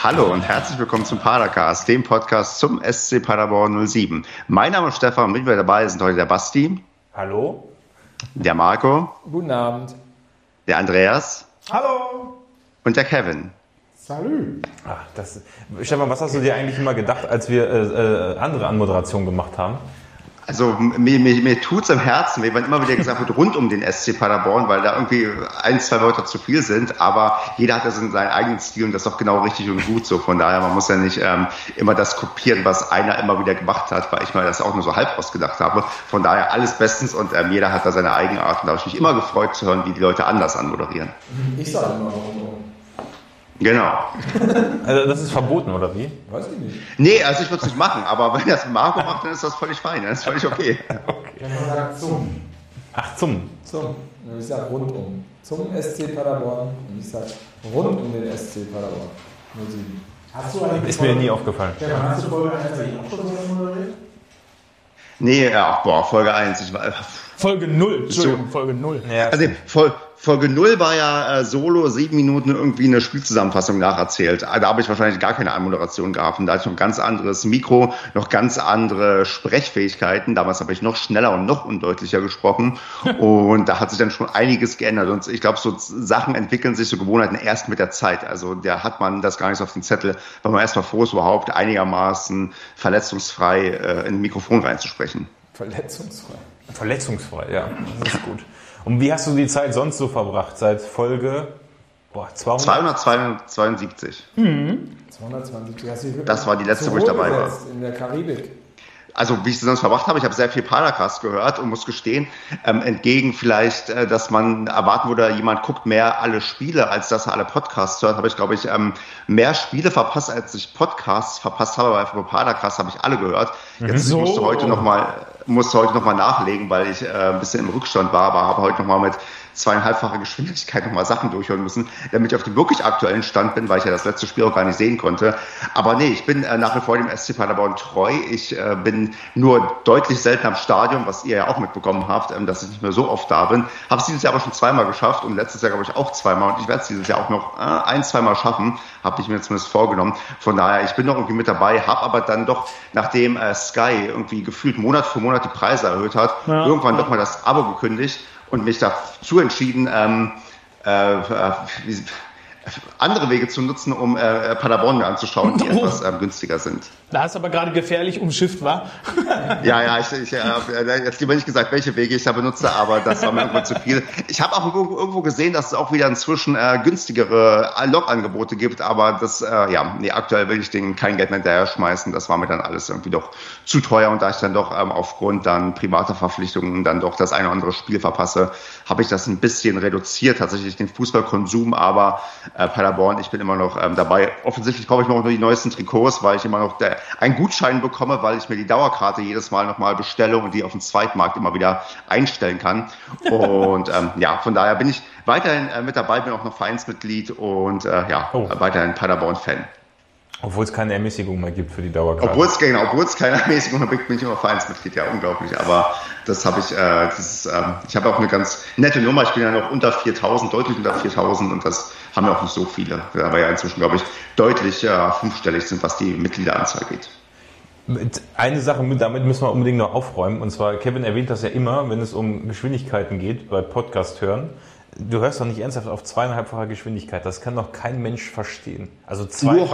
Hallo und herzlich willkommen zum Padercast, dem Podcast zum SC Paderborn 07. Mein Name ist Stefan und mit mir dabei sind heute der Basti. Hallo. Der Marco. Guten Abend. Der Andreas. Hallo. Und der Kevin. Salü. Stefan, was hast du dir eigentlich immer gedacht, als wir andere Anmoderationen gemacht haben? Also mir tut's im Herzen weh, wenn immer wieder gesagt wird, rund um den SC Paderborn, weil da irgendwie 1-2 Wörter zu viel sind, aber jeder hat das in seinen eigenen Stil und das ist doch genau richtig und gut so. Von daher, man muss ja nicht immer das kopieren, was einer immer wieder gemacht hat, weil ich mir das auch nur so halb ausgedacht habe. Von daher alles bestens und jeder hat da seine Eigenart und da habe ich mich immer gefreut zu hören, wie die Leute anders anmoderieren. Ich sage immer rundum. Genau. Also das ist verboten, oder wie? Weiß ich nicht. Nee, also ich würde es nicht machen, aber wenn das Marco macht, dann ist das völlig fein, dann ist völlig okay. Wenn man sagt zum. Ach, zum. Und ich sage rundum. Zum SC Paderborn. Und ich sage rund um den SC Paderborn. 07. Hast du eigentlich Ist mir nie aufgefallen. Stefan, hast du Folge 1 auch schon so moderiert? Nee, ja, Folge 1. Folge 0, Entschuldigung, Folge 0. Ja. Also Folge 0 war ja solo 7 Minuten irgendwie eine Spielzusammenfassung nacherzählt. Da habe ich wahrscheinlich gar keine Anmoderation gehabt. Und da hatte ich noch ein ganz anderes Mikro, noch ganz andere Sprechfähigkeiten. Damals habe ich noch schneller und noch undeutlicher gesprochen. Und da hat sich dann schon einiges geändert. Und ich glaube, so Sachen entwickeln sich, so Gewohnheiten erst mit der Zeit. Also da hat man das gar nicht so auf den Zettel, weil man erstmal froh ist, überhaupt einigermaßen verletzungsfrei in ein Mikrofon reinzusprechen. Verletzungsfrei, ja. Das ist gut. Und wie hast du die Zeit sonst so verbracht? Seit Folge 272. 220. Das war die letzte, wo ich dabei war. In der Karibik. Also wie ich es sonst verbracht habe, ich habe sehr viel Padercast gehört und muss gestehen, entgegen vielleicht, dass man erwarten würde, jemand guckt mehr alle Spiele, als dass er alle Podcasts hört, habe ich, glaube ich, mehr Spiele verpasst, als ich Podcasts verpasst habe, weil für Padercast habe ich alle gehört. Jetzt So. musste heute noch mal nachlegen, weil ich ein bisschen im Rückstand war, aber habe heute noch mal mit 2,5-facher Geschwindigkeit nochmal Sachen durchhören müssen, damit ich auf dem wirklich aktuellen Stand bin, weil ich ja das letzte Spiel auch gar nicht sehen konnte. Aber nee, ich bin nach wie vor dem SC Paderborn treu. Ich bin nur deutlich selten am Stadion, was ihr ja auch mitbekommen habt, dass ich nicht mehr so oft da bin. Habe es dieses Jahr aber schon 2-mal geschafft und letztes Jahr, glaube ich, auch 2-mal. Und ich werde es dieses Jahr auch noch 1-2-mal schaffen, habe ich mir zumindest vorgenommen. Von daher, ich bin noch irgendwie mit dabei, habe aber dann doch, nachdem Sky irgendwie gefühlt Monat für Monat die Preise erhöht hat, irgendwann doch mal das Abo gekündigt und mich dazu entschieden, andere Wege zu nutzen, um Paderborn mir anzuschauen, die etwas günstiger sind. Da ist aber gerade gefährlich umschifft, wa? Ja, ich jetzt lieber nicht gesagt, welche Wege ich da benutze, aber das war mir irgendwo zu viel. Ich habe auch irgendwo gesehen, dass es auch wieder inzwischen günstigere Log-Angebote gibt, aber das, aktuell will ich denen kein Geld mehr hinterher schmeißen. Das war mir dann alles irgendwie doch zu teuer und da ich dann doch aufgrund dann privater Verpflichtungen dann doch das eine oder andere Spiel verpasse, habe ich das ein bisschen reduziert, tatsächlich den Fußballkonsum, aber Paderborn, ich bin immer noch dabei. Offensichtlich kaufe ich mir auch nur die neuesten Trikots, weil ich immer noch einen Gutschein bekomme, weil ich mir die Dauerkarte jedes Mal nochmal bestelle und die auf dem Zweitmarkt immer wieder einstellen kann. Und von daher bin ich weiterhin mit dabei, bin auch noch Vereinsmitglied und weiterhin Paderborn-Fan. Obwohl es keine Ermäßigung mehr gibt für die Dauerkarte. Obwohl es keine Ermäßigung mehr gibt, bin ich immer Vereinsmitglied, ja, unglaublich. Aber das habe ich, ich habe auch eine ganz nette Nummer, ich bin ja noch unter 4.000, deutlich unter 4.000 und das haben ja auch nicht so viele, aber ja inzwischen, glaube ich, deutlich fünfstellig sind, was die Mitgliederanzahl geht. Eine Sache, damit müssen wir unbedingt noch aufräumen, und zwar, Kevin erwähnt das ja immer, wenn es um Geschwindigkeiten geht, bei Podcast hören. Du hörst doch nicht ernsthaft auf 2,5-facher Geschwindigkeit, das kann doch kein Mensch verstehen. Also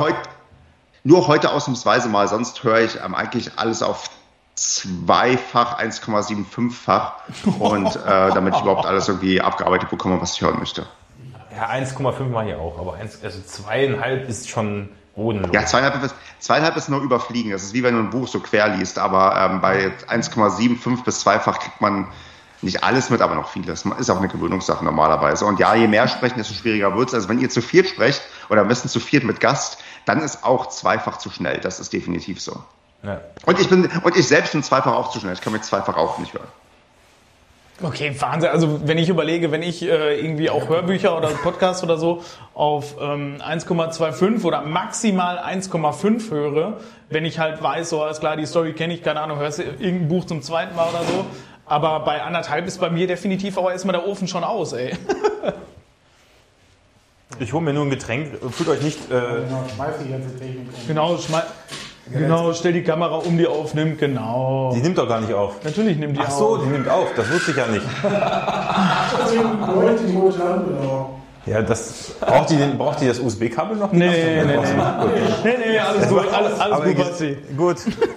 Nur heute ausnahmsweise mal, sonst höre ich eigentlich alles auf 2-fach, 1,75-fach und damit ich überhaupt alles irgendwie abgearbeitet bekomme, was ich hören möchte. Ja, 1,5 mache ich auch, aber 2,5 ist schon bodenlos. Ja, 2,5 ist nur überfliegen. Das ist wie wenn du ein Buch so quer liest, aber bei 1,75 bis 2-fach kriegt man nicht alles mit, aber noch vieles. Ist auch eine Gewöhnungssache normalerweise. Und ja, je mehr sprechen, desto schwieriger wird es. Also wenn ihr zu viert sprecht oder am besten zu viert mit Gast, dann ist auch 2-fach zu schnell. Das ist definitiv so. Ja. Und ich selbst bin 2-fach auch zu schnell. Ich kann mit 2-fach auch nicht hören. Okay, Wahnsinn. Also wenn ich überlege, wenn ich irgendwie auch Hörbücher oder Podcasts oder so auf 1,25 oder maximal 1,5 höre, wenn ich halt weiß, so alles klar, die Story kenne ich, keine Ahnung, hörst du irgendein Buch zum zweiten Mal oder so. Aber bei 1,5 ist bei mir definitiv auch erstmal der Ofen schon aus, ey. Ich hole mir nur ein Getränk. Fühlt euch nicht... Schmeiß die ganze Technik um. Genau, stell die Kamera um, die aufnimmt, genau. Die nimmt doch gar nicht auf. Natürlich nimmt die auf. Ach so, die nimmt auf. Das wusste ich ja nicht. Ja, braucht die das USB-Kabel noch? Nee, alles gut, alles gut, Basti. Gut.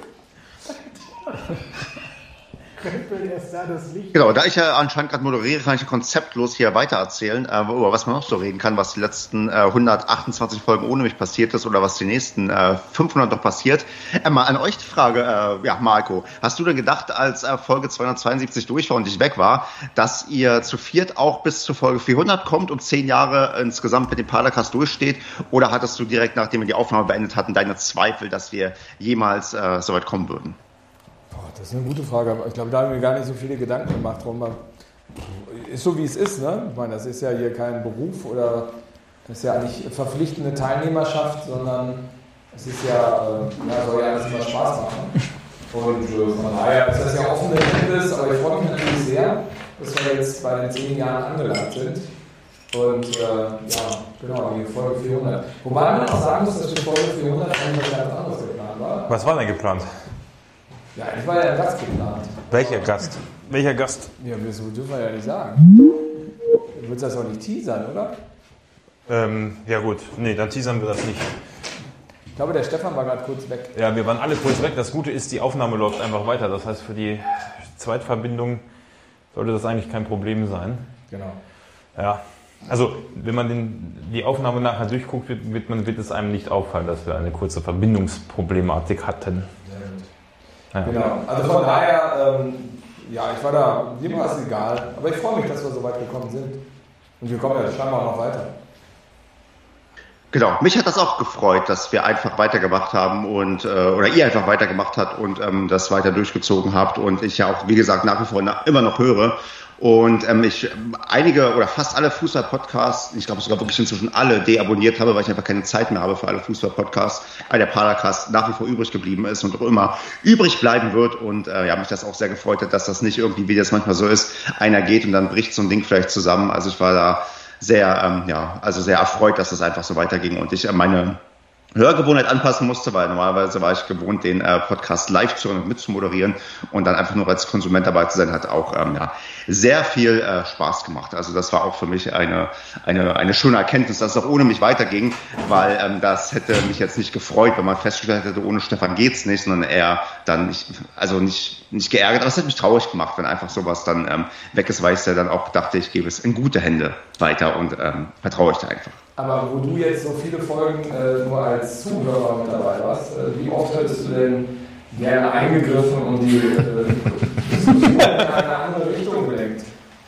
Genau, da ich ja anscheinend gerade moderiere, kann ich konzeptlos hier weitererzählen, über was man noch so reden kann, was die letzten 128 Folgen ohne mich passiert ist oder was die nächsten 500 noch passiert. Mal an euch die Frage, Marco, hast du denn gedacht, als Folge 272 durch war und ich weg war, dass ihr zu viert auch bis zur Folge 400 kommt und 10 Jahre insgesamt mit dem Padercast durchsteht? Oder hattest du direkt, nachdem wir die Aufnahme beendet hatten, deine Zweifel, dass wir jemals so weit kommen würden? Das ist eine gute Frage. Ich glaube, da haben wir gar nicht so viele Gedanken gemacht drum. Ist so, wie es ist, ne? Ich meine, das ist ja hier kein Beruf oder das ist ja nicht verpflichtende Teilnehmerschaft, sondern es ist soll ja alles immer Spaß machen. Und von daher ist das ja offene Endes, aber ich freue mich natürlich sehr, dass wir jetzt bei den 10 Jahren angelangt sind. Und genau, die Folge 400. Wobei man auch sagen muss, dass für Folge 400 eigentlich was ganz anderes geplant war. Was war denn geplant? Ja, ich war ja ein Gast geplant. Welcher Gast? Ja, das dürfen wir ja nicht sagen. Du willst das auch nicht teasern, oder? Ja gut, nee, dann teasern wir das nicht. Ich glaube, der Stefan war gerade kurz weg. Ja, wir waren alle kurz weg. Das Gute ist, die Aufnahme läuft einfach weiter. Das heißt, für die Zweitverbindung sollte das eigentlich kein Problem sein. Genau. Ja, also wenn man die Aufnahme nachher durchguckt, wird es einem nicht auffallen, dass wir eine kurze Verbindungsproblematik hatten. Ja. Genau, also von daher, ich war da, mir war es egal, aber ich freue mich, dass wir so weit gekommen sind. Und wir kommen ja scheinbar auch noch weiter. Genau, mich hat das auch gefreut, dass wir einfach weitergemacht haben und oder ihr einfach weitergemacht habt und das weiter durchgezogen habt und ich ja auch, wie gesagt, nach wie vor immer noch höre. Und ich einige oder fast alle Fußball-Podcasts, ich glaube sogar wirklich inzwischen alle deabonniert habe, weil ich einfach keine Zeit mehr habe für alle Fußball-Podcasts, weil der Padercast nach wie vor übrig geblieben ist und auch immer übrig bleiben wird. Und mich das auch sehr gefreut hat, dass das nicht irgendwie, wie das manchmal so ist, einer geht und dann bricht so ein Ding vielleicht zusammen. Also ich war da sehr, sehr erfreut, dass das einfach so weiterging und ich meine Hörgewohnheit anpassen musste, weil normalerweise war ich gewohnt, den Podcast live zu hören und mitzumoderieren und dann einfach nur als Konsument dabei zu sein, hat auch sehr viel Spaß gemacht. Also das war auch für mich eine schöne Erkenntnis, dass es auch ohne mich weiterging, weil das hätte mich jetzt nicht gefreut, wenn man festgestellt hätte, ohne Stefan geht's nicht, sondern eher dann nicht geärgert, aber es hat mich traurig gemacht, wenn einfach sowas dann weg ist, weil ich ja dann auch dachte, ich gebe es in gute Hände weiter und vertraue ich da einfach. Aber wo du jetzt so viele Folgen nur als Zuhörer mit dabei warst, wie oft hättest du denn gerne eingegriffen und die Diskussion in eine andere Richtung gelenkt?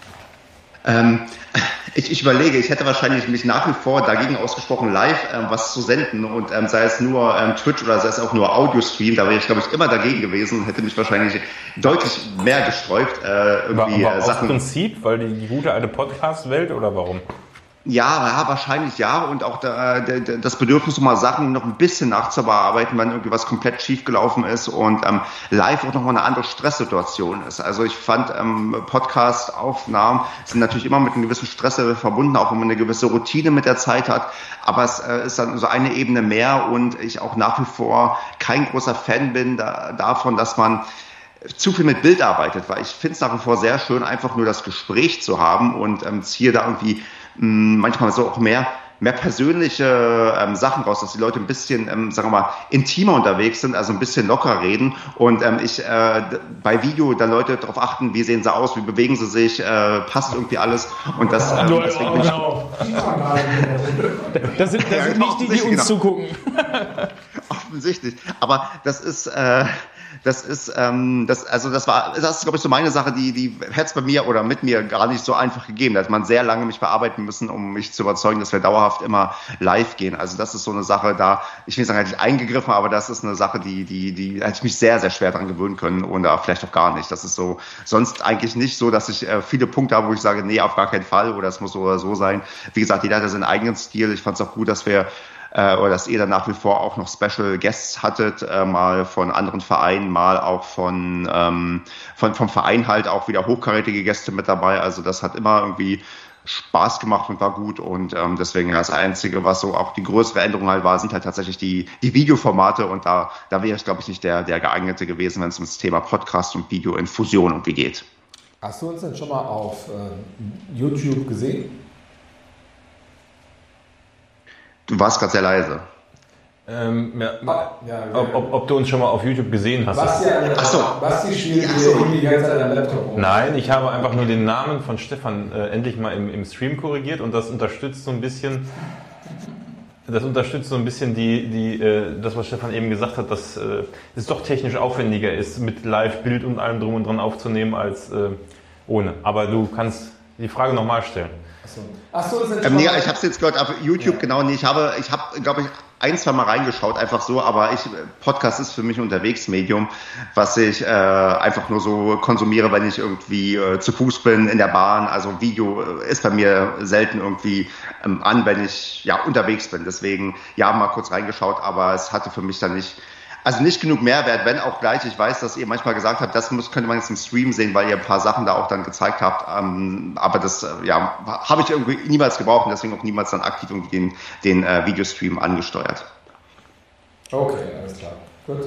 Ich überlege, ich hätte wahrscheinlich mich nach wie vor dagegen ausgesprochen, live was zu senden und sei es nur Twitch oder sei es auch nur Audiostream, da wäre ich, glaube ich, immer dagegen gewesen und hätte mich wahrscheinlich deutlich mehr gesträubt. Aber aus Prinzip, weil die gute alte Podcast-Welt oder warum? Ja, wahrscheinlich ja. Und auch das Bedürfnis, mal Sachen noch ein bisschen nachzubearbeiten, wenn irgendwie was komplett schief gelaufen ist und live auch nochmal eine andere Stresssituation ist. Also ich fand, Podcast-Aufnahmen sind natürlich immer mit einem gewissen Stress verbunden, auch wenn man eine gewisse Routine mit der Zeit hat. Aber es ist dann so eine Ebene mehr und ich auch nach wie vor kein großer Fan bin davon, dass man zu viel mit Bild arbeitet, weil ich finde es nach wie vor sehr schön, einfach nur das Gespräch zu haben und ziehe da irgendwie manchmal so auch mehr persönliche Sachen raus, dass die Leute ein bisschen, sagen wir mal, intimer unterwegs sind, also ein bisschen locker reden und ich bei Video dann Leute darauf achten, wie sehen sie aus, wie bewegen sie sich, passt irgendwie alles und das deswegen bin Das sind nicht die, die uns zugucken. Offensichtlich, aber das ist glaube ich so meine Sache, die hätte es bei mir oder mit mir gar nicht so einfach gegeben. Da hat man sehr lange mich bearbeiten müssen, um mich zu überzeugen, dass wir dauerhaft immer live gehen. Also das ist so eine Sache, da ich will nicht sagen, hätte ich eingegriffen, aber das ist eine Sache, die hätte ich mich sehr, sehr schwer dran gewöhnen können oder vielleicht auch gar nicht. Das ist so sonst eigentlich nicht so, dass ich viele Punkte habe, wo ich sage, nee, auf gar keinen Fall oder es muss so oder so sein. Wie gesagt, jeder hat seinen eigenen Stil. Ich fand es auch gut, dass wir oder dass ihr dann nach wie vor auch noch Special Guests hattet, mal von anderen Vereinen, mal auch vom Verein halt auch wieder hochkarätige Gäste mit dabei. Also das hat immer irgendwie Spaß gemacht und war gut und deswegen das Einzige, was so auch die größere Änderung halt war, sind halt tatsächlich die Videoformate und da wäre ich, glaube ich, nicht der geeignete gewesen, wenn es ums Thema Podcast und Video in Fusion irgendwie geht. Hast du uns denn schon mal auf YouTube gesehen? Du warst gerade sehr leise. Ob du uns schon mal auf YouTube gesehen hast. Basti spielt hier die ganze Zeit am Laptop rum. Nein, ich habe einfach nur den Namen von Stefan endlich mal im Stream korrigiert und das unterstützt so ein bisschen das, was Stefan eben gesagt hat, dass es doch technisch aufwendiger ist, mit Live-Bild und allem drum und dran aufzunehmen als ohne. Aber du kannst die Frage nochmal stellen. Achso, nee, ich habe es jetzt gehört auf YouTube, ja. Genau, nee, ich habe, glaube ich, 1-2 Mal reingeschaut, einfach so, aber Podcast ist für mich ein Unterwegsmedium, was ich einfach nur so konsumiere, wenn ich irgendwie zu Fuß bin, in der Bahn, also Video ist bei mir selten irgendwie an, wenn ich unterwegs bin, deswegen mal kurz reingeschaut, aber es hatte für mich dann nicht genug Mehrwert, wenn auch gleich. Ich weiß, dass ihr manchmal gesagt habt, könnte man jetzt im Stream sehen, weil ihr ein paar Sachen da auch dann gezeigt habt. Aber das habe ich irgendwie niemals gebraucht und deswegen auch niemals dann aktiv irgendwie den Videostream angesteuert. Okay, alles klar. Gut.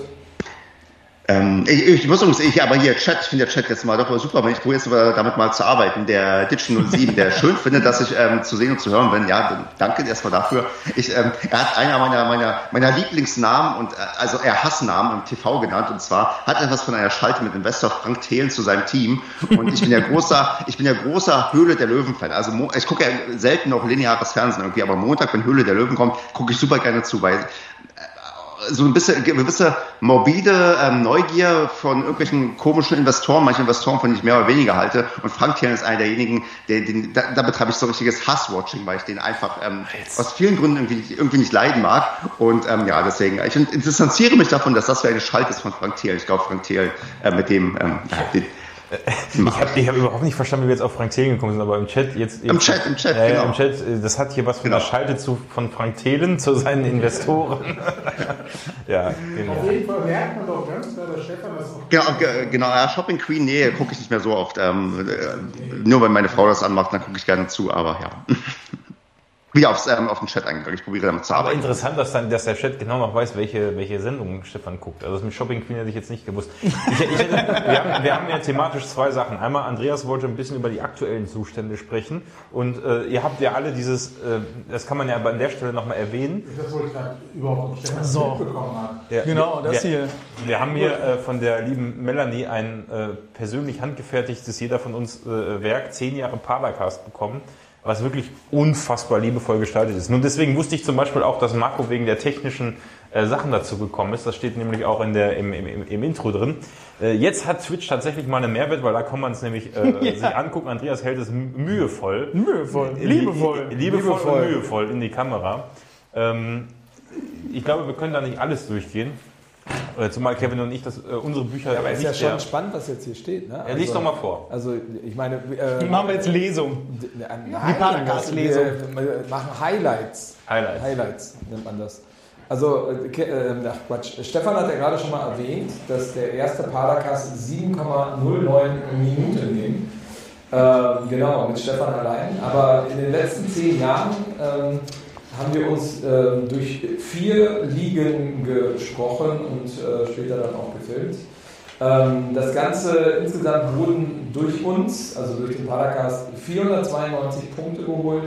Ich muss aber hier Chat, ich finde der Chat jetzt mal doch super, wenn ich probiere jetzt damit mal zu arbeiten. Der Ditch07, der schön findet, dass ich zu sehen und zu hören bin. Ja, danke erstmal dafür. Er hat einer meiner Lieblingsnamen und also Hassnamen im TV genannt und zwar hat er etwas von einer Schalte mit Investor Frank Thelen zu seinem Team und ich bin ja großer Höhle der Löwen-Fan. Also ich gucke ja selten noch lineares Fernsehen irgendwie, aber Montag, wenn Höhle der Löwen kommt, gucke ich super gerne zu, weil so ein bisschen gewisse morbide Neugier von irgendwelchen komischen Investoren, manche Investoren, von denen ich mehr oder weniger halte. Und Frank Thelen ist einer derjenigen, da betreibe ich so richtiges Hasswatching, weil ich den einfach aus vielen Gründen irgendwie nicht leiden mag. Und deswegen, ich distanziere mich davon, dass das eine Schalte ist von Frank Thelen. Ich glaube, Frank Thelen mit dem Ich habe überhaupt nicht verstanden, wie wir jetzt auf Frank Thelen gekommen sind, aber im Chat jetzt Im Chat, genau. Im Chat, das hat hier was von der Schalte von Frank Thelen zu seinen Investoren. Ja, genau. Auf jeden Fall merkt man doch ganz klar, dass Stefan das auch... Genau, Shopping Queen, nee, gucke ich nicht mehr so oft. Nur wenn meine Frau das anmacht, dann gucke ich gerne zu, aber ja. Wieder auf den Chat eingegangen. Ich probiere damit zu arbeiten. Aber interessant, dass der Chat genau noch weiß, welche Sendungen Stefan guckt. Also das mit Shopping Queen hätte ich jetzt nicht gewusst. Wir haben ja thematisch 2 Sachen. Einmal, Andreas wollte ein bisschen über die aktuellen Zustände sprechen. Und ihr habt ja alle das kann man ja an der Stelle nochmal erwähnen. Das wollte ich gerade überhaupt nicht mitbekommen haben. Ja, genau, das hier. Wir haben hier von der lieben Melanie ein persönlich handgefertigtes, jeder von uns Werk, 10 Jahre Padercast bekommen, was wirklich unfassbar liebevoll gestaltet ist. Nun deswegen wusste ich zum Beispiel auch, dass Marco wegen der technischen Sachen dazu gekommen ist. Das steht nämlich auch im Intro drin. Jetzt hat Twitch tatsächlich mal eine Mehrwert, weil da kann man es nämlich sich angucken. Andreas hält es liebevoll und mühevoll in die Kamera. Ich glaube, wir können da nicht alles durchgehen. Zumal Kevin und ich unsere Bücher... Ja, aber ist ja schon spannend, was jetzt hier steht. Ne? Also, lies doch mal vor. Also ich meine... machen wir jetzt Lesung. Die Padercast-Lesung. Wir machen Highlights. Highlights nennt man das. Also, Stefan hat ja gerade schon mal erwähnt, dass der erste Padercast 7,09 Minuten ging. Genau, mit Stefan allein. Aber in den letzten 10 Jahren... haben wir uns durch 4 Ligen gesprochen und später dann auch gefilmt. Das Ganze insgesamt wurden durch uns, also durch den Padercast, 492 Punkte geholt,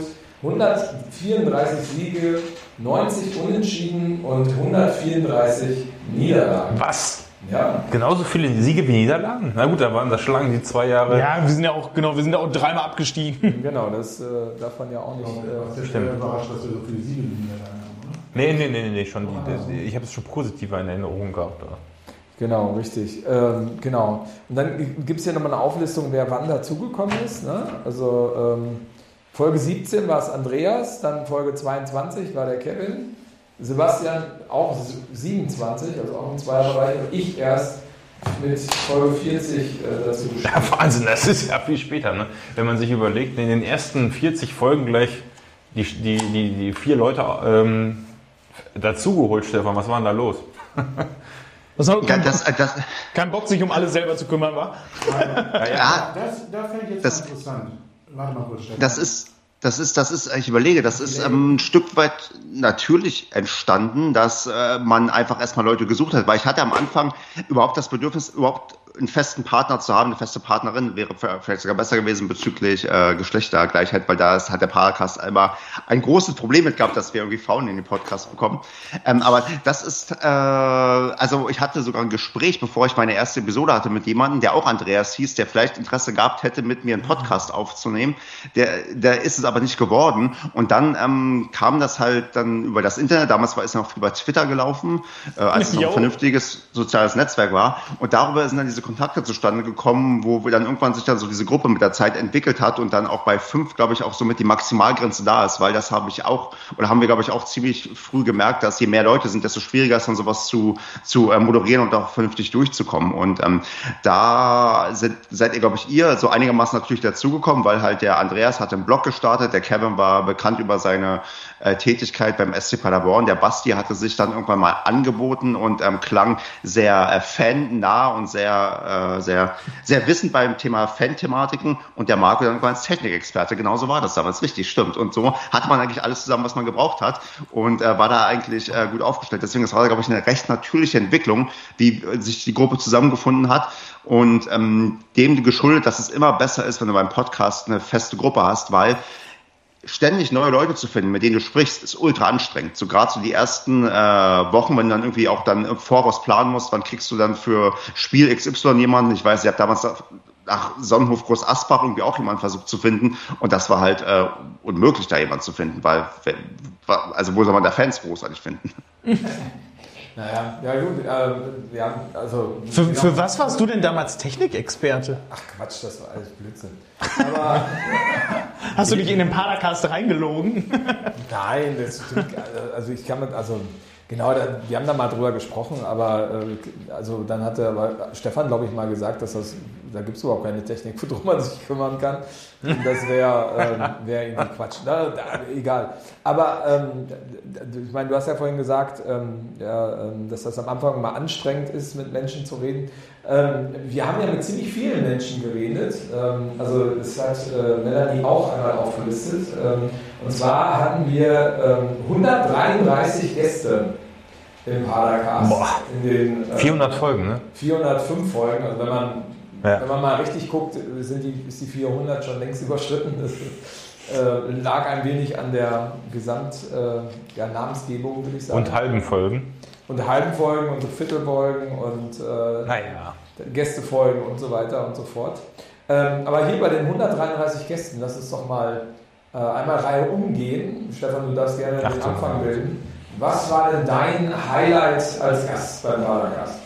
134 Siege, 90 Unentschieden und 134 Niederlagen. Was? Ja. Genauso viele Siege wie Niederlagen? Na gut, da waren das schlagen die 2 Jahre. Ja, wir sind ja auch 3-mal abgestiegen. Genau, das darf man ja auch nicht. Stimmt. Überrascht, dass wir so viele Siege haben, oder? Nee, schon ich habe es schon positiver in Erinnerung gehabt. Oder? Genau, richtig. Genau. Und dann gibt es ja nochmal eine Auflistung, wer wann dazugekommen ist. Ne? Also Folge 17 war es Andreas, dann Folge 22 war der Kevin. Sebastian auch 27, also auch im Zweierbereich, und ich erst mit Folge 40 dazu geschrieben. Ja, Wahnsinn, das ist ja viel später, ne? Wenn man sich überlegt, in den ersten 40 Folgen gleich die 4 Leute dazugeholt, Stefan, was war denn da los? Kein Bock, sich um alles selber zu kümmern, wa? Da fände ich jetzt interessant. Warte mal kurz, Stefan. ich überlege, das ist ein Stück weit natürlich entstanden, dass man einfach erstmal Leute gesucht hat, weil ich hatte am Anfang überhaupt das Bedürfnis, einen festen Partner zu haben, eine feste Partnerin wäre vielleicht sogar besser gewesen bezüglich Geschlechtergleichheit, weil da hat der Paracast immer ein großes Problem mit gehabt, dass wir irgendwie Frauen in den Podcast bekommen. Aber das ist, also ich hatte sogar ein Gespräch, bevor ich meine erste Episode hatte mit jemandem, der auch Andreas hieß, der vielleicht Interesse gehabt hätte, mit mir einen Podcast aufzunehmen. Der ist es aber nicht geworden. Und dann kam das halt dann über das Internet. Damals ist noch über Twitter gelaufen, als es noch ein vernünftiges soziales Netzwerk war. Und darüber sind dann diese Kontakte zustande gekommen, wo dann irgendwann sich dann so diese Gruppe mit der Zeit entwickelt hat und dann auch bei 5, glaube ich, auch somit die Maximalgrenze da ist, weil das haben wir, glaube ich, auch ziemlich früh gemerkt, dass je mehr Leute sind, desto schwieriger ist dann sowas zu moderieren und auch vernünftig durchzukommen. Und da seid ihr, glaube ich, so einigermaßen natürlich dazugekommen, weil halt der Andreas hatte einen Blog gestartet, der Kevin war bekannt über seine Tätigkeit beim SC Paderborn, der Basti hatte sich dann irgendwann mal angeboten und klang sehr fannah und sehr wissend beim Thema Fan-Thematiken und der Marco dann irgendwann als Technikexperte. Genauso war das damals, richtig, stimmt. Und so hatte man eigentlich alles zusammen, was man gebraucht hat und war da eigentlich gut aufgestellt. Deswegen, das war, glaube ich, eine recht natürliche Entwicklung, wie sich die Gruppe zusammengefunden hat und dem geschuldet, dass es immer besser ist, wenn du beim Podcast eine feste Gruppe hast, weil ständig neue Leute zu finden, mit denen du sprichst, ist ultra anstrengend. So gerade so die ersten Wochen, wenn du dann irgendwie auch dann im Voraus planen musst, wann kriegst du dann für Spiel XY jemanden? Ich weiß, ich habe damals nach Sonnenhof Groß Asbach irgendwie auch jemanden versucht zu finden und das war halt unmöglich, da jemanden zu finden, weil wo soll man da Fans großartig finden? Naja, ja gut, also... Für was warst du denn damals Technikexperte? Ach Quatsch, das war alles Blödsinn. Aber... Hast du dich in den Paracast reingelogen? Nein, das stimmt. Also ich kann genau, wir haben da mal drüber gesprochen, aber also dann hat Stefan, glaube ich, mal gesagt, dass da gibt es überhaupt keine Technik, worum man sich kümmern kann. Und das wäre irgendwie Quatsch. Egal. Aber ich meine, du hast ja vorhin gesagt, dass das am Anfang mal anstrengend ist, mit Menschen zu reden. Wir haben ja mit ziemlich vielen Menschen geredet. Also es hat Melanie auch einmal aufgelistet. Und zwar hatten wir 133 Gäste im Paracast. In den 400 Folgen, ne? 405 Folgen. Also wenn man mal richtig guckt, ist die 400 schon längst überschritten. Das lag ein wenig an der Namensgebung, würde ich sagen. Und halben Folgen. Und halben Folgen und so Viertelfolgen und Gästefolgen und so weiter und so fort. Aber hier bei den 133 Gästen, lass uns doch mal einmal Reihe umgehen. Stefan, du darfst gerne den Anfang bilden. Was war denn dein Highlight als Gast beim Paracast?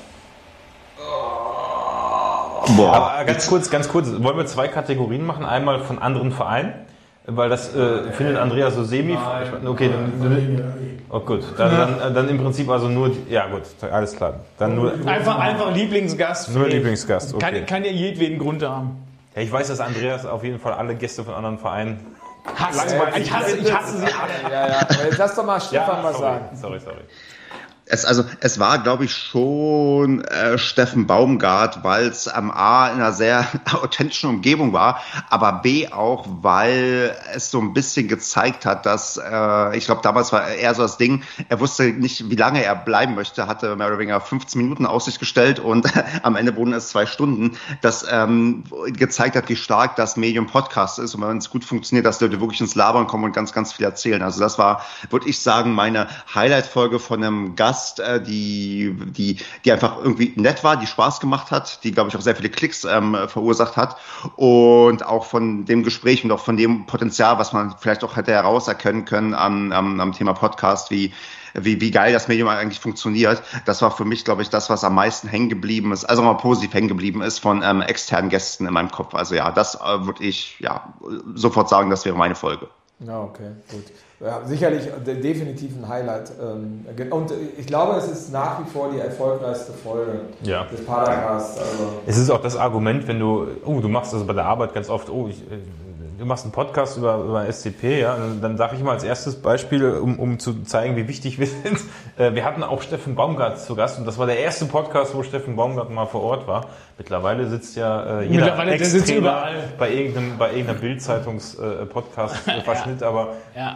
Aber ganz kurz, wollen wir 2 Kategorien machen? Einmal von anderen Vereinen, weil das findet Andrea so semi... Okay, oh gut, dann im Prinzip also nur... Ja gut, alles klar. Dann nur einfach Lieblingsgast. Nur Lieblingsgast, okay. Kann ja jedweden Grund haben. Ja, ich weiß, dass Andreas auf jeden Fall alle Gäste von anderen Vereinen... Ich hasse sie alle. Ja, aber jetzt lass doch mal Stefan was sagen. Sorry. Es war, glaube ich, schon Steffen Baumgart, weil es A in einer sehr authentischen Umgebung war, aber B auch, weil es so ein bisschen gezeigt hat, dass, ich glaube, damals war eher so das Ding, er wusste nicht, wie lange er bleiben möchte, hatte mehr oder weniger 15 Minuten auf sich gestellt und am Ende wurden es 2 Stunden, das gezeigt hat, wie stark das Medium Podcast ist und wenn es gut funktioniert, dass Leute wirklich ins Labern kommen und ganz, ganz viel erzählen. Also das war, würde ich sagen, meine Highlight-Folge von einem Gast, die einfach irgendwie nett war, die Spaß gemacht hat, die, glaube ich, auch sehr viele Klicks verursacht hat und auch von dem Gespräch und auch von dem Potenzial, was man vielleicht auch hätte herauserkennen können am Thema Podcast, wie geil das Medium eigentlich funktioniert. Das war für mich, glaube ich, das, was am meisten hängen geblieben ist, also mal positiv hängen geblieben ist von externen Gästen in meinem Kopf. Also ja, das würde ich sofort sagen, das wäre meine Folge. Ja, okay, gut. Ja, sicherlich definitiv ein Highlight. Und ich glaube, es ist nach wie vor die erfolgreichste Folge des Paracast. Also. Es ist auch das Argument, wenn du machst also bei der Arbeit ganz oft, du machst einen Podcast über SCP, ja, und dann sage ich mal als erstes Beispiel, um zu zeigen, wie wichtig wir sind. Wir hatten auch Steffen Baumgart zu Gast und das war der erste Podcast, wo Steffen Baumgart mal vor Ort war. Mittlerweile sitzt ja jeder Ex-Trainer bei irgendeiner Bild-Zeitungs-Podcast-Verschnitt, aber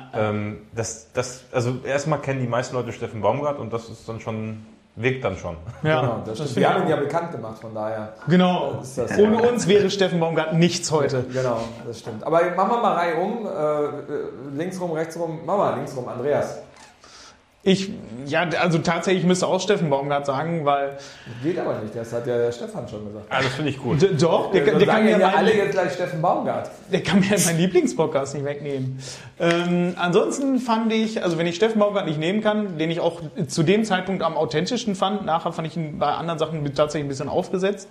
also erstmal kennen die meisten Leute Steffen Baumgart und das ist dann schon... Wirkt dann schon. Ja, genau, das stimmt. Wir haben ihn ja bekannt gemacht, von daher. Genau. Ohne uns wäre Steffen Baumgart nichts heute. Genau, das stimmt. Aber machen wir mal Reihe um. Links rum, rechts rum. Machen wir links rum. Andreas. Also tatsächlich müsste auch Steffen Baumgart sagen, weil... Geht aber nicht, das hat ja der Stefan schon gesagt. Ah, das finde ich gut. Doch, der kann ja alle jetzt gleich Steffen Baumgart. Der kann mir meinen Lieblingspodcast nicht wegnehmen. Ansonsten fand ich, also wenn ich Steffen Baumgart nicht nehmen kann, den ich auch zu dem Zeitpunkt am authentischsten fand, nachher fand ich ihn bei anderen Sachen tatsächlich ein bisschen aufgesetzt.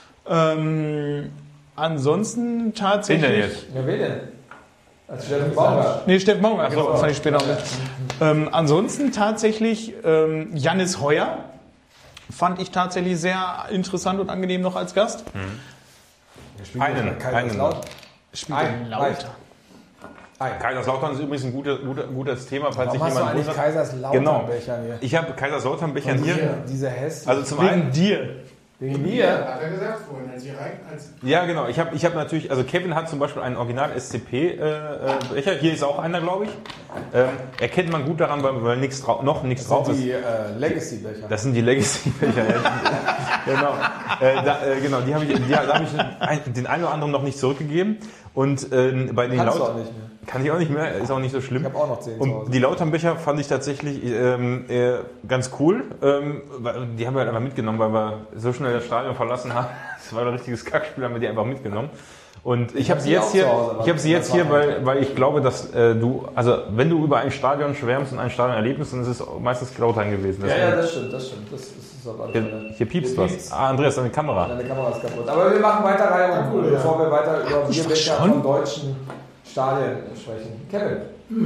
Ansonsten tatsächlich... Wen denn jetzt? Ja, wen denn? Als Steffen Baumgart. Nee, Steffen Baumgart, genau, fand ich später auch mit. Ansonsten tatsächlich Jannis Heuer fand ich tatsächlich sehr interessant und angenehm noch als Gast. Einen. Lauter. Kaiserslautern ist übrigens ein gutes Thema, falls sich jemand wundert. Eigentlich Kaiserslautern-Becher hier? Ich habe Kaiserslautern-Becher hier. Diese hässlichen. Also zum einen dir. Wegen mir? Hat er gesagt vorhin, als ihr rein... Ja, genau. Ich hab natürlich, also Kevin hat zum Beispiel einen Original-SCP-Becher. Hier ist auch einer, glaube ich. Erkennt man gut daran, weil noch nichts drauf ist. Das sind die Legacy-Becher. Das sind die Legacy-Becher, genau. Genau, da habe ich den einen oder anderen noch nicht zurückgegeben. Und bei den Kannst du auch nicht mehr. Kann ich auch nicht mehr, ist auch nicht so schlimm. Ich habe auch noch 10 zu Hause. Und die Lautern-Becher fand ich tatsächlich ganz cool. Die haben wir halt einfach mitgenommen, weil wir so schnell das Stadion verlassen haben. Das war ein richtiges Kackspiel, haben wir die einfach mitgenommen. Und ich habe sie jetzt hier, weil ich glaube, dass also wenn du über ein Stadion schwärmst und ein Stadionerlebnis, dann ist es meistens Lautern gewesen. Ja, das stimmt. Das ist auf alle Fälle. Hier piepst was. Ah, Andreas, deine Kamera. Deine Kamera ist kaputt. Aber wir machen weiter Reihe um, bevor wir weiter über Bierbecher von deutschen Stadien sprechen. Kevin.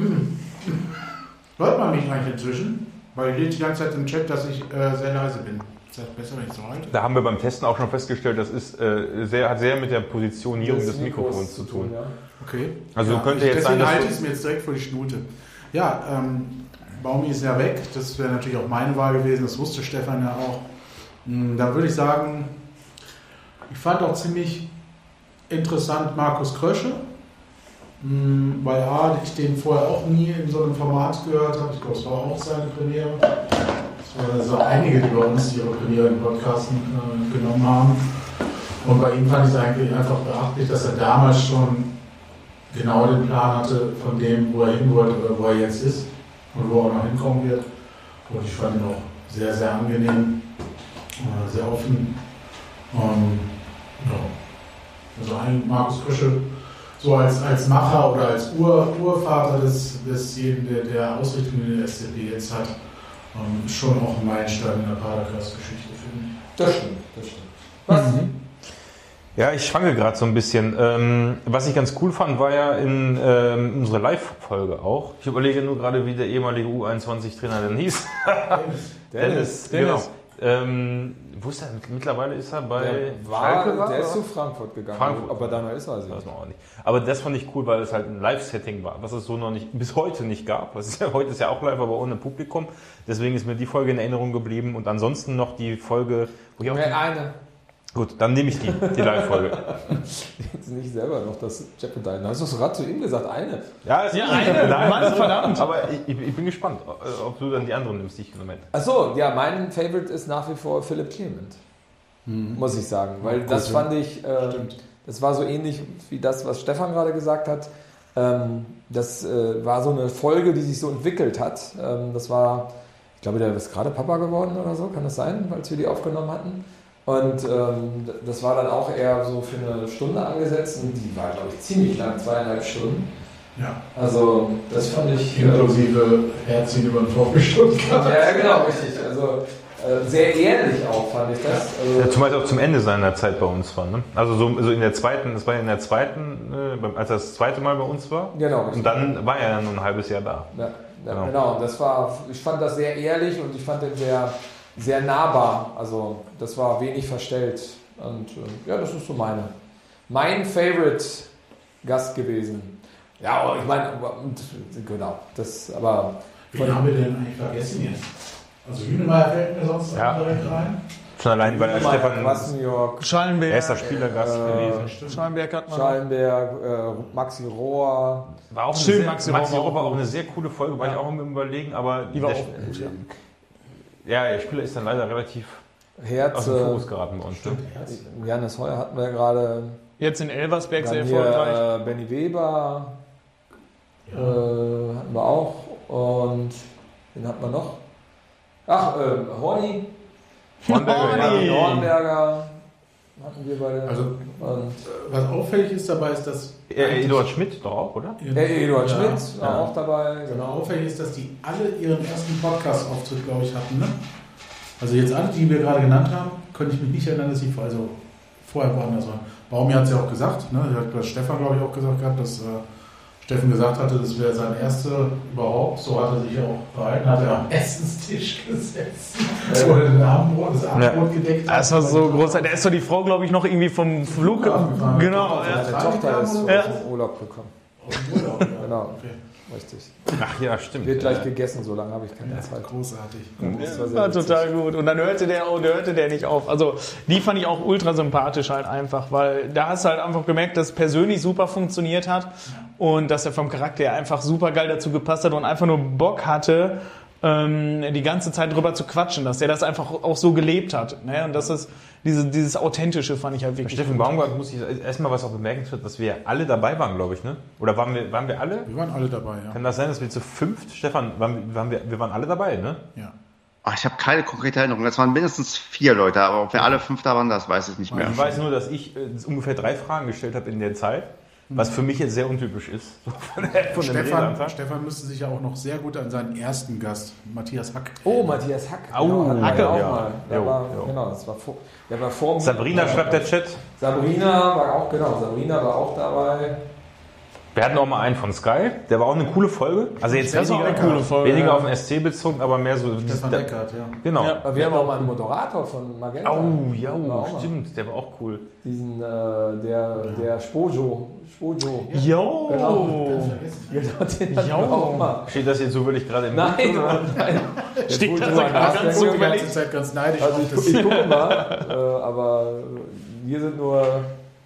Hört man mich eigentlich inzwischen? Weil hier die ganze Zeit im Chat, dass ich sehr leise bin. Ist das besser, wenn ich so halte? Da haben wir beim Testen auch schon festgestellt, das ist, hat sehr mit der Positionierung des Mikrofons zu tun. Ja. Okay. Also könnte jetzt sein, deswegen halte ich es mir jetzt direkt vor die Schnute. Ja, Baumi ist ja weg. Das wäre natürlich auch meine Wahl gewesen. Das wusste Stefan ja auch. Da würde ich sagen, ich fand auch ziemlich interessant Markus Krösche. Weil ich den vorher auch nie in so einem Format gehört habe. Ich glaube, es war auch seine Premiere. Es waren also einige, die bei uns ihre Premiere im Podcasten genommen haben. Und bei ihm fand ich es eigentlich einfach beachtlich, dass er damals schon genau den Plan hatte von dem, wo er hin wollte oder wo er jetzt ist und wo er noch hinkommen wird. Und ich fand ihn auch sehr, sehr angenehm, sehr offen. Also ein Markus Krösche so als Macher oder als Urvater desjenigen, der Ausrichtung in der SCP jetzt hat, schon auch ein Meilenstein in der Padercast-Geschichte, finde ich. Das stimmt. Was? Ja, ich schwanke gerade so ein bisschen. Was ich ganz cool fand, war ja in unserer Live-Folge auch. Ich überlege nur gerade, wie der ehemalige U21-Trainer denn hieß. Dennis. Genau. Wo ist er? Mittlerweile ist er bei Schalke. Der ist zu Frankfurt gegangen. Ob er da noch ist, weiß ich nicht. Auch nicht. Aber das fand ich cool, weil es halt ein Live-Setting war, was es so noch nicht, bis heute nicht gab. Heute ist ja auch live, aber ohne Publikum. Deswegen ist mir die Folge in Erinnerung geblieben. Und ansonsten noch die Folge, wo ich auch... eine. Gut, dann nehme ich die Live-Folge. Jetzt nicht selber noch das Jeopardy. Hast du es gerade zu ihm gesagt? Eine? Ja, eine. Mann, verdammt. Aber ich bin gespannt, ob du dann die anderen nimmst, die ich genommen hätte. Achso, ja, mein Favorite ist nach wie vor Philipp Clement. Muss ich sagen. Weil das fand ich, das war so ähnlich wie das, was Stefan gerade gesagt hat. Das war so eine Folge, die sich so entwickelt hat. Das war, ich glaube, der ist gerade Papa geworden oder so, kann das sein, als wir die aufgenommen hatten. Und das war dann auch eher so für eine Stunde angesetzt und die war, glaube ich, ziemlich lang, 2,5 Stunden. Ja. Also das fand ich... Inklusive Herziehen über den Vorbestunden. Ja, genau, richtig. Also sehr ehrlich auch, fand ich das. Also, ja, zumal auch zum Ende seiner Zeit bei uns war. Ne? Also so in der zweiten, das war in der zweiten, als er das zweite Mal bei uns war. Genau. Und dann war er ja nur ein halbes Jahr da. Ja, genau. Das war, ich fand das sehr ehrlich und ich fand den sehr nahbar, also das war wenig verstellt und ja, das ist so mein Favorite Gast gewesen. Ja, aber ich meine, genau, das, aber... Wen haben wir denn eigentlich vergessen jetzt? Also Hünemeyer fällt mir sonst direkt rein. Schon allein, weil der Stefan Kwasniok, Schallenberg. erster Spielergast gewesen. Schallenberg hat man. Schallenberg, Maxi Rohr. War auch Schön, Maxi Rohr war auch eine sehr coole Folge, war ich auch im Überlegen, aber Die war auch gut, der Spieler ist dann leider relativ aus dem Herze. Fokus geraten bei uns. Janis Heuer hatten wir gerade. Jetzt in Elversberg sehr Dann erfolgreich. hier Benny Weber hatten wir auch. Und den hatten wir noch. Ach, Horny. Hornberger hatten wir beide. Also, und was auffällig ist dabei, ist, dass... Eduard Schmidt doch auch, oder? Eduard Schmidt war auch dabei. Genau, auffällig ist, dass die alle ihren ersten Podcast-Auftritt, glaube ich, hatten. Ne? Also jetzt alle, die wir gerade genannt haben, könnte ich mich nicht erinnern, dass sie vorher woanders waren. Baumi hat es ja auch gesagt, ne? Hat das Stefan, glaube ich, auch gesagt gehabt, dass Steffen gesagt hatte, das wäre sein erster überhaupt. So hat er sich auch verhalten, hat er am Essenstisch gesetzt. Wo er das Abendbrot gedeckt hat. Das war so groß. Da ist doch die Frau, glaube ich, noch irgendwie vom Flug. Genau. Seine Tochter ist aus dem Urlaub gekommen. Aus dem Urlaub, ja. Genau. Okay. Richtig. Ach ja, stimmt. Wird gleich gegessen, so lange habe ich keine Zeit. Großartig. Das War total gut. Und dann hörte der nicht auf. Also die fand ich auch ultra sympathisch halt einfach, weil da hast du halt einfach gemerkt, dass es persönlich super funktioniert hat und dass er vom Charakter her einfach super geil dazu gepasst hat und einfach nur Bock hatte, die ganze Zeit drüber zu quatschen, dass der das einfach auch so gelebt hat. Ne? Und das ist dieses Authentische fand ich halt wirklich Steffen gut. Baumgart muss ich erstmal was auch bemerkenswert, dass wir alle dabei waren, glaube ich, ne? Oder waren wir alle? Wir waren alle dabei, ja. Kann das sein, dass wir zu fünft, Stefan, wir waren alle dabei, ne? Ja. Ach, ich habe keine konkrete Erinnerung. Das waren mindestens 4 Leute, aber ob wir alle 5 da waren, das weiß ich nicht mehr. Ich weiß nur, dass ich ungefähr 3 Fragen gestellt habe in der Zeit, was für mich jetzt sehr untypisch ist. Von dem Redeanteil. Stefan müsste sich ja auch noch sehr gut an seinen ersten Gast, Matthias Hack. Oh, Matthias Hack. Oh, hatten wir Hack, auch ja. mal. Der Jo, war, jo. genau, der war vor mir. Sabrina schreibt der Chat. Sabrina war auch dabei. Wir hatten auch mal einen von Sky, der war auch eine coole Folge. Also jetzt Das war auch eine coole Folge. weniger auf den SC bezogen, aber mehr so... Stefan Eckert, ja. Genau. Ja. Aber wir haben auch mal einen Moderator von Magenta. Oh, ja, War auch mal. stimmt, der war auch cool. Diesen, der Spojo. Jo! Genau, den hatten wir auch mal. Steht das jetzt zufällig gerade im Nein, Buch, oder? nein. Steht Spojo das war gerade Gast, ganz der Ich bin die zufällig? ganze Zeit ganz neidisch Also auf das. ich gucke mal, aber wir sind nur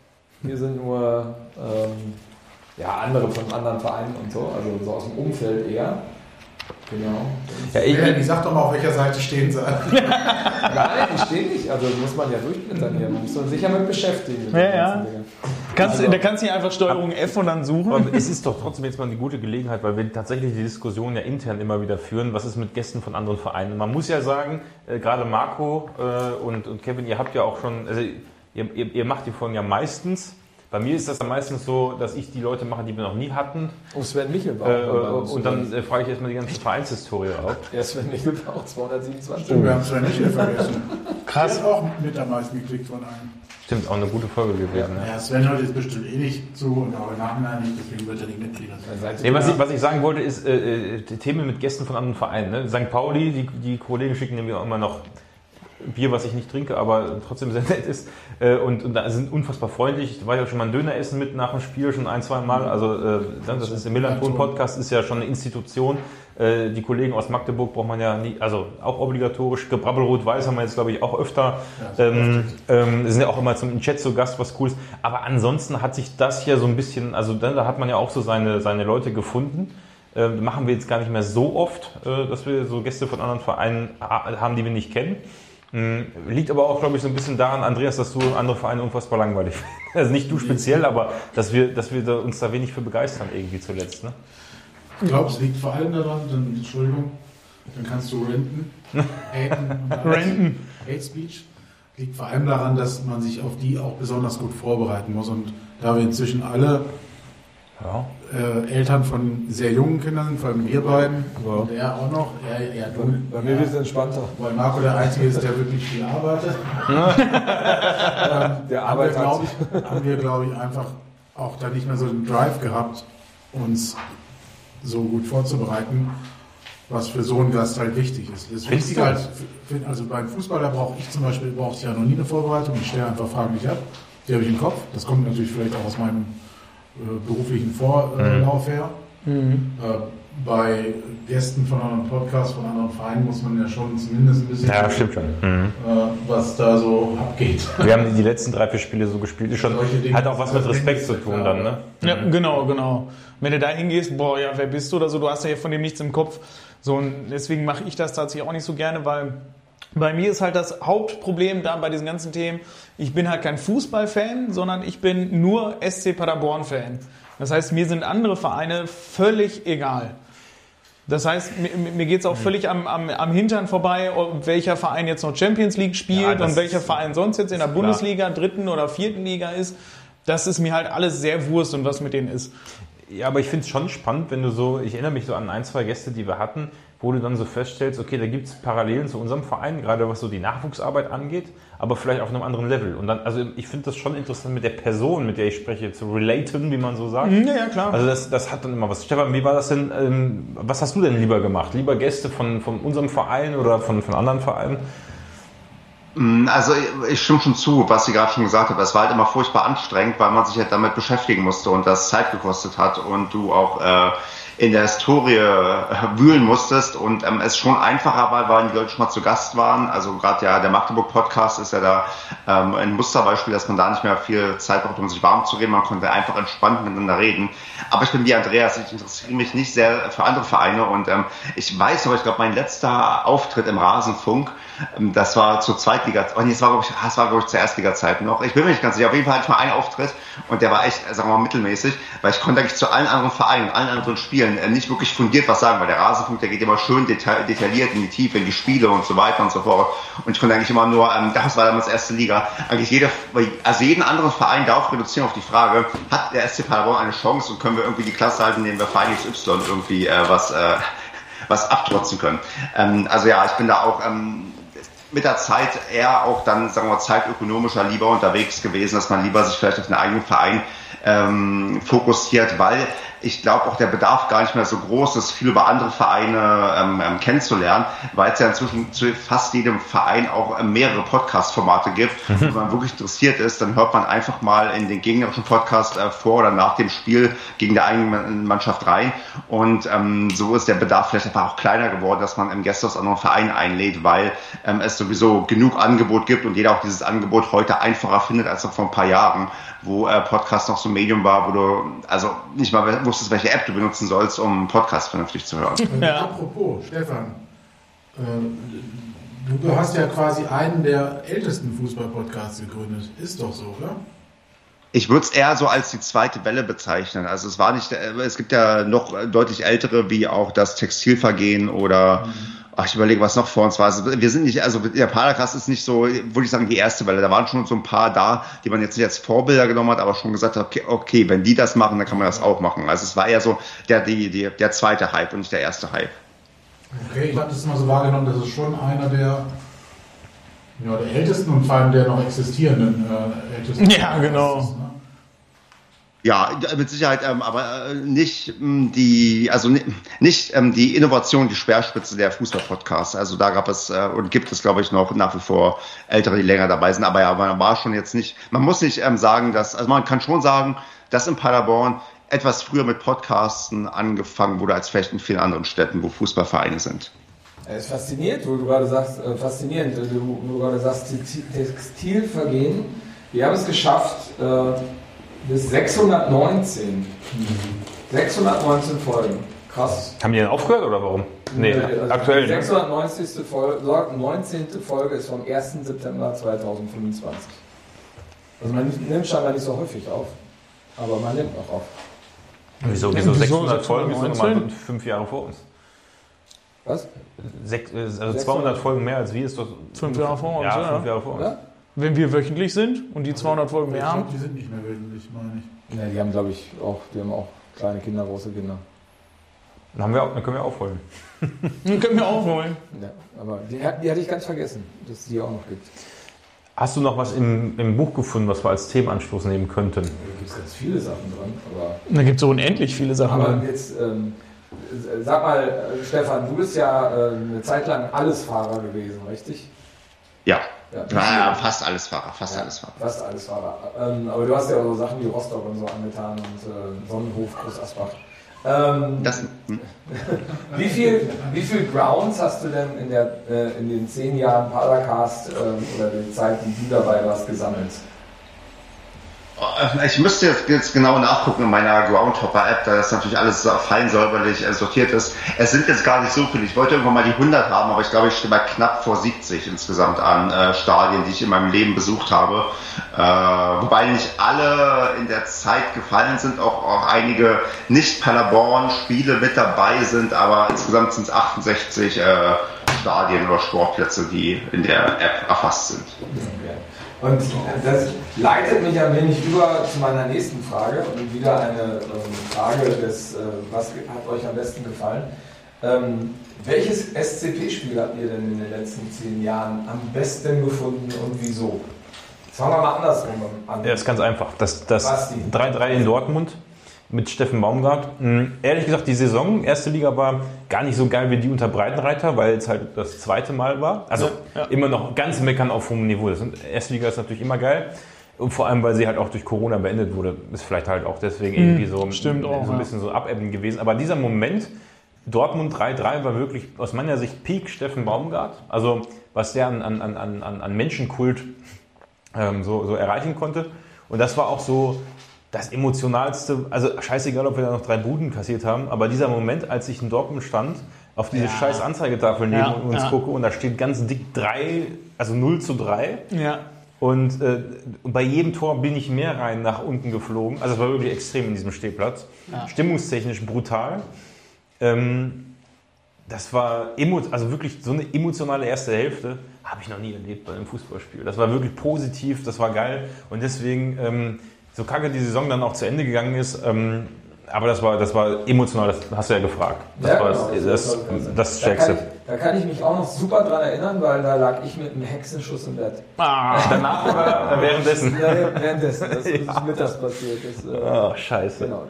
andere von anderen Vereinen und so, also so aus dem Umfeld eher. Genau. Ja, Ich sag doch mal, auf welcher Seite stehen sie. Nein, ich stehe nicht. Also muss man ja durchblättern hier. Man muss sich ja mit beschäftigen. Mit Ja, den ja. ganzen Dingen. Da kannst du nicht einfach Steuerung F und dann suchen. Aber es ist doch trotzdem jetzt mal eine gute Gelegenheit, weil wir tatsächlich die Diskussion ja intern immer wieder führen, was ist mit Gästen von anderen Vereinen. Man muss ja sagen, gerade Marco und Kevin, ihr habt ja auch schon, also ihr macht die Folgen ja meistens. Bei mir ist das dann meistens so, dass ich die Leute mache, die wir noch nie hatten. Oh, Sven Michel war auch bei uns. Und dann frage ich erstmal die ganze Vereinshistorie auf. Ja, Sven Michel war auch 227. Stimmt, wir haben es ja nicht vergessen. Krass. Der hat auch mit am meisten geklickt von allen. Stimmt, auch eine gute Folge gewesen. Ja, Sven hört jetzt bestimmt eh nicht zu und auch im Nachhinein nicht, deswegen wird er nicht Mitglieder sein. Nee, was ich sagen wollte, ist die Themen mit Gästen von anderen Vereinen. Ne? St. Pauli, die Kollegen schicken mir auch immer noch Bier, was ich nicht trinke, aber trotzdem sehr nett ist. Und da sind unfassbar freundlich. Ich war ja schon mal ein Döner essen mit nach dem Spiel, schon 1-2 Mal. Also das ist der Millanton-Podcast, ist ja schon eine Institution. Die Kollegen aus Magdeburg braucht man ja nie, also auch obligatorisch. Gebrabbel Rot-Weiß haben wir jetzt, glaube ich, auch öfter. Sind ja auch immer im Chat zu Gast, was cool ist. Aber ansonsten hat sich das hier so ein bisschen, also da hat man ja auch so seine Leute gefunden. Machen wir jetzt gar nicht mehr so oft, dass wir so Gäste von anderen Vereinen haben, die wir nicht kennen. Liegt aber auch, glaube ich, so ein bisschen daran, Andreas, dass du andere Vereine unfassbar langweilig findest. Also nicht du speziell, aber dass wir uns da wenig für begeistern irgendwie zuletzt. Ne? Ich glaube, es liegt vor allem daran, Entschuldigung, dann kannst du renten. Hate Speech. Liegt vor allem daran, dass man sich auf die auch besonders gut vorbereiten muss. Und da wir inzwischen alle Eltern von sehr jungen Kindern sind, vor allem wir beiden, und er auch noch, er du. Bei mir ist es entspannter. Weil Marco der Einzige ist, der wirklich viel arbeitet. Der Arbeit hat sich. Haben wir, glaube ich, einfach auch da nicht mehr so den Drive gehabt, uns so gut vorzubereiten, was für so einen Gast halt wichtig ist. Das Wichtige halt, also beim Fußballer brauche ich ja noch nie eine Vorbereitung. Ich stelle einfach Fragen nicht ab. Die habe ich im Kopf. Das kommt natürlich vielleicht auch aus meinem beruflichen Vorlauf her. Bei Gästen von anderen Podcasts, von anderen Vereinen muss man ja schon zumindest ein bisschen stimmt schon. Was da so abgeht. Wir haben die letzten 3-4 Spiele so gespielt. Ist schon, hat auch was mit Respekt zu tun dann, ne? Ja, genau. Wenn du da hingehst, wer bist du oder so, du hast ja von dem nichts im Kopf. So, und deswegen mache ich das tatsächlich auch nicht so gerne, weil bei mir ist halt das Hauptproblem da bei diesen ganzen Themen, ich bin halt kein Fußballfan, sondern ich bin nur SC Paderborn-Fan. Das heißt, mir sind andere Vereine völlig egal. Das heißt, mir geht es auch völlig am Hintern vorbei, welcher Verein jetzt noch Champions League spielt und welcher Verein sonst jetzt in der Bundesliga, 3. oder 4. Liga ist. Das ist mir halt alles sehr Wurst und was mit denen ist. Ja, aber ich finde es schon spannend, wenn du so, ich erinnere mich so an 1-2 Gäste, die wir hatten, wo du dann so feststellst, okay, da gibt es Parallelen zu unserem Verein, gerade was so die Nachwuchsarbeit angeht, aber vielleicht auf einem anderen Level. Und dann, also ich finde das schon interessant, mit der Person, mit der ich spreche, zu relaten, wie man so sagt. Ja, klar. Also das hat dann immer was. Stefan, wie war das denn, was hast du denn lieber gemacht? Lieber Gäste von unserem Verein oder von anderen Vereinen? Also ich stimme schon zu, was Sie gerade schon gesagt haben. Es war halt immer furchtbar anstrengend, weil man sich halt damit beschäftigen musste und das Zeit gekostet hat und du auch in der Historie wühlen musstest und es schon einfacher war, weil die Leute schon mal zu Gast waren. Also gerade der Magdeburg-Podcast ist ja da ein Musterbeispiel, dass man da nicht mehr viel Zeit braucht, um sich warm zu reden. Man konnte einfach entspannt miteinander reden. Aber ich bin wie Andreas, ich interessiere mich nicht sehr für andere Vereine und ich weiß aber, ich glaube, mein letzter Auftritt im Rasenfunk, das war zur Zweitliga, es war glaube ich zur Erstliga-Zeit noch. Ich bin mir nicht ganz sicher. Auf jeden Fall hatte ich mal einen Auftritt und der war echt, sagen wir mal, mittelmäßig, weil ich konnte eigentlich zu allen anderen Vereinen, allen anderen Spielen nicht wirklich fundiert was sagen, weil der Rasenfunk, der geht immer schön detailliert in die Tiefe, in die Spiele und so weiter und so fort. Und ich konnte eigentlich immer nur, das war damals erste Liga, eigentlich jeden anderen Verein darauf reduzieren auf die Frage, hat der SC Paderborn eine Chance und können wir irgendwie die Klasse halten, indem wir Verein XY irgendwie was abtrotzen können. Also ja, ich bin da auch mit der Zeit eher auch dann, sagen wir mal, zeitökonomischer lieber unterwegs gewesen, dass man lieber sich vielleicht auf den eigenen Verein fokussiert, weil ich glaube auch der Bedarf gar nicht mehr so groß ist, viel über andere Vereine kennenzulernen, weil es ja inzwischen zu fast jedem Verein auch mehrere Podcast-Formate gibt. Wenn man wirklich interessiert ist, dann hört man einfach mal in den gegnerischen Podcast vor oder nach dem Spiel gegen die eigene Mannschaft rein. Und so ist der Bedarf vielleicht einfach auch kleiner geworden, dass man Gäste aus anderen Vereinen einlädt, weil es sowieso genug Angebot gibt und jeder auch dieses Angebot heute einfacher findet als noch vor ein paar Jahren, wo Podcast noch so ein Medium war, wo du also nicht mal wusstest, welche App du benutzen sollst, um einen Podcast vernünftig zu hören. Ja. Apropos, Stefan, du hast ja quasi einen der ältesten Fußball-Podcasts gegründet. Ist doch so, oder? Ich würde es eher so als die zweite Welle bezeichnen. Also es gibt ja noch deutlich ältere, wie auch das Textilvergehen oder ich überlege, was noch vor uns war. Also wir sind nicht, also der Padercast ist nicht so, würde ich sagen, die erste Welle. Da waren schon so ein paar da, die man jetzt nicht als Vorbilder genommen hat, aber schon gesagt hat, okay, wenn die das machen, dann kann man das auch machen. Also es war eher so der zweite Hype und nicht der erste Hype. Okay, ich habe das immer so wahrgenommen, dass es schon einer der ältesten und vor allem der noch existierenden ältesten. Ja, genau. Ist, ne? Ja, mit Sicherheit, aber nicht die Innovation, die Speerspitze der Fußball-Podcasts. Also da gab es und gibt es, glaube ich, noch nach wie vor Ältere, die länger dabei sind. Aber ja, man war schon jetzt nicht, man muss nicht sagen, also man kann schon sagen, dass in Paderborn etwas früher mit Podcasten angefangen wurde als vielleicht in vielen anderen Städten, wo Fußballvereine sind. Es ist faszinierend, wo du gerade sagst, du gerade sagst, Textilvergehen. Wir haben es geschafft, bis 619. 619 Folgen. Krass. Haben die denn aufgehört oder warum? Nee, also aktuell. Die 690. Folge, 19. Folge ist vom 1. September 2025. Also man nimmt scheinbar nicht so häufig auf, aber man nimmt noch auf. Wieso 600 Folgen? Wir sind immer 5 Jahre vor uns. Was? 200 Folgen mehr als wir ist doch 5 Jahre vor uns. Ja, 5 Jahre vor uns. Ja? Wenn wir wöchentlich sind und die 200 Folgen mehr haben. Die sind nicht mehr wöchentlich, meine ich. Ja, die haben, glaube ich, auch kleine Kinder, große Kinder. Dann können wir aufholen. Den können wir aufholen. Ja, aber die hatte ich ganz vergessen, dass es die auch noch gibt. Hast du noch was im Buch gefunden, was wir als Themenanstoß nehmen könnten? Da gibt es ganz viele Sachen dran. Da gibt es so unendlich viele Sachen Aber dran. jetzt, sag mal, Stefan, du bist ja eine Zeit lang Allesfahrer gewesen, richtig? Ja. Ja, fast alles Fahrer. Fast alles Fahrer. Aber du hast ja auch so Sachen wie Rostock und so angetan und Sonnenhof, Groß Asbach. Wie viel Grounds hast du denn in den 10 Jahren Padercast oder der Zeit, die du dabei warst, gesammelt? Ich müsste jetzt genau nachgucken in meiner Groundhopper-App, da das natürlich alles fein säuberlich sortiert ist. Es sind jetzt gar nicht so viele. Ich wollte irgendwann mal die 100 haben, aber ich glaube, ich stehe bei knapp vor 70 insgesamt an Stadien, die ich in meinem Leben besucht habe. Wobei nicht alle in der Zeit gefallen sind, auch einige Nicht-Paderborn-Spiele mit dabei sind, aber insgesamt sind es 68 Stadien oder Sportplätze, die in der App erfasst sind. Okay. Und das leitet mich ein wenig über zu meiner nächsten Frage und wieder eine Frage des, was hat euch am besten gefallen? Welches SCP-Spiel habt ihr denn in den letzten 10 Jahren am besten gefunden und wieso? Fangen wir mal andersrum an. Ja, ist ganz einfach. Das 3-3 in Dortmund mit Steffen Baumgart. Ehrlich gesagt, die Saison, erste Liga war gar nicht so geil wie die unter Breitenreiter, weil es halt das zweite Mal war. Also immer noch ganz meckern auf hohem Niveau. Erste Liga ist natürlich immer geil. Und vor allem, weil sie halt auch durch Corona beendet wurde, ist vielleicht halt auch deswegen irgendwie so ein bisschen so abebben gewesen. Aber dieser Moment, Dortmund 3-3, war wirklich aus meiner Sicht Peak Steffen Baumgart. Also was der an Menschenkult so erreichen konnte. Und das war auch so das Emotionalste, also scheißegal, ob wir da noch 3 Buden kassiert haben, aber dieser Moment, als ich in Dortmund stand, auf diese scheiß Anzeigetafel neben uns gucke und da steht ganz dick 3, also 0-3. Ja. Und bei jedem Tor bin ich mehr rein nach unten geflogen. Also es war wirklich extrem in diesem Stehplatz. Ja. Stimmungstechnisch brutal. Das war also wirklich so eine emotionale erste Hälfte, habe ich noch nie erlebt bei einem Fußballspiel. Das war wirklich positiv, das war geil. Und deswegen, so kacke die Saison dann auch zu Ende gegangen ist, aber das war emotional, das hast du ja gefragt. Das war das Stärkste. Da kann ich mich auch noch super dran erinnern, weil da lag ich mit einem Hexenschuss im Bett. Danach oder währenddessen? Ja, währenddessen. Das ist mittags passiert. Scheiße. Genau,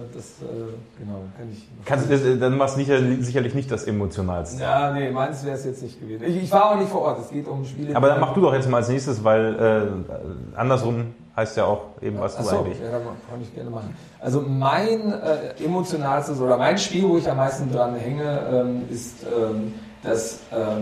kann ich. Dann war es sicherlich nicht das Emotionalste. Ja, nee, meins wäre es jetzt nicht gewesen. Ich war auch nicht vor Ort, es geht um Spiele. Aber dann mach du doch jetzt mal als nächstes, weil andersrum heißt ja auch eben, was du eigentlich. Ja, kann ich gerne machen. Also mein emotionalstes oder mein Spiel, wo ich am meisten dran hänge, ist das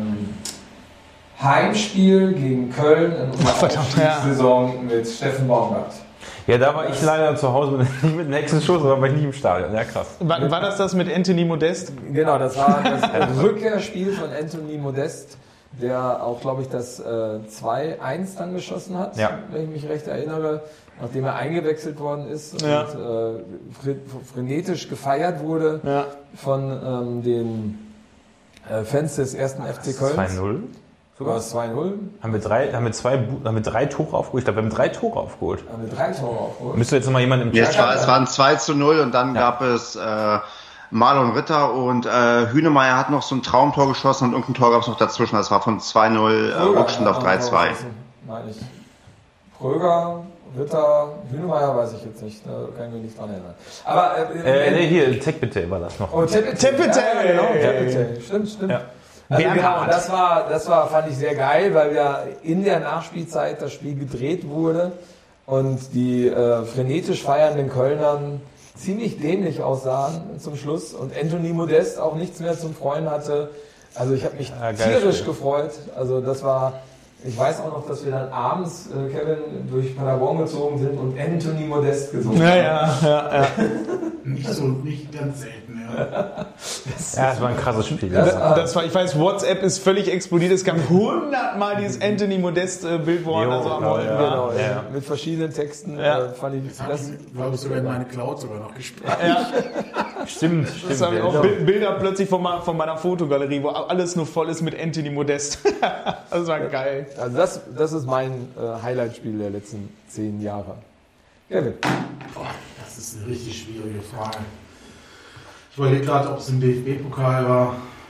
Heimspiel gegen Köln in unserer Saison mit Steffen Baumgart. Ja, da war ich leider zu Hause nicht mit einem Hexenschuss, aber war ich nicht im Stadion. Ja, krass. War das mit Anthony Modest? Genau, das war das Rückkehrspiel von Anthony Modest, der auch, glaube ich, das 2-1 dann geschossen hat, wenn ich mich recht erinnere, nachdem er eingewechselt worden ist und frenetisch gefeiert wurde von den Fans des ersten FC Köln. 2-0? Sogar 2-0. Haben wir 3 Tore aufgeholt? Ich glaube, wir haben 3 Tore aufgeholt. Haben wir 3 Tore aufgeholt? Müsste jetzt noch mal jemand im Chat... Es waren 2-0 und dann gab es Marlon Ritter und Hünemeyer hat noch so ein Traumtor geschossen und irgendein Tor gab es noch dazwischen. Das war von 2-0 Rückstand auf 3-2. Meine ich. Pröger, Ritter, Hünemeyer weiß ich jetzt nicht, da kann ich mich nicht dran erinnern. Aber hier, Tekbite war das noch. Oh, Tekbite, genau. Tekbite. Stimmt. Ja. Also genau, das war, fand ich sehr geil, weil ja in der Nachspielzeit das Spiel gedreht wurde und die frenetisch feiernden Kölnern ziemlich dämlich aussahen zum Schluss und Anthony Modest auch nichts mehr zum Freuen hatte. Also ich habe mich tierisch gefreut. Also das war, ich weiß auch noch, dass wir dann abends, Kevin, durch Paderborn gezogen sind und Anthony Modest gesungen haben. Ja. Nicht ganz selten, ja. Das war ein krasses Spiel. Ich weiß, WhatsApp ist völlig explodiert. Es gab 100-mal dieses Anthony Modest-Bild, wo er am Rollen war. Genau, mit verschiedenen Texten fand ich das. Glaube ich sogar in meine Cloud sogar noch gespeichert. Ja. Stimmt. Das habe ich auch Bilder plötzlich von meiner Fotogalerie, wo alles nur voll ist mit Anthony Modest. Das war geil. Also das ist mein Highlight-Spiel der letzten 10 Jahre. Kevin. Das ist eine richtig schwierige Frage. Ich überlege gerade, ob es im DFB-Pokal war.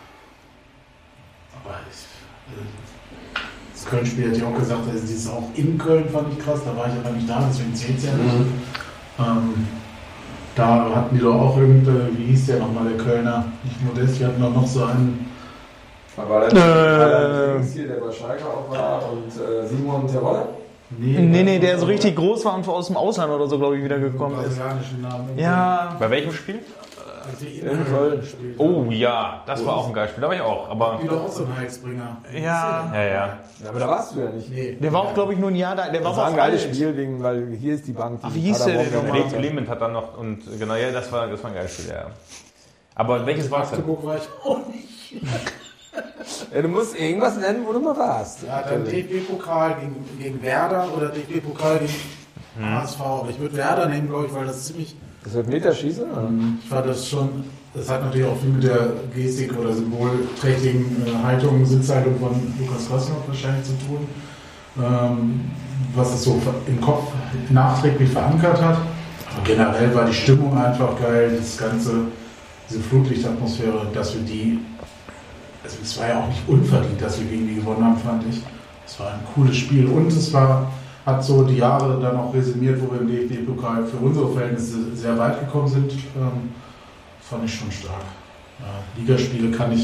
Aber das Köln-Spiel hat ja auch gesagt, das ist auch in Köln, fand ich krass. Da war ich aber nicht da, deswegen zählt es ja nicht. Da hatten die doch auch wie hieß der nochmal, der Kölner? Nicht Modest, wir hatten doch noch so einen War das hier, der bei Schalke auch war und Simon Terodde? Nee, der so richtig groß war und aus dem Ausland oder so, glaube ich, wieder gekommen ist. Namen. Ja. Bei welchem Spiel? In Köln. Oh ja, das war auch ein geiles Spiel, da war ich auch. Aber Wieder auch so ein Heizbringer. Ja. ja. Aber da warst du ja nicht. Nee. Der war auch, glaube ich, nur ein Jahr da. Der war Das war ein auch geiles alt. Spiel, weil hier ist die Bank. Ach, wie hieß der denn nochmal? Red Clement hat dann noch, und genau, ja, das war ein geiles Spiel, ja. Aber welches war es denn? Magdeburg war ich auch nicht. Ja, du musst irgendwas nennen, wo du mal warst. Ja, dann DFB-Pokal gegen Werder oder DFB-Pokal gegen HSV. Aber ich würde Werder nehmen, glaube ich, weil das ziemlich... Das wird Meterschießen? Ich fand das schon... Das hat natürlich auch viel mit der Gestik oder symbolträchtigen Haltung, Sitzhaltung von Lukas Krasnov wahrscheinlich zu tun. Was es so im Kopf nachträglich verankert hat. Aber generell war die Stimmung einfach geil. Das Ganze, diese Flutlichtatmosphäre, dass wir die... Also es war ja auch nicht unverdient, dass wir gegen die gewonnen haben, fand ich. Es war ein cooles Spiel und es hat so die Jahre dann auch resümiert, wo wir im DFB-Pokal für unsere Verhältnisse sehr weit gekommen sind. Fand ich schon stark. Ja, Ligaspiele gab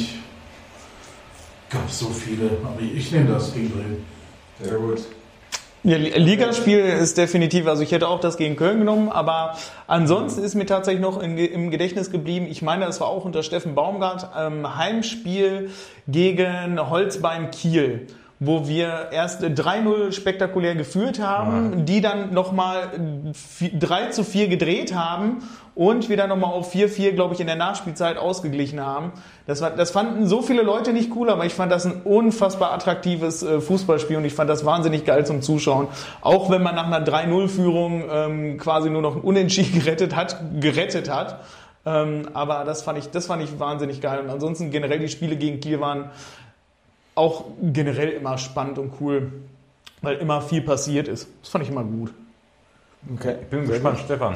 es so viele, aber ich nehme das gegen Bremen. Sehr gut. Ja, Ligaspiel ist definitiv, also ich hätte auch das gegen Köln genommen, aber ansonsten ist mir tatsächlich noch im Gedächtnis geblieben, ich meine, das war auch unter Steffen Baumgart, Heimspiel gegen Holzbein Kiel, wo wir erst 3-0 spektakulär geführt haben, die dann nochmal 3-4 gedreht haben und wir dann nochmal auf 4-4, glaube ich, in der Nachspielzeit ausgeglichen haben. Das fanden so viele Leute nicht cool, aber ich fand das ein unfassbar attraktives Fußballspiel und ich fand das wahnsinnig geil zum Zuschauen. Auch wenn man nach einer 3-0-Führung quasi nur noch ein Unentschieden gerettet hat. Aber das fand ich wahnsinnig geil. Und ansonsten generell die Spiele gegen Kiel waren auch generell immer spannend und cool, weil immer viel passiert ist. Das fand ich immer gut. Okay. Ich bin gespannt, Stefan.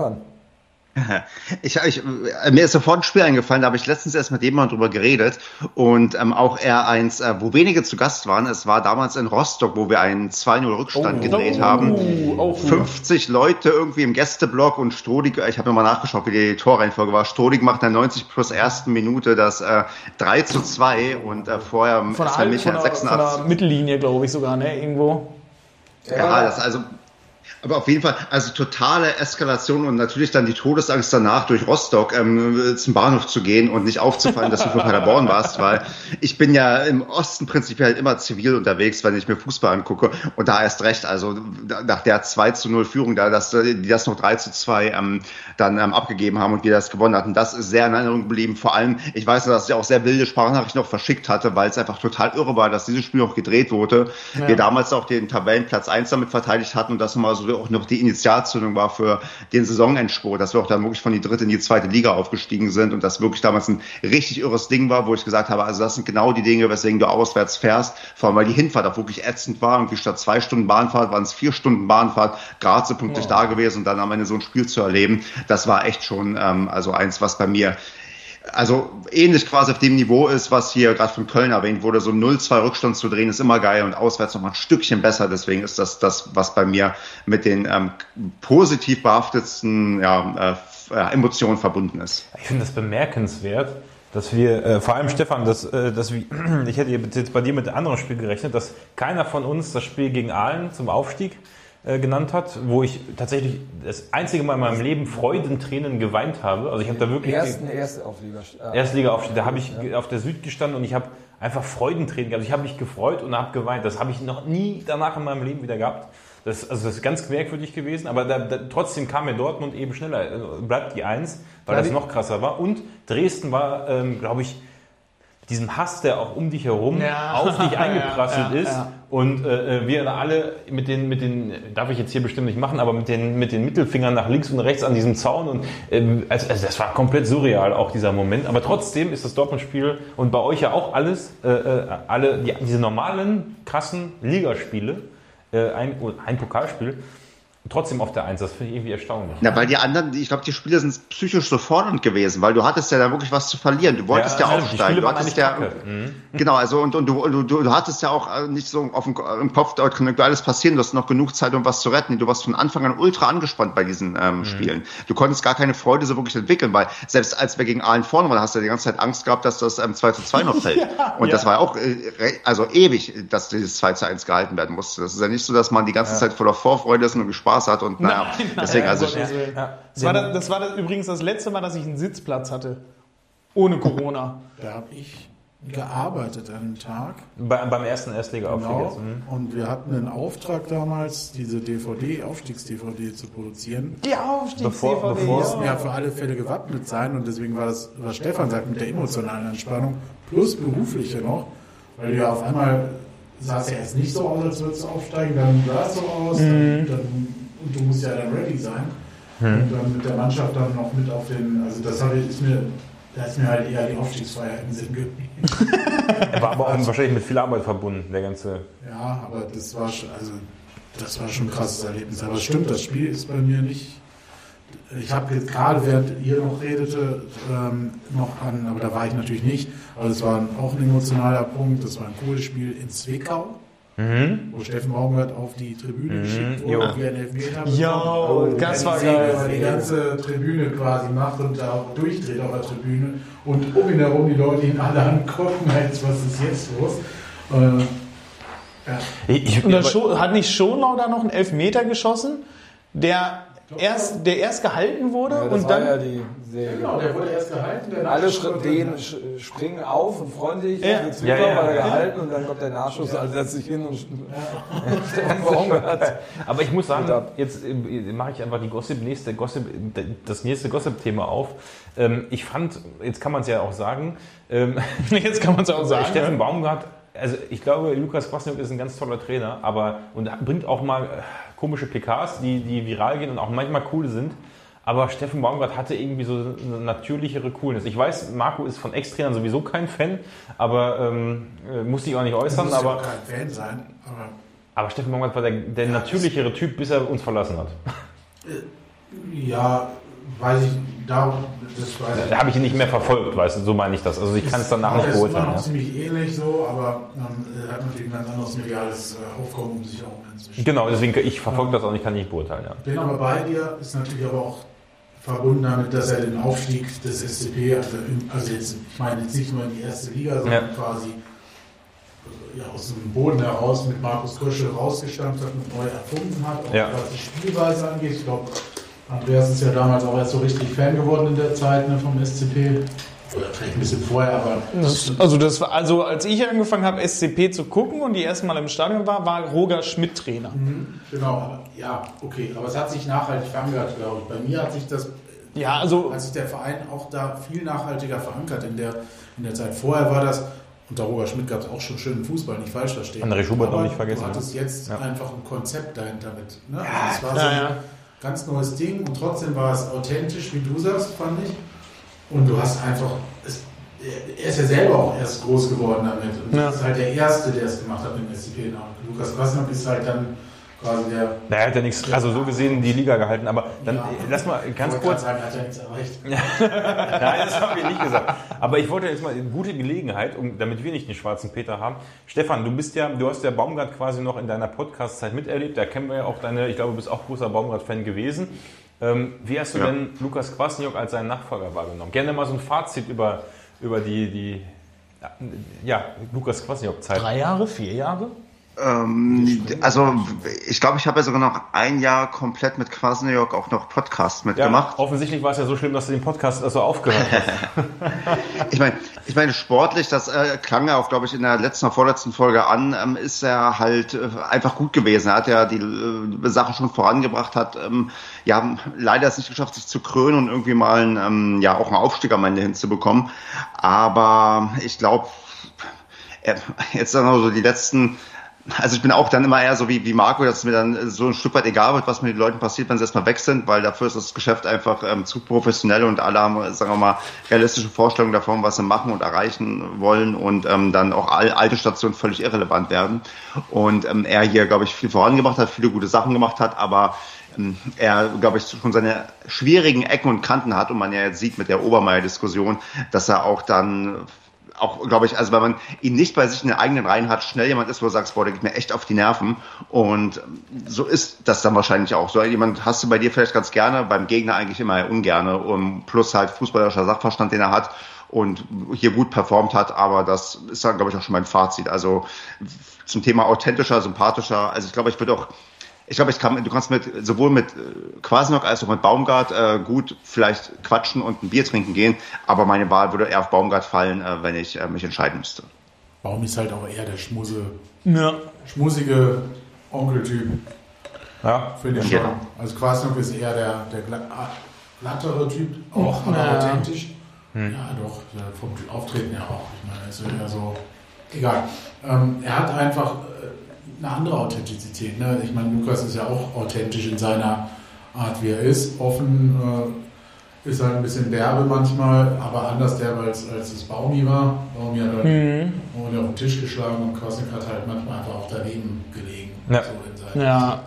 Mir ist sofort ein Spiel eingefallen, da habe ich letztens erst mit jemandem drüber geredet und auch eins, wo wenige zu Gast waren. Es war damals in Rostock, wo wir einen 2-0 Rückstand gedreht haben. 50 Leute irgendwie im Gästeblock und Strodig, ich habe nochmal nachgeschaut, wie die Torreihenfolge war. Strodig macht in der 90 plus ersten Minute das 3-2 und vorher ist Michael 86. Von der Mittellinie, glaube ich sogar, ne, irgendwo. Ja, das also... Aber auf jeden Fall, also totale Eskalation und natürlich dann die Todesangst danach, durch Rostock zum Bahnhof zu gehen und nicht aufzufallen, dass du für Paderborn warst, weil ich bin ja im Osten prinzipiell immer zivil unterwegs, wenn ich mir Fußball angucke und da erst recht, also nach der 2-0 Führung da, die das noch 3-2 dann abgegeben haben und wir das gewonnen hatten, das ist sehr in Erinnerung geblieben. Vor allem, ich weiß, dass ich auch sehr wilde Sprachnachrichten noch verschickt hatte, weil es einfach total irre war, dass dieses Spiel noch gedreht wurde. Ja. Wir damals auch den Tabellenplatz 1 damit verteidigt hatten und das mal so auch noch die Initialzündung war für den Saisonendspurt, dass wir auch dann wirklich von die 3. in die 2. Liga aufgestiegen sind und das wirklich damals ein richtig irres Ding war, wo ich gesagt habe, also das sind genau die Dinge, weswegen du auswärts fährst, vor allem weil die Hinfahrt auch wirklich ätzend war, irgendwie statt 2 Stunden Bahnfahrt waren es 4 Stunden Bahnfahrt, gerade so pünktlich da gewesen und dann am Ende so ein Spiel zu erleben, das war echt schon also eins, was bei mir also ähnlich quasi auf dem Niveau ist, was hier gerade von Köln erwähnt wurde, so 0-2 Rückstand zu drehen, ist immer geil und auswärts noch mal ein Stückchen besser. Deswegen ist das, was bei mir mit den positiv behaftetsten Emotionen verbunden ist. Ich finde das bemerkenswert, dass wir, vor allem Stefan, ich hätte jetzt bei dir mit einem anderen Spiel gerechnet, dass keiner von uns das Spiel gegen Aalen zum Aufstieg genannt hat, wo ich tatsächlich das einzige Mal in meinem Leben Freudentränen geweint habe. Also ich habe da wirklich... Erstliga-Aufstieg. Da habe ich auf der Süd gestanden und ich habe einfach Freudentränen gehabt. Ich habe mich gefreut und habe geweint. Das habe ich noch nie danach in meinem Leben wieder gehabt. Das ist ganz merkwürdig gewesen, aber trotzdem kam mir Dortmund eben schneller. Bleibt die 1, weil das noch krasser war. Und Dresden war, glaube ich, diesem Hass, der auch um dich herum auf dich eingeprasselt ist. Ja. Und wir alle mit den, darf ich jetzt hier bestimmt nicht machen, aber mit den Mittelfingern nach links und rechts an diesem Zaun. Und also das war komplett surreal, auch dieser Moment. Aber trotzdem ist das Dortmund-Spiel und bei euch ja auch alles, diese normalen, krassen Ligaspiele, ein Pokalspiel, trotzdem auf der 1. Das finde ich irgendwie erstaunlich. Na, weil die anderen, ich glaube, die Spiele sind psychisch so fordernd gewesen, weil du hattest ja da wirklich was zu verlieren. Du wolltest ja aufsteigen. Du hattest ja, genau, also und du hattest ja auch nicht so im Kopf, da könnte alles passieren. Du hast noch genug Zeit, um was zu retten. Du warst von Anfang an ultra angespannt bei diesen Spielen. Du konntest gar keine Freude so wirklich entwickeln, weil selbst als wir gegen Aalen vorne waren, hast du die ganze Zeit Angst gehabt, dass das 2:2 noch fällt. Und das war auch also ewig, dass dieses 2:1 gehalten werden musste. Das ist ja nicht so, dass man die ganze Zeit voller Vorfreude ist und irgendwie Spaß hat und deswegen Das war übrigens das letzte Mal, dass ich einen Sitzplatz hatte. Ohne Corona. Da habe ich gearbeitet an dem Tag. Beim ersten Erstliga-Aufstieg. Genau. Und wir hatten einen Auftrag damals, diese Aufstiegs-DVD zu produzieren. Die Aufstiegs-DVD. Wir mussten ja für alle Fälle gewappnet sein und deswegen war das, was Stefan sagt, mit der emotionalen Entspannung plus berufliche noch, weil du ja auf einmal sah es ja erst nicht so aus, als würdest du aufsteigen, dann sah es so aus, und du musst ja dann ready sein. Und dann mit der Mannschaft dann noch mit auf den, also da ist mir halt eher die Aufstiegsfeier im Sinn geblieben. War aber auch wahrscheinlich mit viel Arbeit verbunden, der ganze. Ja, aber das war schon ein krasses Erlebnis. Aber es stimmt, das Spiel ist bei mir nicht. Ich habe jetzt gerade, während ihr noch redete, aber da war ich natürlich nicht, aber das war auch ein emotionaler Punkt, das war ein cooles Spiel in Zwickau, wo Steffen Baumgart auf die Tribüne geschickt wurde und wir einen Elfmeter bekommen. Ja, das war geil. Weil die ganze Tribüne quasi macht und da auch durchdreht auf der Tribüne und um ihn herum die Leute ihn alle angucken, was ist jetzt los? Hat nicht Schonlau da noch einen Elfmeter geschossen, der erst gehalten wurde und dann. Ja die Serie. Genau, der wurde erst gehalten. Alle springen auf und freuen sich. Weil er gehalten und dann kommt der Nachschuss, also setzt sich hin und Stefan Baumgart. Aber ich muss sagen, jetzt mache ich einfach das nächste Gossip-Thema auf. Ich fand, jetzt kann man es ja auch sagen, Steffen Baumgart, also ich glaube, Lukas Kwasniok ist ein ganz toller Trainer, und bringt auch mal komische PKs, die viral gehen und auch manchmal cool sind. Aber Steffen Baumgart hatte irgendwie so eine natürlichere Coolness. Ich weiß, Marco ist von Ex-Trainern sowieso kein Fan, aber muss sich auch nicht äußern. Muss aber kein Fan sein. Aber Steffen Baumgart war der natürlichere Typ, bis er uns verlassen hat. Ja, weiß ich. Da habe ich ihn nicht mehr verfolgt, weißt du, so meine ich das. Also ich kann es danach nicht beurteilen. Das ist immer noch ziemlich ähnlich so, aber er hat natürlich ein ganz anderes mediales Aufkommen um sich auch inzwischen. Genau, deswegen, ich verfolge das auch nicht, kann nicht beurteilen. Ja. Bin aber bei dir, ist natürlich aber auch verbunden damit, dass er den Aufstieg des SCP, also jetzt, ich meine jetzt nicht nur in die erste Liga, sondern quasi aus dem Boden heraus mit Markus Kröschel rausgestampft hat und neu erfunden hat, auch was die Spielweise angeht. Ich glaube, Andreas ist ja damals auch erst so richtig Fan geworden in der Zeit vom SCP. Oder vielleicht ein bisschen vorher, aber... Also als ich angefangen habe, SCP zu gucken und die erste Mal im Stadion war Roger Schmidt Trainer. Genau, aber es hat sich nachhaltig verankert, glaube ich. Bei mir hat sich das... hat sich der Verein auch da viel nachhaltiger verankert in der Zeit. Vorher war das... Unter Roger Schmidt gab es auch schon schönen Fußball, nicht falsch verstehen. André Schubert noch nicht vergessen. Du hattest jetzt einfach ein Konzept dahinter mit. Ne? Also es war so ein ganz neues Ding und trotzdem war es authentisch, wie du sagst, fand ich. Und du hast einfach, er ist ja selber auch erst groß geworden damit. Und das ist halt der Erste, der es gemacht hat mit dem SCP. Lukas Kwasniok ist halt dann quasi der... Er hat ja nichts, also so gesehen die Liga gehalten, aber dann lass mal ganz kurz... Er hat ja nichts erreicht. Nein, das habe ich nicht gesagt. Aber ich wollte jetzt mal eine gute Gelegenheit, damit wir nicht den schwarzen Peter haben. Stefan, du hast ja Baumgart quasi noch in deiner Podcast-Zeit miterlebt. Da kennen wir ja auch ich glaube, du bist auch großer Baumgart-Fan gewesen. Wie hast du denn Lukas Kwasniok als seinen Nachfolger wahrgenommen? Gerne mal so ein Fazit über die Lukas Kwasniok-Zeit. 3 Jahre, 4 Jahre? Also ich glaube, ich habe ja sogar noch 1 Jahr komplett mit Kwasniok auch noch Podcast mitgemacht. Offensichtlich war es ja so schlimm, dass du den Podcast also aufgehört hast. Ich meine sportlich, das klang ja auch, glaube ich, in der letzten oder vorletzten Folge an, ist er halt einfach gut gewesen. Er hat ja die Sache schon vorangebracht, hat leider es nicht geschafft, sich zu krönen und irgendwie mal auch einen Aufstieg am Ende hinzubekommen. Aber ich glaube, jetzt dann noch so die letzten Also ich bin auch dann immer eher so wie Marco, dass es mir dann so ein Stück weit egal wird, was mit den Leuten passiert, wenn sie erstmal weg sind, weil dafür ist das Geschäft einfach zu professionell und alle haben, sagen wir mal, realistische Vorstellungen davon, was sie machen und erreichen wollen und dann auch alte Stationen völlig irrelevant werden. Und er hier, glaube ich, viel vorangebracht hat, viele gute Sachen gemacht hat, aber er, glaube ich, schon seine schwierigen Ecken und Kanten hat und man ja jetzt sieht mit der Obermeier-Diskussion, dass er auch dann glaube ich, also wenn man ihn nicht bei sich in den eigenen Reihen hat, schnell jemand ist, wo du sagst, boah, der geht mir echt auf die Nerven. Und so ist das dann wahrscheinlich auch. So jemand hast du bei dir vielleicht ganz gerne, beim Gegner eigentlich immer ungerne. Plus halt fußballerischer Sachverstand, den er hat und hier gut performt hat. Aber das ist dann, glaube ich, auch schon mein Fazit. Also zum Thema authentischer, sympathischer. Also ich glaube, du kannst sowohl mit Kwasniok als auch mit Baumgart gut vielleicht quatschen und ein Bier trinken gehen, aber meine Wahl würde eher auf Baumgart fallen, wenn ich mich entscheiden müsste. Baum ist halt auch eher der schmusige Onkeltyp. Ja, finde ich schon. Also Kwasniok ist eher der glattere Typ, auch aber authentisch. Ja, doch, vom Auftreten ja auch. Ich meine, ist ja so. Egal. Er hat einfach eine andere Authentizität. Ne? Ich meine, Lukas ist ja auch authentisch in seiner Art, wie er ist. Offen, ist halt ein bisschen derbe manchmal, aber anders derbe als es Baumi war. Baumi hat halt auf den Tisch geschlagen und Kwasniok hat halt manchmal einfach auch daneben gelegen. Ja. So in ja.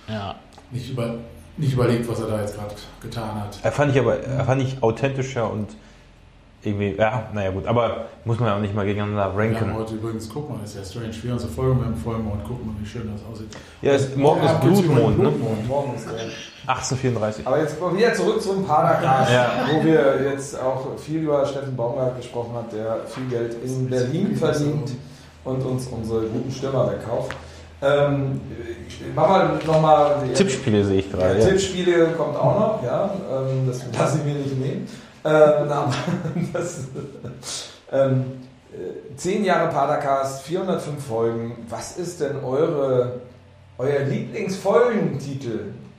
Nicht überlegt, was er da jetzt gerade getan hat. Er fand ich authentischer und irgendwie, ja, naja gut, aber muss man ja auch nicht mal gegeneinander ranken. Wir haben heute übrigens, guck mal, ist ja strange, wir unsere Folge mit dem Vollmond, guck mal, wie schön das aussieht. Ja, morgen ist Blutmond, ne? Morgen ist der. 1834. Aber jetzt wieder zurück zum Padercast, wo wir jetzt auch viel über Steffen Baumgart gesprochen haben, der viel Geld in Berlin verdient und uns unsere guten Stürmer wegkauft. Machen wir nochmal... Tippspiele sehe ich gerade. Ja, Tippspiele kommt auch noch, ja. Das lasse ich mir nicht nehmen. 10 Jahre Padercast, 405 Folgen. Was ist denn euer Lieblingsfolgentitel?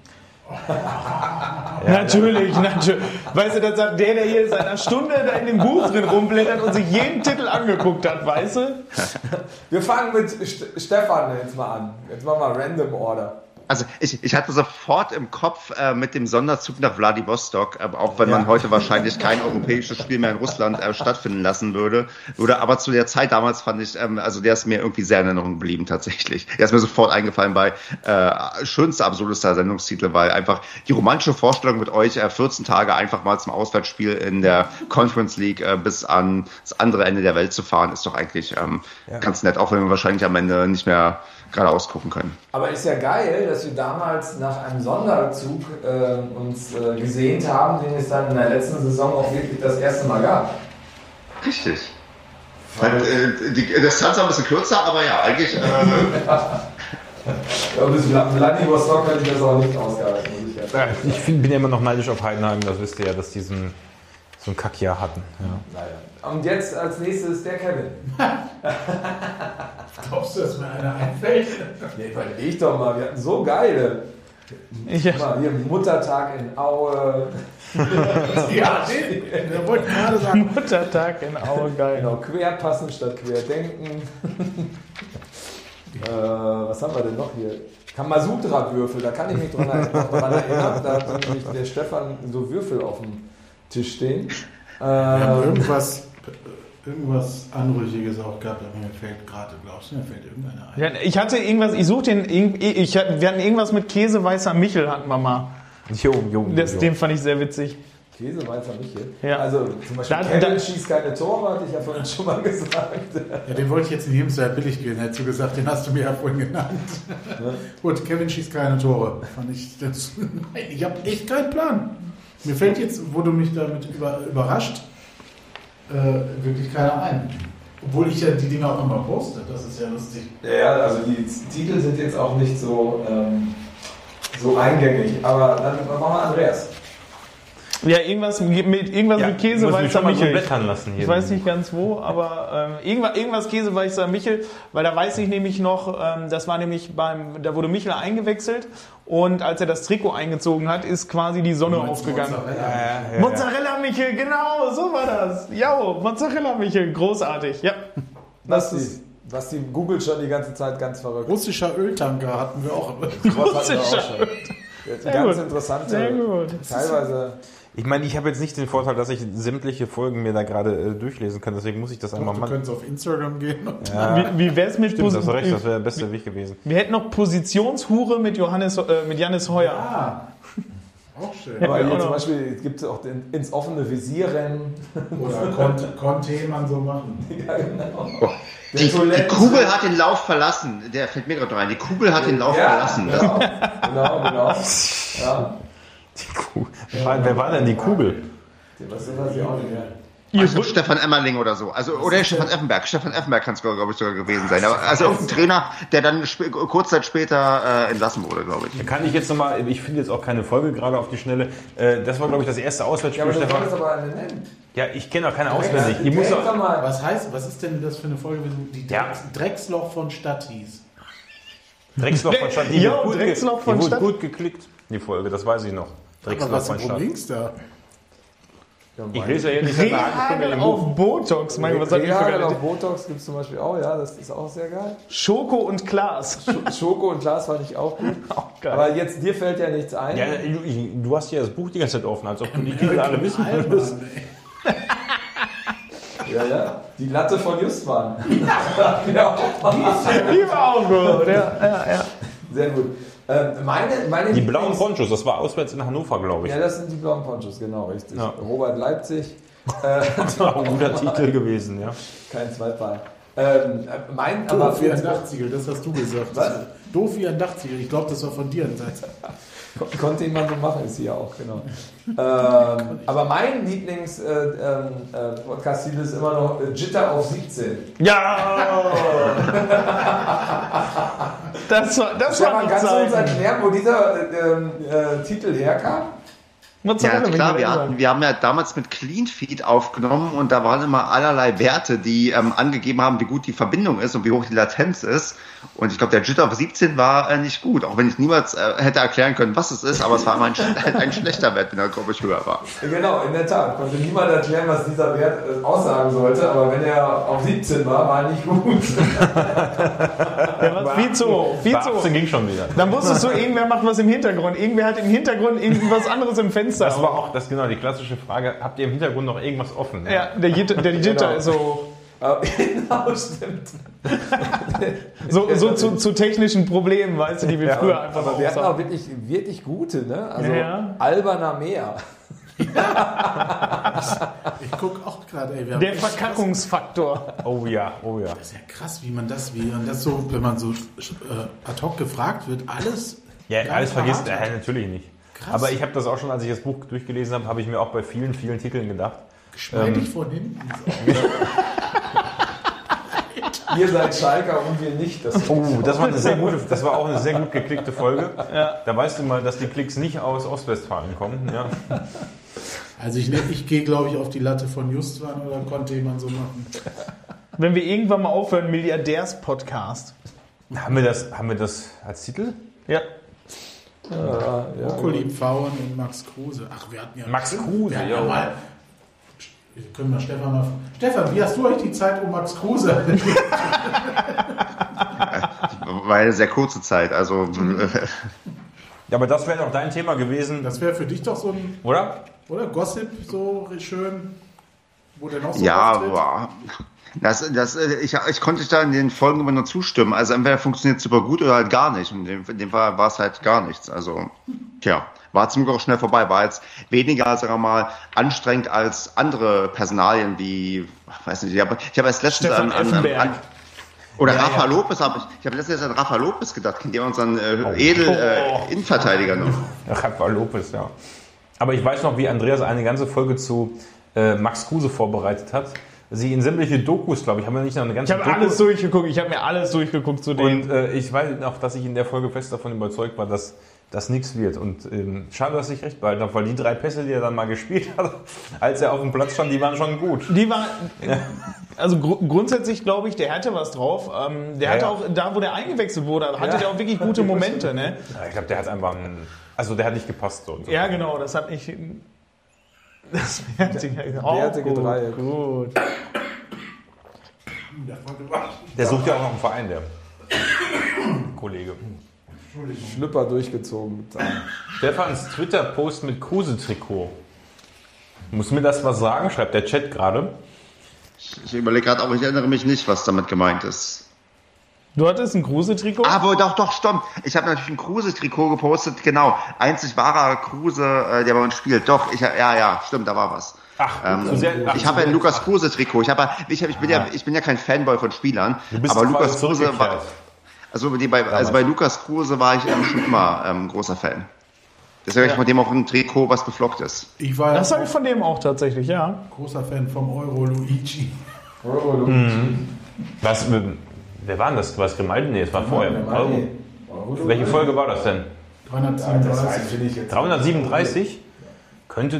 Natürlich. Weißt du, das sagt der hier seit einer Stunde da in dem Buch drin rumblättert und sich jeden Titel angeguckt hat, weißt du? Wir fangen mit Stefan jetzt mal an. Jetzt machen wir Random Order. Also ich hatte sofort im Kopf mit dem Sonderzug nach Wladiwostok, auch wenn man heute wahrscheinlich kein europäisches Spiel mehr in Russland stattfinden lassen würde. Aber zu der Zeit damals fand ich, also der ist mir irgendwie sehr in Erinnerung geblieben tatsächlich. Der ist mir sofort eingefallen bei schönster, absurdester Sendungstitel, weil einfach die romantische Vorstellung mit euch 14 Tage einfach mal zum Auswärtsspiel in der Conference League bis an das andere Ende der Welt zu fahren, ist doch eigentlich ganz nett, auch wenn wir wahrscheinlich am Ende nicht mehr geradeaus gucken können. Aber ist ja geil, dass wir damals nach einem Sonderzug uns gesehnt haben, den es dann in der letzten Saison auch wirklich das erste Mal gab. Richtig. Die Distanz war ein bisschen kürzer, aber ja, eigentlich... Ja, bis Wladiwostok hätte ich das auch nicht ausgehalten. Ich bin ja immer noch neidisch auf Heidenheim, das wisst ihr ja, dass die so ein Kackjahr hatten. Ja. Und jetzt als nächstes der Kevin. Glaubst du, dass mir einer einfällt? Nee, überleg doch mal, wir hatten so geile. Mal, hier Muttertag in Aue. Ja, der wollte gerade sagen. Muttertag in Aue, geil. Genau, querpassen statt querdenken. Was haben wir denn noch hier? Kamasutra-Würfel, da kann ich mich dran erinnern. Da hat nämlich der Stefan so Würfel auf dem Tisch stehen. Wir haben irgendwas Anrüchiges auch gehabt, aber mir fällt gerade, glaubst du, mir fällt irgendeiner ein. Ja, ich hatte irgendwas, wir hatten irgendwas mit Käse weißer Michel, hatten wir mal. Den fand ich sehr witzig. Käse weißer Michel? Ja. Also zum Beispiel Kevin schießt keine Tore, hatte ich ja vorhin schon mal gesagt. Ja, den wollte ich jetzt in jedem Fall billig gehen, hättest du gesagt, den hast du mir ja vorhin genannt. Ja. Gut, Kevin schießt keine Tore. Nein, ich habe echt keinen Plan. Mir fällt jetzt, wo du mich damit überrascht, wirklich keiner ein. Obwohl ich ja die Dinge auch immer poste, das ist ja lustig. Ja, also die Titel sind jetzt auch nicht so eingängig, aber dann machen wir Andreas. Ja, irgendwas mit Käse weißer Michel. Blättern lassen hier. Ich weiß nicht ganz wo, aber irgendwas Käse weißer Michel, weil da weiß ich nämlich noch, das war nämlich da wurde Michel eingewechselt und als er das Trikot eingezogen hat, ist quasi die Sonne aufgegangen. Mozzarella Michel, genau, so war das. Ja, Mozzarella Michel, großartig, ja. Das ist Was die googelt schon die ganze Zeit ganz verrückt. Russischer Öltanker hatten wir auch. Ganz interessante, Sehr gut. teilweise... Ich meine, ich habe jetzt nicht den Vorteil, dass ich sämtliche Folgen mir da gerade durchlesen kann, deswegen muss ich das einmal Du machen. könntest auf Instagram gehen. Wie wäre es mit Stimmt, hast du recht, das wäre der beste Weg gewesen. Wir hätten noch Positionshure mit Janis Heuer. Ah, auch schön. Aber hier zum Beispiel gibt es auch ins offene Visier rennen. Oder konnte man so machen. Ja, genau. Oh. Die Kugel hat den Lauf verlassen. Der fällt mir gerade rein. Die Kugel hat den Lauf verlassen. Genau. Ja. Die Kugel. Wer war denn die Kugel? Was weiß ich auch nicht mehr. Also Stefan Emmerling oder so. Also, oder Stefan Effenberg. Stefan Effenberg kann es, glaube ich, sogar gewesen sein. Aber, also irgendein Trainer, der dann kurz Zeit später entlassen wurde, glaube ich. Da kann ich jetzt nochmal, ich finde jetzt auch keine Folge gerade auf die Schnelle. Das war, glaube ich, das erste Auswärtsspiel. Ja, aber du Stefan. solltest aber eine nennen. Ja, ich kenne auch keine auswendig. Die muss Denk doch auch, mal. Was ist denn das für eine Folge, wie die Drecksloch von Stadt hieß? Drecksloch von Stadt. Ja, Drecksloch von die Stadt. wurde gut geklickt, die Folge, das weiß ich noch. Drecksloch Was von Stadt. ging's da? Ich lese ja hier nicht Rehagel auf Botox. Mein Gott, was hab ich für Rehagel geile auf Botox gibt es zum Beispiel auch, ja, das ist auch sehr geil. Schoko und Glas. Schoko und Glas fand ich auch gut. Auch geil. Aber jetzt, dir fällt ja nichts ein. Ja, du hast ja das Buch die ganze Zeit offen, als ob du die Titel alle wissen würdest. Ja. Die Latte von Justwan. Ja. Die war auch gut. Ja. Sehr gut. Meine Die blauen Ponchos, das war auswärts in Hannover, glaube ich. Ja, das sind die blauen Ponchos, genau, richtig. Ja. Robert Leipzig. Das war auch ein guter Titel gewesen, ja. Kein Zweitbein. Doof wie ein Dachziegel, das hast du gesagt. Was? Doof wie ein Dachziegel, ich glaube, das war von dir ein Satz. Konnte jemand so machen, ist hier auch, genau. Aber mein Lieblings-Podcast-Titel ist immer noch Jitter auf 17. Ja! Das war Kannst du uns erklären, wo dieser Titel herkam? Ja, klar, wir haben ja damals mit Cleanfeed aufgenommen und da waren immer allerlei Werte, die angegeben haben, wie gut die Verbindung ist und wie hoch die Latenz ist. Und ich glaube, der Jitter auf 17 war nicht gut, auch wenn ich niemals hätte erklären können, was es ist, aber es war immer ein schlechter Wert, wenn er, glaube ich, höher war. Genau, in der Tat. Konnte niemand erklären, was dieser Wert aussagen sollte, aber wenn er auf 17 war er nicht gut. Der war viel zu hoch. Viel zu hoch. ging schon wieder. Dann wusstest du, irgendwer macht was im Hintergrund. Irgendwer hat im Hintergrund irgendwas anderes im Fenster. Das war auch, genau die klassische Frage, habt ihr im Hintergrund noch irgendwas offen? Ja, der Jitter ist so... Genau, stimmt. So zu technischen Problemen, weißt du, die wir früher einfach Aber noch wir hatten haben. auch wirklich gute, ne? Also Ja. Alberner Meer. Ich gucke auch gerade, ey. Der Verkackungsfaktor. Oh ja. Das ist ja krass, wie man das so, wenn man so ad hoc gefragt wird, alles. Ja, alles vergisst parat hat. Natürlich nicht. Krass. Aber ich habe das auch schon, als ich das Buch durchgelesen habe, habe ich mir auch bei vielen Titeln gedacht. Geschmeidig von hinten. Ihr seid Schalker und wir nicht. Das Das war auch eine sehr gut geklickte Folge. Ja. Da weißt du mal, dass die Klicks nicht aus Ostwestfalen kommen. Ja. Also ich gehe, glaube ich, auf die Latte von Justwan oder konnte jemand so machen. Wenn wir irgendwann mal aufhören, Milliardärs-Podcast. Haben wir das als Titel? Ja. Brokkoli Pfauen und Max Kruse. Ach, wir hatten ja... Max Kruse, wir hatten ja. mal... Wir können mal Stefan mal... Stefan, wie hast du eigentlich die Zeit um Max Kruse? War eine sehr kurze Zeit, also... Ja, aber das wäre doch dein Thema gewesen. Das wäre für dich doch so ein... Oder? Oder? Gossip, so schön... Wo der noch so Ja, auftritt. boah. Ich konnte da in den Folgen immer nur zustimmen. Also entweder funktioniert es super gut oder halt gar nicht. Und in dem Fall war es halt gar nichts. Also, war zum Glück auch schnell vorbei. War jetzt weniger, sagen wir mal, anstrengend als andere Personalien wie, weiß nicht, ich habe erst letztens Rafa Lopez habe ich habe letztens an Rafa Lopez gedacht. Kennt ihr unseren Innenverteidiger noch? Rafa Lopez, ja. Aber ich weiß noch, wie Andreas eine ganze Folge zu Max Kruse vorbereitet hat. Sie in sämtliche Dokus, glaube ich, haben wir nicht noch eine ganze Ich habe alles durchgeguckt. Ich habe mir alles durchgeguckt zu dem. Und ich weiß noch, dass ich in der Folge fest davon überzeugt war, dass das nichts wird. Und schade, dass ich recht behalten habe, weil die 3 Pässe, die er dann mal gespielt hat, als er auf dem Platz stand, die waren schon gut. Die war, also grundsätzlich glaube ich, der hatte was drauf. Der hatte auch, da wo der eingewechselt wurde, hatte der auch wirklich gute Momente. Ne? Ja, ich glaube, der hat einfach der hat nicht gepasst. So. Ja, genau, das hat nicht... Das wertige Dreieck. Gut. Der sucht ja auch noch einen Verein, der Kollege. Schlüpper durchgezogen. Stefans Twitter-Post mit Kruse-Trikot. Muss mir das was sagen? Schreibt der Chat gerade. Ich überlege gerade, aber ich erinnere mich nicht, was damit gemeint ist. Du hattest ein Kruse-Trikot? Aber doch, stimmt. Ich habe natürlich ein Kruse-Trikot gepostet, genau. Einzig wahrer Kruse, der bei uns spielt. Doch, ja, stimmt, da war was. Ich habe ein Lukas Kruse-Trikot. Ich bin ja kein Fanboy von Spielern, aber Lukas Kruse war... bei Lukas Kruse war ich schon immer großer Fan. Deswegen habe ich von dem auch ein Trikot, was beflockt ist. Das habe ich von dem auch tatsächlich, ja. Großer Fan vom Euro Luigi. Was, wer war denn das? War es Grimaldi? Nee, es war vorher. Welche Folge war das denn? 337. 337? Könnte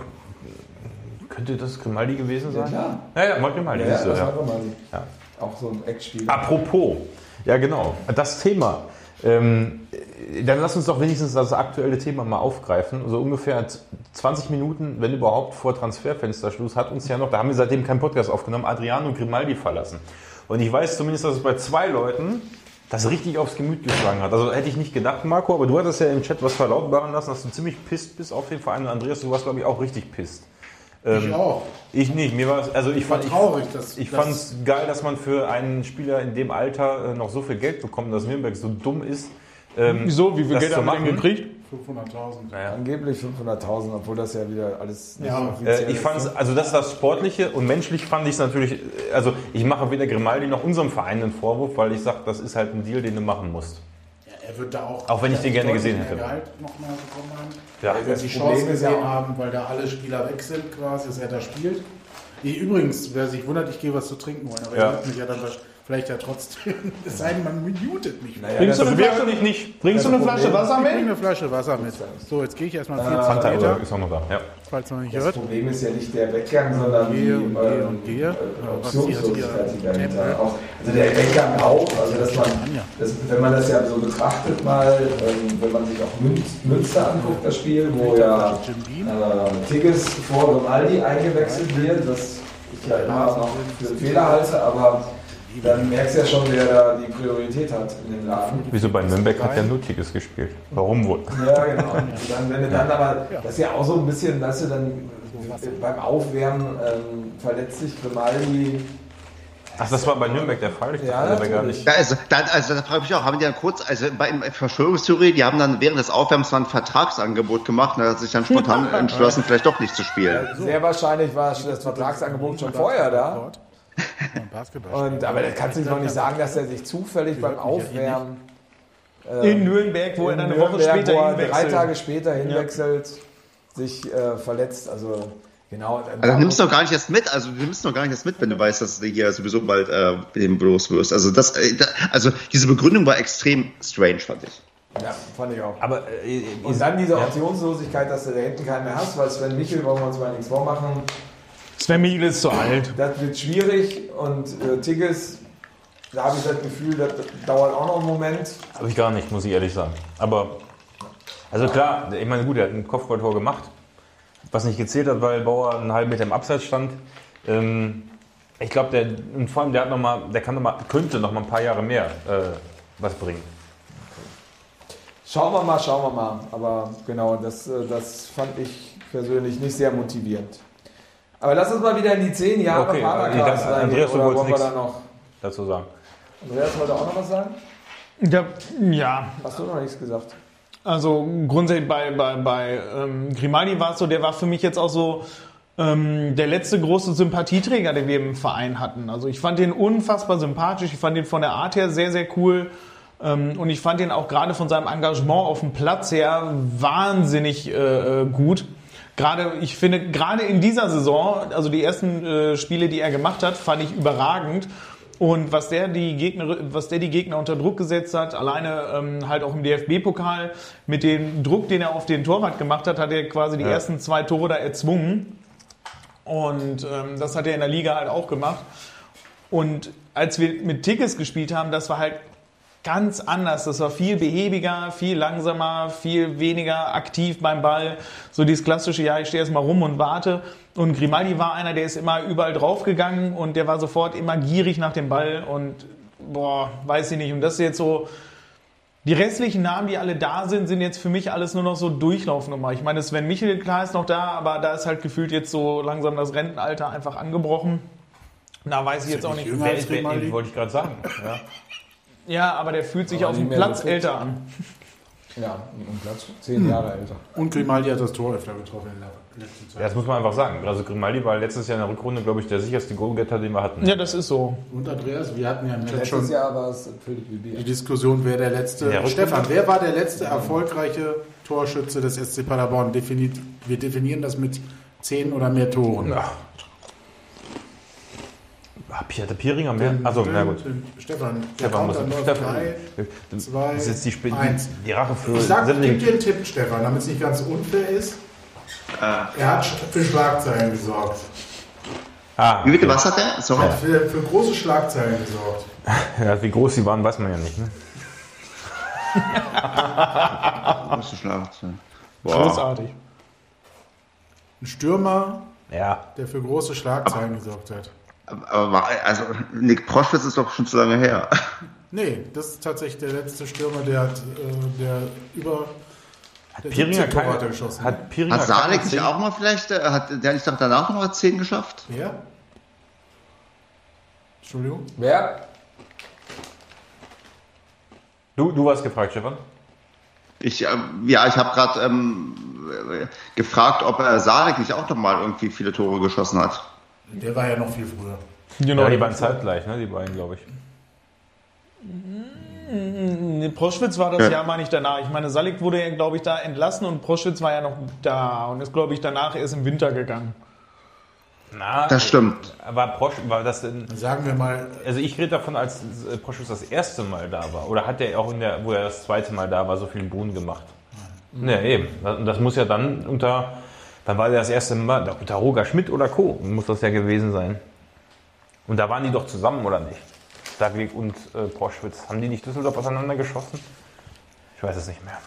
das Grimaldi gewesen sein? Ja, war Grimaldi. Das war Grimaldi. Ja. Auch so ein Eckspieler. Apropos, ja genau, das Thema. Dann lass uns doch wenigstens das aktuelle Thema mal aufgreifen. So ungefähr 20 Minuten, wenn überhaupt, vor Transferfensterschluss hat uns ja noch, da haben wir seitdem keinen Podcast aufgenommen, Adriano Grimaldi verlassen. Und ich weiß zumindest, dass es bei 2 Leuten das richtig aufs Gemüt geschlagen hat. Also hätte ich nicht gedacht, Marco, aber du hattest ja im Chat was verlautbaren lassen, dass du ziemlich pisst bist auf den Verein. Und Andreas, du warst, glaube ich, auch richtig pisst. Ich auch. Ich nicht. Mir war es, also ich fand traurig, ich fand es geil, dass man für einen Spieler in dem Alter noch so viel Geld bekommt, dass Nürnberg so dumm ist. Wieso? Wie viel Geld haben wir denn gekriegt? 500.000. Naja. Angeblich 500.000, obwohl das ja wieder alles nicht Ja, offiziell Ich fand es, also das ist das Sportliche und menschlich fand ich es natürlich, also ich mache weder Grimaldi noch unserem Verein einen Vorwurf, weil ich sage, das ist halt ein Deal, den du machen musst. Ja, er wird da Auch wenn ich den gerne gesehen hätte. Gehalt noch mal bekommen haben. Ja. Weil sie die Chance gesehen haben, weil da alle Spieler weg sind quasi, dass er da spielt. Übrigens, wer sich wundert, ich gehe was zu trinken holen, aber ihr hört mich ja dann vielleicht ja trotzdem, es sei denn, man mutet mich. Bringst du eine Flasche nicht? Bringst du eine Flasche Wasser Ich bringe mit? eine Flasche Wasser mit. So, jetzt gehe ich erstmal 40 Fanta Meter, ist auch noch da, ja. falls man nicht Das hört. Problem ist ja nicht der Weggang, sondern Gehe. Optionslosigkeit, die dahinter auch. Also der Weggang auch, also dass man, wenn man das ja so betrachtet mal, wenn man sich auch Münster anguckt, das Spiel, wo ja Tigges vor Grimaldi eingewechselt wird, das ich ja immer noch für einen Fehler halte, aber dann merkst du ja schon, wer da die Priorität hat in dem Laden. Wieso bei Nürnberg hat der nur Tigges gespielt? Warum wohl? Ja, genau. Und dann, wenn du dann aber, das ist ja auch so ein bisschen, dass du dann beim Aufwärmen verletzt sich Grimaldi. Ach, das war bei Nürnberg der Fall? Ich Ja, dachte, gar nicht. Ja, also da frage ich mich auch, haben die dann kurz, also bei Verschwörungstheorie, die haben dann während des Aufwärms mal ein Vertragsangebot gemacht und hat sich dann spontan entschlossen, vielleicht doch nicht zu spielen. Sehr wahrscheinlich war das Vertragsangebot schon vorher da. Aber das kannst du doch nicht sagen, dass er sich zufällig beim Aufwärmen In Nürnberg, wo er dann eine Woche später hinwechselt. 3 Tage später hinwechselt, sich verletzt. Also genau. Also nimmst du doch gar nicht erst mit, wenn du weißt, dass du hier sowieso bald mit dem los wirst. Also also diese Begründung war extrem strange, fand ich. Ja, fand ich auch. Aber Und dann diese Optionslosigkeit, dass du da hinten keinen mehr hast, weil Sven Michel, wollen wir uns mal nichts vormachen, Sven Michel ist zu alt. das wird schwierig und Tigges, da habe ich das Gefühl, das dauert auch noch einen Moment. habe ich gar nicht, muss ich ehrlich sagen. Aber, also klar, ich meine, gut, er hat ein Kopfballtor gemacht, was nicht gezählt hat, weil Bauer einen halben Meter im Abseits stand. Ich glaube, vor allem, könnte noch mal ein paar Jahre mehr was bringen. Schauen wir mal. Aber genau, das fand ich persönlich nicht sehr motivierend. Aber lass uns mal wieder in die 10 Jahre Okay, Padercast reingehen. Andreas, du Oder wolltest wollen wir nichts da noch? dazu sagen. Andreas wollte auch noch was sagen? Ja, Hast du noch nichts gesagt? also grundsätzlich bei Grimaldi war es so, der war für mich jetzt auch so der letzte große Sympathieträger, den wir im Verein hatten. Also ich fand den unfassbar sympathisch, ich fand den von der Art her sehr, sehr cool. Und ich fand den auch gerade von seinem Engagement auf dem Platz her wahnsinnig gut. Ich finde, gerade in dieser Saison, also die ersten Spiele, die er gemacht hat, fand ich überragend. Und was der die Gegner unter Druck gesetzt hat, alleine halt auch im DFB-Pokal, mit dem Druck, den er auf den Torwart gemacht hat, hat er quasi die ersten 2 Tore da erzwungen. Und das hat er in der Liga halt auch gemacht. Und als wir mit Tigges gespielt haben, das war halt ganz anders. Das war viel behäbiger, viel langsamer, viel weniger aktiv beim Ball. So dieses klassische, ja, ich stehe jetzt mal rum und warte. Und Grimaldi war einer, der ist immer überall draufgegangen und der war sofort immer gierig nach dem Ball und weiß ich nicht. Und das ist jetzt so, die restlichen Namen, die alle da sind, sind jetzt für mich alles nur noch so Durchlaufnummer. Ich meine, Sven Michel, klar, ist noch da, aber da ist halt gefühlt jetzt so langsam das Rentenalter einfach angebrochen. Da weiß ich jetzt auch nicht. Wer ist Grimaldi? Wollte ich gerade sagen. Ja, aber der fühlt sich auf dem Platz älter an. Ja, am Platz 10 Jahre älter. Und Grimaldi hat das Tor öfter getroffen in der letzten Zeit. Ja, das muss man einfach sagen. Also Grimaldi war letztes Jahr in der Rückrunde, glaube ich, der sicherste Goalgetter, den wir hatten. Ja, das ist so. Und Andreas, wir hatten ja im Chat Letztes Jahr war es Philipp Wibier. die Diskussion, wer der letzte... Stefan, wer war der letzte erfolgreiche Torschütze des SC Paderborn? Wir definieren das mit 10 oder mehr Toren. Ja. Hatte Pieringer mehr? Achso, na gut. Stefan muss 3, 2, das ist jetzt 1. Die Rache für... Gib dir einen Tipp, Stefan, damit es nicht ganz unfair ist. Er hat für Schlagzeilen gesorgt. Wie bitte, was hat er? Sorry. Er hat für große Schlagzeilen gesorgt. Ja, wie groß sie waren, weiß man ja nicht. Ne? Große Schlagzeilen. Großartig. Ein Stürmer, Ja. der für große Schlagzeilen gesorgt hat. Aber also Nick Proschwitz ist doch schon zu lange her. Nee, das ist tatsächlich der letzte Stürmer, der hat über Pieringer Torwarte geschossen. Hat Pieringer Hat Salek sich auch mal vielleicht, hat der nicht danach noch mal 10 geschafft? Wer? Entschuldigung? Wer? Du warst gefragt, Stefan? Ich habe gerade gefragt, ob Salek nicht auch noch mal irgendwie viele Tore geschossen hat. Der war ja noch viel früher. Genau, Ja, die waren zeitgleich, ne? Die beiden, glaube ich. Proschwitz war das Jahr, meine ich, danach. Ich meine, Salek wurde ja, glaube ich, da entlassen und Proschwitz war ja noch da und ist, glaube ich, danach erst im Winter gegangen. Na, Das stimmt. war das denn... Sagen wir mal, Also ich rede davon, als Proschwitz das erste Mal da war. Oder hat er auch wo er das zweite Mal da war, so viel Buhn gemacht? Ja, eben. Das muss ja dann dann war das erste Mal unter Roger Schmidt oder Co. Muss das ja gewesen sein. Und da waren die doch zusammen, oder nicht? Dagwig und Proschwitz. Haben die nicht Düsseldorf auseinander geschossen? Ich weiß es nicht mehr.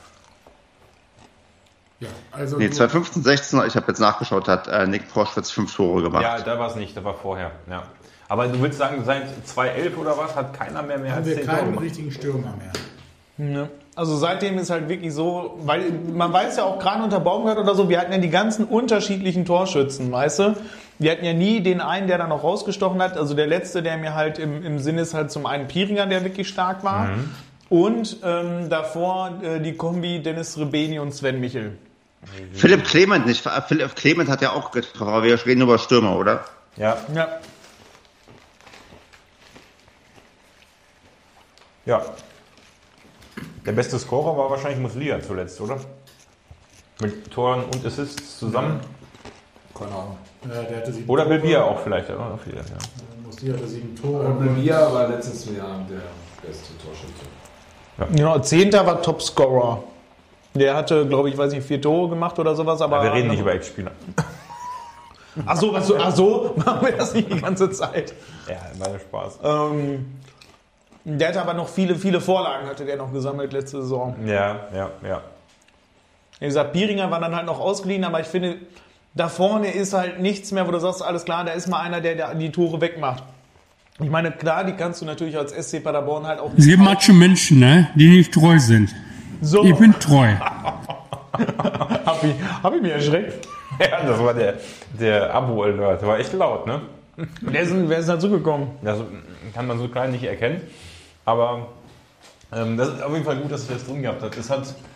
ja, also Nee, 2015, 16, ich habe jetzt nachgeschaut, hat Nick Proschwitz 5 Tore gemacht. Ja, da war es nicht, da war vorher. Ja. Aber du willst sagen, seit 2011 oder was hat keiner mehr haben als wir 10 Tore keinen gemacht? richtigen Stürmer mehr. Ne? Also seitdem ist halt wirklich so, weil man weiß ja auch gerade unter Baumgart oder so, wir hatten ja die ganzen unterschiedlichen Torschützen, weißt du? Wir hatten ja nie den einen, der da noch rausgestochen hat. Also der letzte, der mir halt im Sinn ist, halt zum einen Pieringer, der wirklich stark war. Und davor die Kombi Dennis Rebeni und Sven Michel. Philipp Clement nicht. Philipp Clement hat ja auch getroffen, aber wir reden über Stürmer, oder? Ja. Ja. Ja. Der beste Scorer war wahrscheinlich Muslia zuletzt, oder? Mit Toren und Assists zusammen. Keine Ahnung. Der hatte 7 Oder Tore. Bilbia auch vielleicht. Oder? Ja. Muslia hatte 7 Tore. Bibier war letztes Jahr der beste Torschütze. Genau, 10. war Topscorer. Der hatte, glaube ich, 4 Tore gemacht oder sowas. Aber Wir reden nicht über Ex-Spieler. Ach so, machen wir das nicht die ganze Zeit. Ja, war ja Spaß. Der hatte aber noch viele Vorlagen, hatte der noch gesammelt letzte Saison. Ja. Wie gesagt, Pieringer war dann halt noch ausgeliehen, aber ich finde, da vorne ist halt nichts mehr, wo du sagst, alles klar, da ist mal einer, der die Tore wegmacht. Ich meine, klar, die kannst du natürlich als SC Paderborn halt auch... Es gibt manche Menschen, ne, die nicht treu sind. So, Ich bin treu. hab ich mich erschreckt. Ja, das war der Abo-Alert. Der war echt laut, ne? Wer ist dazu gekommen? Das kann man so klein nicht erkennen. Aber das ist auf jeden Fall gut, dass du das drin gehabt hast.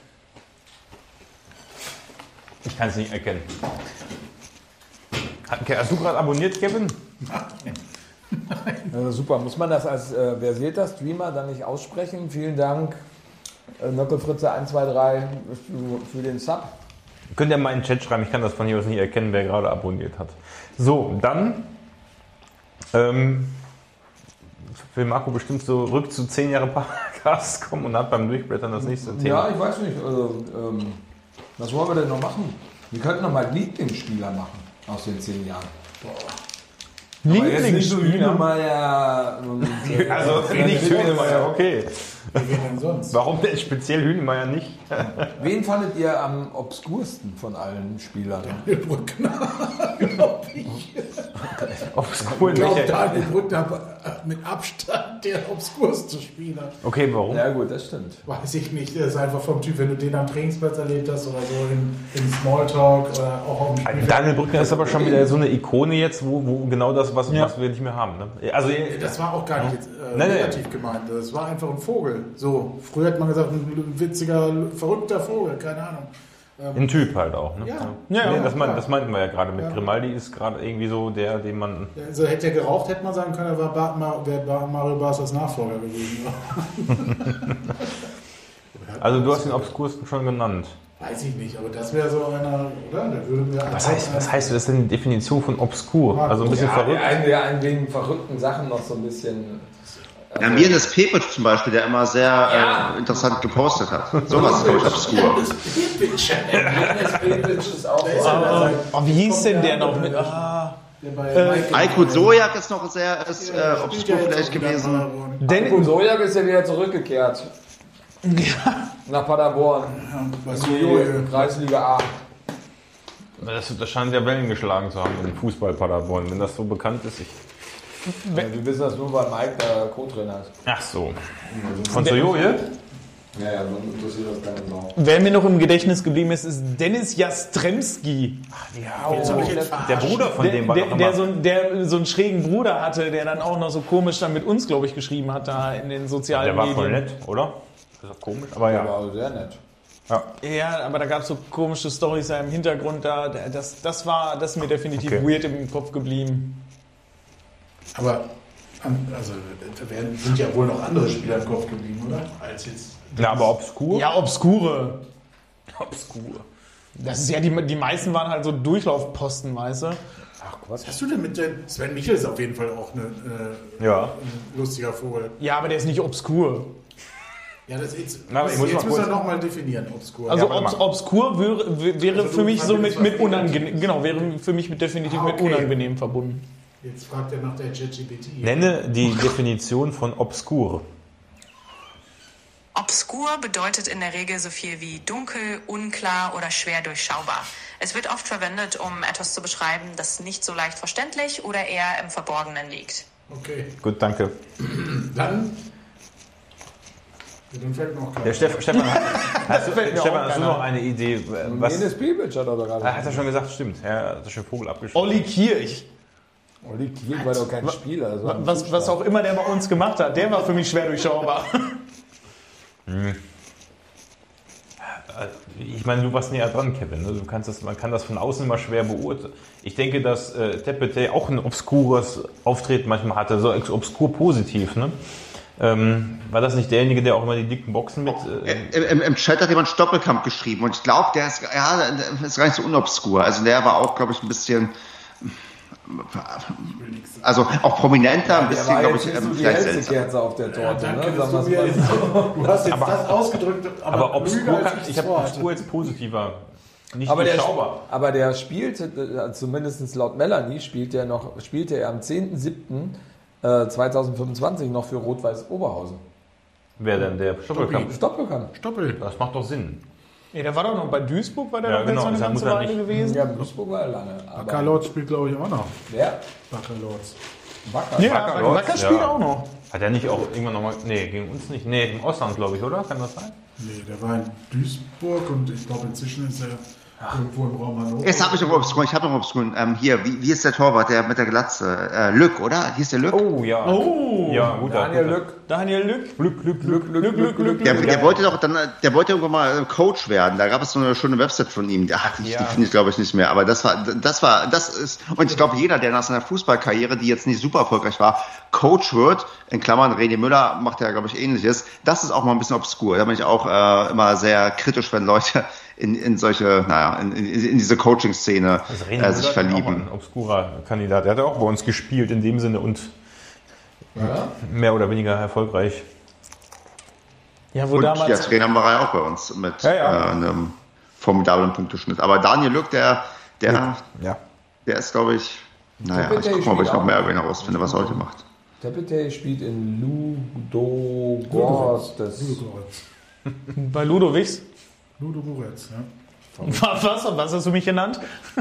Ich kann es nicht erkennen. Hast du gerade abonniert, Kevin? Super, muss man das als versierter Streamer dann nicht aussprechen? Vielen Dank, Nöckelfritze 123 für den Sub. Könnt ihr mal in den Chat schreiben, ich kann das von hier aus nicht erkennen, wer gerade abonniert hat. So, dann will Marco bestimmt zurück zu 10 Jahre Podcast kommen und hat beim Durchblättern das nächste Thema. Ja, ich weiß nicht. Also, was wollen wir denn noch machen? Wir könnten noch mal Lieblingsspieler machen aus den 10 Jahren. Lieblingsspieler? Hünemeyer. Also nicht Hünemeyer, okay. Wer denn sonst? Warum denn speziell Hünemeyer nicht? Wen fandet ihr am obskursten von allen Spielern? Daniel Brückner, glaube ich. Obskur Ich glaube, welcher? Daniel Brückner mit Abstand der obskurste Spieler. Okay, warum? Ja gut, das stimmt. Weiß ich nicht, der ist einfach vom Typ, wenn du den am Trainingsplatz erlebt hast oder so im Smalltalk oder auch auf dem Spielfeld. Daniel Brückner ist aber schon wieder so eine Ikone jetzt, wo genau das, was wir nicht mehr haben. Ne? Also, Das war auch gar nicht jetzt, Nein. negativ gemeint. Das war einfach ein Vogel. So, früher hat man gesagt, ein witziger, verrückter Vogel, keine Ahnung. ein Typ halt auch. Ne? Ja. Nee, das klar. meinten wir ja gerade mit Ja. Grimaldi ist gerade irgendwie so der, den man... Also hätte er geraucht, hätte man sagen können, er wäre Mario Basers Nachfolger gewesen. Also du hast den obskursten schon genannt. Weiß ich nicht, aber das wäre so einer, oder? Der würde mir Was heißt das denn die Definition von obskur? Also ein bisschen verrückt? Der einen wegen verrückten Sachen noch so ein bisschen... Ja, Mirnes Pepic zum Beispiel, der immer sehr interessant gepostet hat. Sowas ist, glaube ich, obskur. ist auch Oh, wie hieß denn der noch mit? Aykut Sojak ist noch sehr obskur vielleicht gewesen. Denn Sojak ist ja wieder zurückgekehrt. Nach Paderborn. Kreisliga A. Das scheint ja Wellen geschlagen zu haben im Fußball Paderborn, wenn das so bekannt ist. Wir wissen das nur, weil Mike der Co-Trainer ist. Ach so. Von Sojoje? Ja, man interessiert das gar nicht genau. Wer mir noch im Gedächtnis geblieben ist Dennis Jastremski. Der Bruder von dem war doch immer... Der so einen schrägen Bruder hatte, der dann auch noch so komisch dann mit uns, glaube ich, geschrieben hat da in den sozialen Der war Medien. voll nett, oder? Das ist auch komisch, aber ja. Aber sehr nett. Ja, aber da gab es so komische Storys da im Hintergrund da. Das ist mir definitiv Okay. weird im Kopf geblieben. Aber also, da sind ja wohl noch andere Spieler im Kopf geblieben, oder? Als jetzt. Na, aber obskur? Ja, obskure. obskur. Das ist ja, die meisten waren halt so Durchlaufposten, weißt du? Ach was? Was hast du denn mit dem Sven Michel ist auf jeden Fall auch Ja. ein lustiger Vogel. Ja, aber der ist nicht obskur. Ja, das jetzt, Na, ich muss jetzt mal müssen wir kurz- nochmal definieren, obskur. Also warte mal. obskur wäre Also für mich so mit was unangenehm, genau, wäre für mich definitiv mit okay. unangenehm verbunden. Jetzt fragt er nach der ChatGPT. Nenne die Definition von obskur. Obskur bedeutet in der Regel so viel wie dunkel, unklar oder schwer durchschaubar. Es wird oft verwendet, um etwas zu beschreiben, das nicht so leicht verständlich oder eher im Verborgenen liegt. Okay, Gut, danke. dann fällt noch keiner. Der Stefan, hast du noch eine Idee? Was? Dennis Bibic hat er doch gerade. Hat er schon gesagt, stimmt. Er hat schon Vogel abgeschossen. Olli Kirch, Olli Kiel war doch kein Spieler. Das war ein was auch immer der bei uns gemacht hat, der war für mich schwer durchschaubar. Ich meine, du warst näher dran, Kevin. Ne? Man kann das von außen immer schwer beurteilen. Ich denke, dass Tepete auch ein obskures Auftreten manchmal hatte, so obskur positiv. Ne? War das nicht derjenige, der auch immer die dicken Boxen mit... Im Chat hat jemand Stoppelkamp geschrieben und ich glaube, der ist gar nicht so unobskur. Also der war auch, glaube ich, ein bisschen... Also auch prominenter, ein bisschen, glaube ich, die vielleicht hellste seltsam. Kerze auf der Torte. Danke, Ne? dass Sagen du, wir's mir mal so. du hast jetzt das ausgedrückt, aber obskur klüger, als kann... Ich es habe vorhatte. obskur jetzt positiver. Nicht Aber durchschaubar. der spielt, zumindest laut Melanie, spielte er am 10.07.2025 noch für Rot-Weiß Oberhausen. Wer denn? Der Stoppelkamp? Stoppelkamp. Stoppel. Das macht doch Sinn. Ja, der war doch noch bei Duisburg, war der Ja, doch genau, jetzt noch eine das ganze muss er Weile nicht. gewesen. Ja, Duisburg war er lange. Baccalords spielt, glaube ich, auch noch. Wer? Baccalords. Wacker. Ja, Wacker spielt auch noch. Hat er nicht auch irgendwann nochmal... Nee, gegen uns nicht. Nee, im Ausland, glaube ich, oder? Kann das sein? Nee, der war in Duisburg und ich glaube, inzwischen ist er irgendwo im Raum Hannover. Jetzt habe ich noch obskur. Hier, wie ist der Torwart, der mit der Glatze? Lück, oder? Hieß der Lück? Oh, ja. Oh, Ja, gut. Daniel Lück. Daniel Lück. Glück. Der wollte doch dann, der wollte irgendwann mal Coach werden. Da gab es so eine schöne Website von ihm. Die finde ich, glaube ich, nicht mehr. Aber das ist, und ich glaube, jeder, der nach seiner Fußballkarriere, die jetzt nicht super erfolgreich war, Coach wird, in Klammern, René Müller macht ja, glaube ich, Ähnliches. Das ist auch mal ein bisschen obskur. Da bin ich auch immer sehr kritisch, wenn Leute in solche, in diese Coaching-Szene sich verlieben. Ein obskurer Kandidat. Der hat auch bei uns gespielt in dem Sinne und mehr oder weniger erfolgreich. Ja, wo Und damals... der Trainer war ja auch bei uns mit einem formidablen Punkteschnitt. Aber Daniel Lück, der ist, glaube ich, ich gucke mal, ob ich noch mehr über ihn herausfinde, was er heute macht. Tepete spielt in Ludogorets. Bei Ludovics? Ludogorets, ja. Was hast du mich genannt?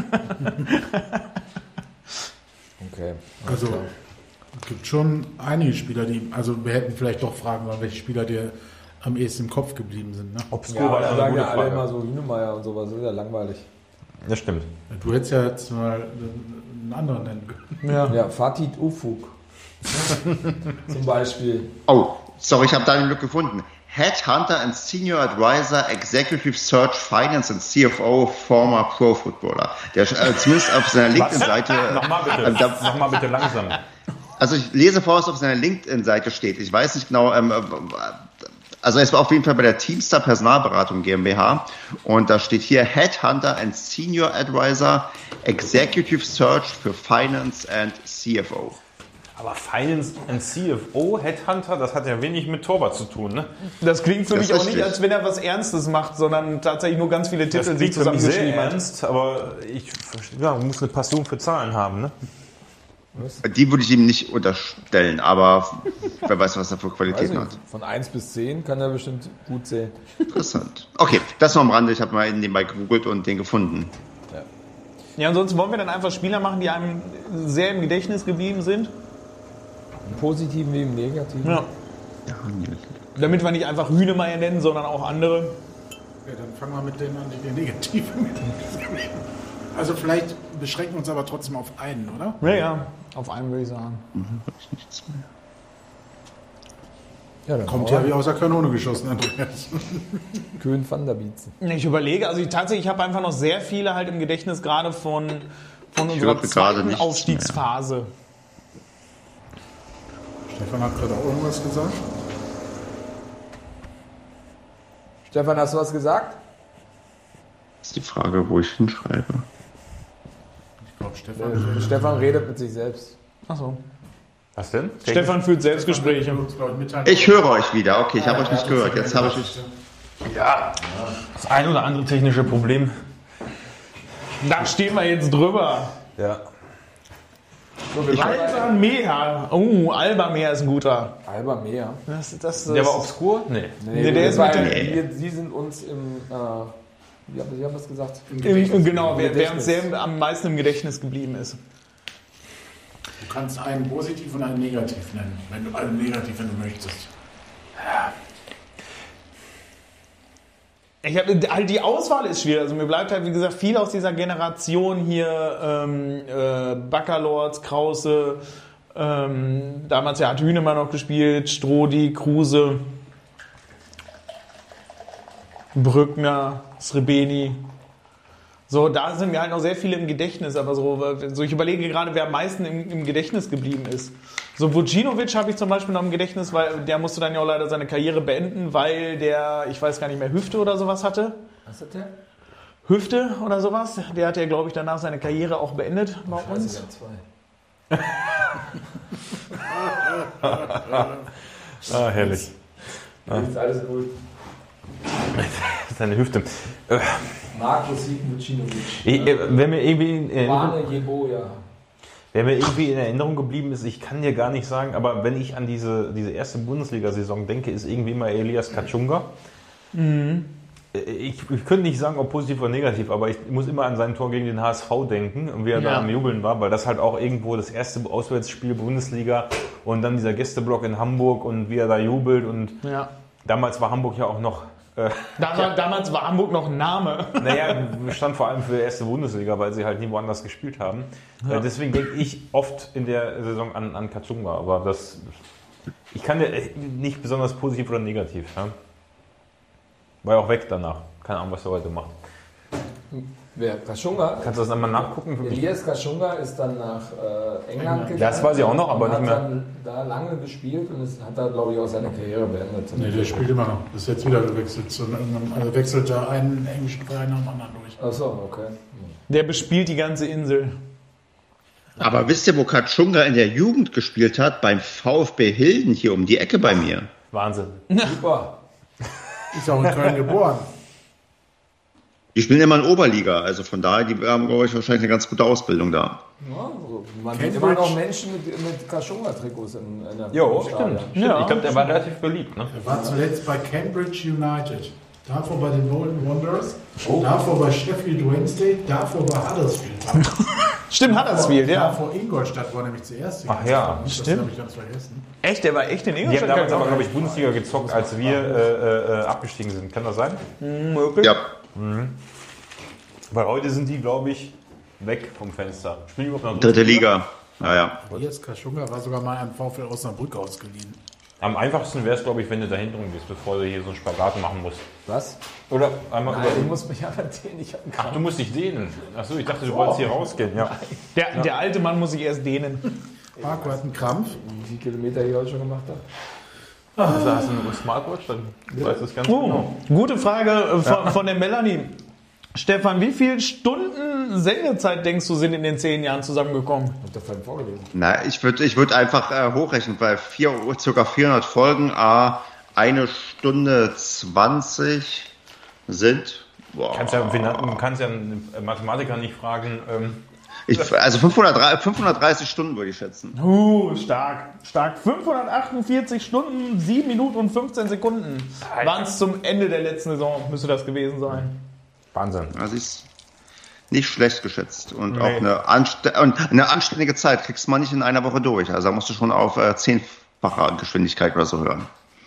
Okay. Also, es gibt schon einige Spieler, also wir hätten vielleicht doch fragen sollen, welche Spieler dir am ehesten im Kopf geblieben sind. Ne? Obskur war eine sagen gute ja alle Frage. immer so Hünemeyer und sowas, das ist ja langweilig. Das stimmt. Du hättest ja jetzt mal einen anderen nennen können. Ja, Fatih Ufuk. Zum Beispiel. Oh, sorry, ich habe da den Glück gefunden. Headhunter and Senior Advisor, Executive Search, Finance and CFO, former Pro Footballer. Der zumindest auf seiner LinkedIn-Seite. Nochmal bitte langsam. Also ich lese vor, was auf seiner LinkedIn-Seite steht. Ich weiß nicht genau, also es war auf jeden Fall bei der Teamstar Personalberatung GmbH und da steht hier Headhunter and Senior Advisor, Executive Search für Finance and CFO. Aber Finance and CFO, Headhunter, das hat ja wenig mit Torwart zu tun, ne? Das klingt für Das mich auch ist nicht, richtig. als wenn er was Ernstes macht, sondern tatsächlich nur ganz viele Das Titel sich klingt für mich sehr zusammengeschrieben hat. ernst, aber man muss eine Passion für Zahlen haben, ne? Die würde ich ihm nicht unterstellen, aber wer weiß, was er für Qualitäten hat. Von 1 bis 10 kann er bestimmt gut zählen. Interessant. Okay, das noch am Rande. Ich habe mal nebenbei gegoogelt und den gefunden. Ja, ansonsten wollen wir dann einfach Spieler machen, die einem sehr im Gedächtnis geblieben sind. Im Positiven wie im Negativen. Ja. Damit wir nicht einfach Hühnemeier nennen, sondern auch andere. Ja, dann fangen wir mit denen an, die negativ mit. Also vielleicht beschränken wir uns aber trotzdem auf einen, oder? Ja, auf einen würde ich sagen. Ja, dann Kommt ja wie aus der Kanone geschossen, Andreas. Köhn van der Bietzen. Ich überlege, also ich habe einfach noch sehr viele halt im Gedächtnis, gerade von unserer höre gerade zweiten nichts Aufstiegsphase. Stefan hat gerade auch irgendwas gesagt. Stefan, hast du was gesagt? Das ist die Frage, wo ich hinschreibe. Ich glaube, Stefan. Stefan redet mit sich selbst. Achso. Was denn? Stefan führt Selbstgespräche. Ich höre euch wieder. Okay, ich habe euch nicht gehört. Jetzt habe ich euch. Ja, das ein oder andere technische Problem. Da stehen wir jetzt drüber. Ja. Alba Meer. Oh, Alba Meer ist ein guter. Alba Meer. Der war obskur? Nee. Nee, der ist mit Sie sind uns im. Wie haben wir es gesagt? Genau, wer Gedächtnis. uns sehr am meisten im Gedächtnis geblieben ist. Du kannst einen positiv und einen negativ nennen. Wenn du möchtest. Halt die Auswahl ist schwierig. Also mir bleibt halt, wie gesagt, viel aus dieser Generation hier. Baccalords, Krause, damals ja hat Hünemann noch gespielt, Strodi, Kruse, Brückner, Srebeni. So, da sind mir halt noch sehr viele im Gedächtnis, aber so ich überlege gerade, wer am meisten im Gedächtnis geblieben ist. So, Vucinovic habe ich zum Beispiel noch im Gedächtnis, weil der musste dann ja auch leider seine Karriere beenden, weil der, ich weiß gar nicht mehr, Hüfte oder sowas hatte. Was hat der? Hüfte oder sowas. Der hat ja, glaube ich, danach seine Karriere auch beendet bei uns. Herrlich. Ist alles gut. Seine Hüfte. Markus Vucinovic. Wer mir irgendwie Warne Jeboja. Wer mir irgendwie in Erinnerung geblieben ist, ich kann dir gar nicht sagen, aber wenn ich an diese erste Bundesliga-Saison denke, ist irgendwie immer Elias Kachunga. Ich könnte nicht sagen, ob positiv oder negativ, aber ich muss immer an sein Tor gegen den HSV denken und wie er da am Jubeln war, weil das halt auch irgendwo das erste Auswärtsspiel Bundesliga und dann dieser Gästeblock in Hamburg und wie er da jubelt und damals war Hamburg ja auch noch... Damals war Hamburg noch ein Name. Naja, stand vor allem für die erste Bundesliga, weil sie halt nie woanders gespielt haben. Deswegen denke ich oft in der Saison an Kachunga, aber ich kann dir nicht besonders positiv oder negativ. Ja? War ja auch weg danach. Keine Ahnung, was er heute macht. Wer? Kachunga? Kannst du das einmal nachgucken? Elias Kachunga ist dann nach England gegangen. Das weiß ich auch noch, aber nicht mehr. Hat dann da lange gespielt und hat da, glaube ich, auch seine Karriere beendet. Nee, der spielt immer noch. Ist jetzt wieder gewechselt zu irgendeinem, wechselt da einen englischen Verein nach dem anderen durch. Achso, okay. Der bespielt die ganze Insel. Aber wisst ihr, wo Kachunga in der Jugend gespielt hat? Beim VfB Hilden hier um die Ecke bei mir. Wahnsinn. Super. Ist auch in Köln geboren. Die spielen immer in Oberliga, also von daher, die haben, glaube ich, wahrscheinlich eine ganz gute Ausbildung da. Ja, man sieht immer noch Menschen mit Kashonga-Trikots in der Jo, Stadion. stimmt. Ja. Ich glaube, der war relativ beliebt. Ne? Er war zuletzt bei Cambridge United, davor bei den Bolton Wanderers, davor bei Sheffield Wednesday, davor bei Huddersfield. Stimmt, Huddersfield, ja. Davor Ingolstadt war nämlich zuerst. Ach ja, das stimmt. habe ich ganz vergessen. Echt, der war echt in Die haben Ingolstadt. damals aber, glaube ich, Bundesliga gezockt, als wir abgestiegen sind. Kann das sein? Möglich. Ja. Weil heute sind die, glaube ich, weg vom Fenster. Spielen die überhaupt noch Dritte Liga. Naja. Elias Kashunga war sogar mal am VfL Osnabrück ausgeliehen. Am einfachsten wäre es, glaube ich, wenn du da hinten rum gehst, bevor du hier so einen Spagat machen musst. Was? Oder einmal Nein, ich muss mich aber dehnen. Ich hab einen Ach, Krampf. du musst dich dehnen. Achso, ich dachte, du wolltest hier rausgehen. Ja. Der alte Mann muss sich erst dehnen. Marco hat einen Krampf. Wie viele Kilometer ich heute schon gemacht habe? Also hast du eine Smartwatch, dann weißt du es ganz genau. Gute Frage von der Melanie. Stefan, wie viele Stunden Sendezeit denkst du sind in den 10 Jahren zusammengekommen? Ich habe da vorhin vorgelesen. Na, ich würd einfach hochrechnen, bei ca. 400 Folgen, 1 Stunde 20 sind. Boah. Kannst ja einen Mathematiker nicht fragen. Also 530 Stunden würde ich schätzen. Stark. 548 Stunden, 7 Minuten und 15 Sekunden waren es zum Ende der letzten Saison, müsste das gewesen sein. Wahnsinn. Das ist nicht schlecht geschätzt. Und auch eine anständige Zeit kriegst man nicht in einer Woche durch. Also da musst du schon auf 10-facher Geschwindigkeit oder so hören.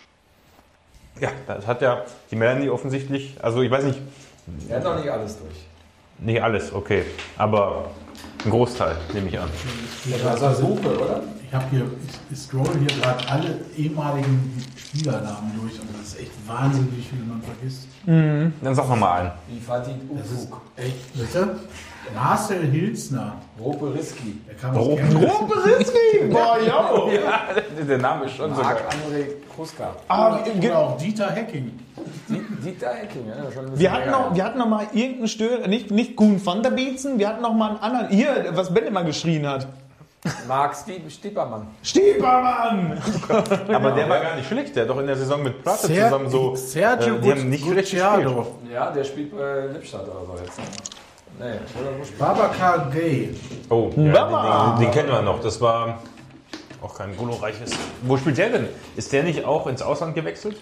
Ja, das hat ja die Melanie offensichtlich, also ich weiß nicht. Er hat noch nicht alles durch. Nicht alles, okay. Aber ein Großteil, nehme ich an. Das war Suche, oder? Ich scroll hier gerade alle ehemaligen Spielernamen durch und das ist echt Wahnsinn, wie viele man vergisst. Dann sag nochmal einen. Wie Fatih Das ist Ufuk. echt, bitte? Marcel Hilsner. Roperiski. Der kam aus Chemnitz. Roberitzky! Boah, yo! Ja, der Name ist schon so geil. Marc-André Kruska. Oder auch Dieter Hecking. Dieter Hecking, ja, schon ein bisschen Wir hatten noch mal irgendeinen Stör, nicht Kuhn van der Bietzen, wir hatten noch mal einen anderen, hier, was Ben immer geschrien hat. Marc Stiepermann. Stiepermann! Aber der war gar nicht schlecht. Der hat doch in der Saison mit Platte zusammen so. Sergio die haben nicht schlecht gespielt. Gucciardo. Ja, der spielt bei Lippstadt oder so jetzt. Nee, oder wo spielt Babacar Gay. Oh, Baba. ja, den kennen wir noch. Das war auch kein glorreiches. Wo spielt der denn? Ist der nicht auch ins Ausland gewechselt?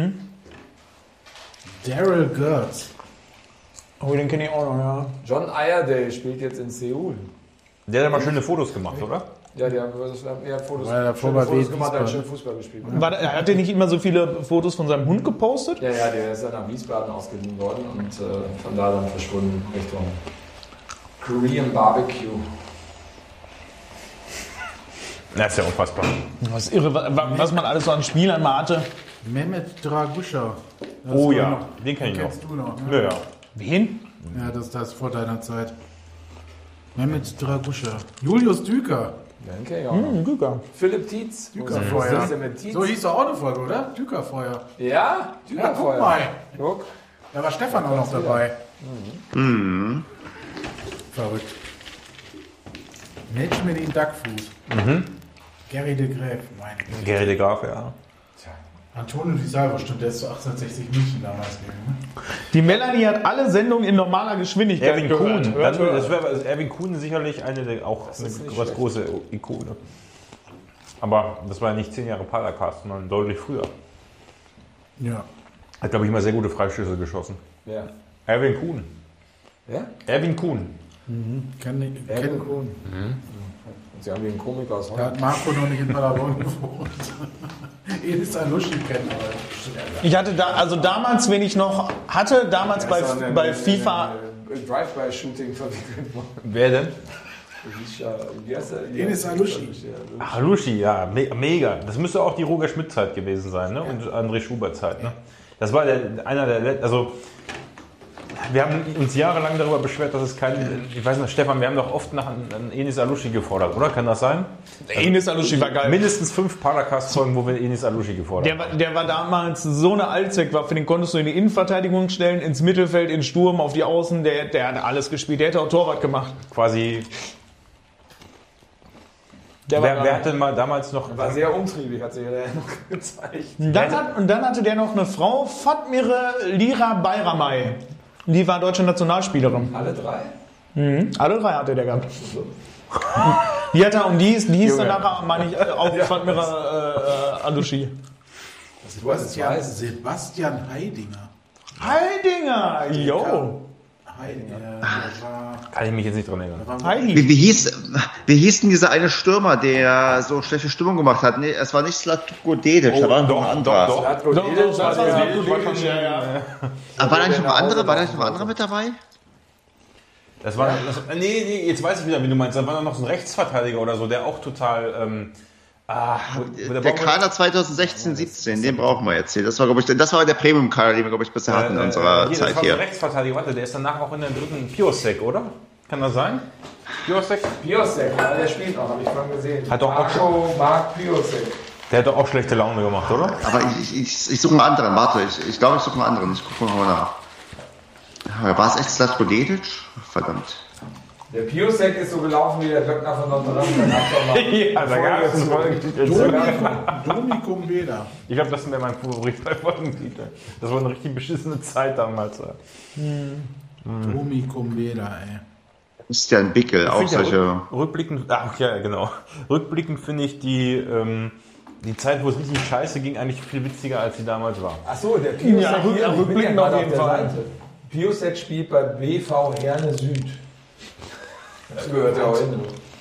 Daryl Gertz. Oh, den kenne ich auch noch, ja. John Iredale spielt jetzt in Seoul. Der hat mal schöne Fotos gemacht, oder? Ja, der hat Fotos, Weil er davor schöne bei Fotos gemacht, der hat Wiesbaden. schön Fußball gespielt. Hat der nicht immer so viele Fotos von seinem Hund gepostet? Ja, der ist dann nach Wiesbaden ausgeliehen worden und von da dann verschwunden Richtung Korean Barbecue. Das ist ja unfassbar. Das ist irre, was man alles so an Spielern mal hatte. Mehmet Draguscha. Das Oh war ja, noch- den kenn ich kennst noch. du noch. Ja, Ne? ja. Wen? Ja, das vor deiner Zeit. Mehmet Draguscha. Julius Düker. Den kenn ich auch noch. Güker. Philipp Tietz. Dükerfeuer. Was ist denn mit Tietz? So hieß doch auch eine Folge, oder? Dükerfeuer. Ja, Ja, guck Dükerfeuer. mal. Guck. Da war Stefan auch noch dabei. Verrückt. Netschmedin Duckfuß. Gary de Graaf, meine Güte. Gary de Graaf, ja. Antonio Di Salvo, stimmt, der ist zu 1860 München damals gegangen. Ne? Die Melanie hat alle Sendungen in normaler Geschwindigkeit Erwin Kuhn. gehört. Das wäre Erwin Kuhn sicherlich eine der, auch eine ist nicht was schlecht. große Ikone. Aber das war ja nicht 10 Jahre Paracast, sondern deutlich früher. Ja. Hat, glaube ich, immer sehr gute Freistöße geschossen. Ja. Erwin Kuhn. Ja? Erwin Kuhn. Erwin Kuhn. Sie haben wie einen Komiker aus Da Holland. hat Marco noch nicht in Paderborn gewohnt. Elis Alushi kennen, aber. Ich hatte damals, wenn ich noch hatte, damals bei FIFA. Drive-by-Shooting verwickelt worden. Wer denn? Wie heißt der? Enis Alushi. Ach, Lushi, ja, mega. Das müsste auch die Roger Schmidt-Zeit gewesen sein, ne? Und André Schubert-Zeit. Ne? Das war einer der letzten. Also, wir haben uns jahrelang darüber beschwert, dass es kein. Ich weiß nicht, Stefan, wir haben doch oft nach einem Enis Alushi gefordert, oder? Kann das sein? Enis Alushi war geil. Mindestens 5 Paracast-Folgen, wo wir Enis Alushi gefordert haben. Der war damals so eine Allzweckwaffe, den konntest du in die Innenverteidigung stellen, ins Mittelfeld, in Sturm, auf die Außen, der hat alles gespielt, der hätte auch Torwart gemacht. Quasi. Der war Wer hatte mal damals noch. War sehr umtriebig, hat sich ja noch gezeigt. Und dann hatte der noch eine Frau, Fatmire Lira Bayramay. Die war deutsche Nationalspielerin. Alle drei? Alle drei hatte der gehabt. Die hatte und die hieß dann nachher, meine ich, auch Fatmira Alushi. Sebastian Heidinger. Heidinger, jo. Kann ich mich jetzt nicht dran erinnern. Heidi. Wie hieß denn dieser eine Stürmer, der so schlechte Stimmung gemacht hat? Nee, es war nicht Slatko Dedic, da war noch ein anderer. Slatko Dedic war der. Aber war da nicht noch ein anderer mit dabei? Nee, jetzt weiß ich wieder, wie du meinst. Da war noch so ein Rechtsverteidiger oder so, der auch total. Der Kader 2016-17, den brauchen wir jetzt hier. Das war, glaube ich, der Premium-Kader, den wir, glaube ich, bisher hatten in unserer Zeit das war hier. ein Rechtsverteidiger, warte, der ist danach auch in der dritten Piosek, oder? Kann das sein? Piosek, ja, der spielt noch, habe ich vorhin gesehen. Hat doch auch Marc Piosek. Der hat doch auch schlechte Laune gemacht, oder? Aber ich suche einen anderen, warte, ich glaube, ich suche einen anderen. Ich gucke mal nach. War es echt Slatko Dedic? Verdammt. Der Piosek ist so gelaufen wie der Glöckner von Notre Dame. Ja, da gab es einen Folgentitel. Domi Kumbeda. Ich glaube, das wäre mein Favorit bei Folgentitel. Das war eine richtig beschissene Zeit damals. Domi Kumbeda, ey. Ist ja ein Bickel, auch solche. Rückblickend, genau. Rückblickend finde ich die Zeit, wo es richtig scheiße ging, eigentlich viel witziger, als sie damals war. Achso, der Piosek Ja, rückblickend auf jeden Fall. Piosek spielt bei BV Herne Süd. Das gehört ja auch hin.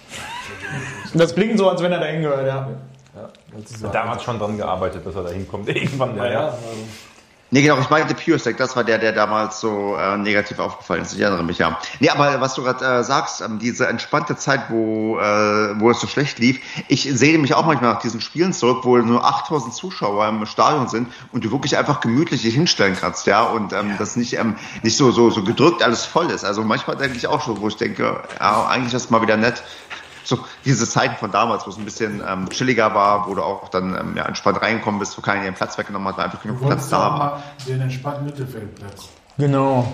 Das klingt so, als wenn er da hingehört, ja. Damals schon dran gearbeitet, dass er da hinkommt. Irgendwann mal, ja. Nee, genau, ich meinte Piosek, das war der damals so negativ aufgefallen ist. Ich erinnere mich, ja. Nee, aber was du gerade sagst, diese entspannte Zeit, wo es so schlecht lief, ich sehe mich auch manchmal nach diesen Spielen zurück, wo nur 8000 Zuschauer im Stadion sind und du wirklich einfach gemütlich dich hinstellen kannst, ja, und das nicht so gedrückt alles voll ist. Also manchmal denke ich auch schon, wo ich denke, ja, eigentlich ist es mal wieder nett. So diese Zeiten von damals, wo es ein bisschen chilliger war, wo du auch dann entspannt reingekommen bist, wo keiner den Platz weggenommen hat, weil einfach genug Platz da war. Den entspannten Mittelfeldplatz. Genau.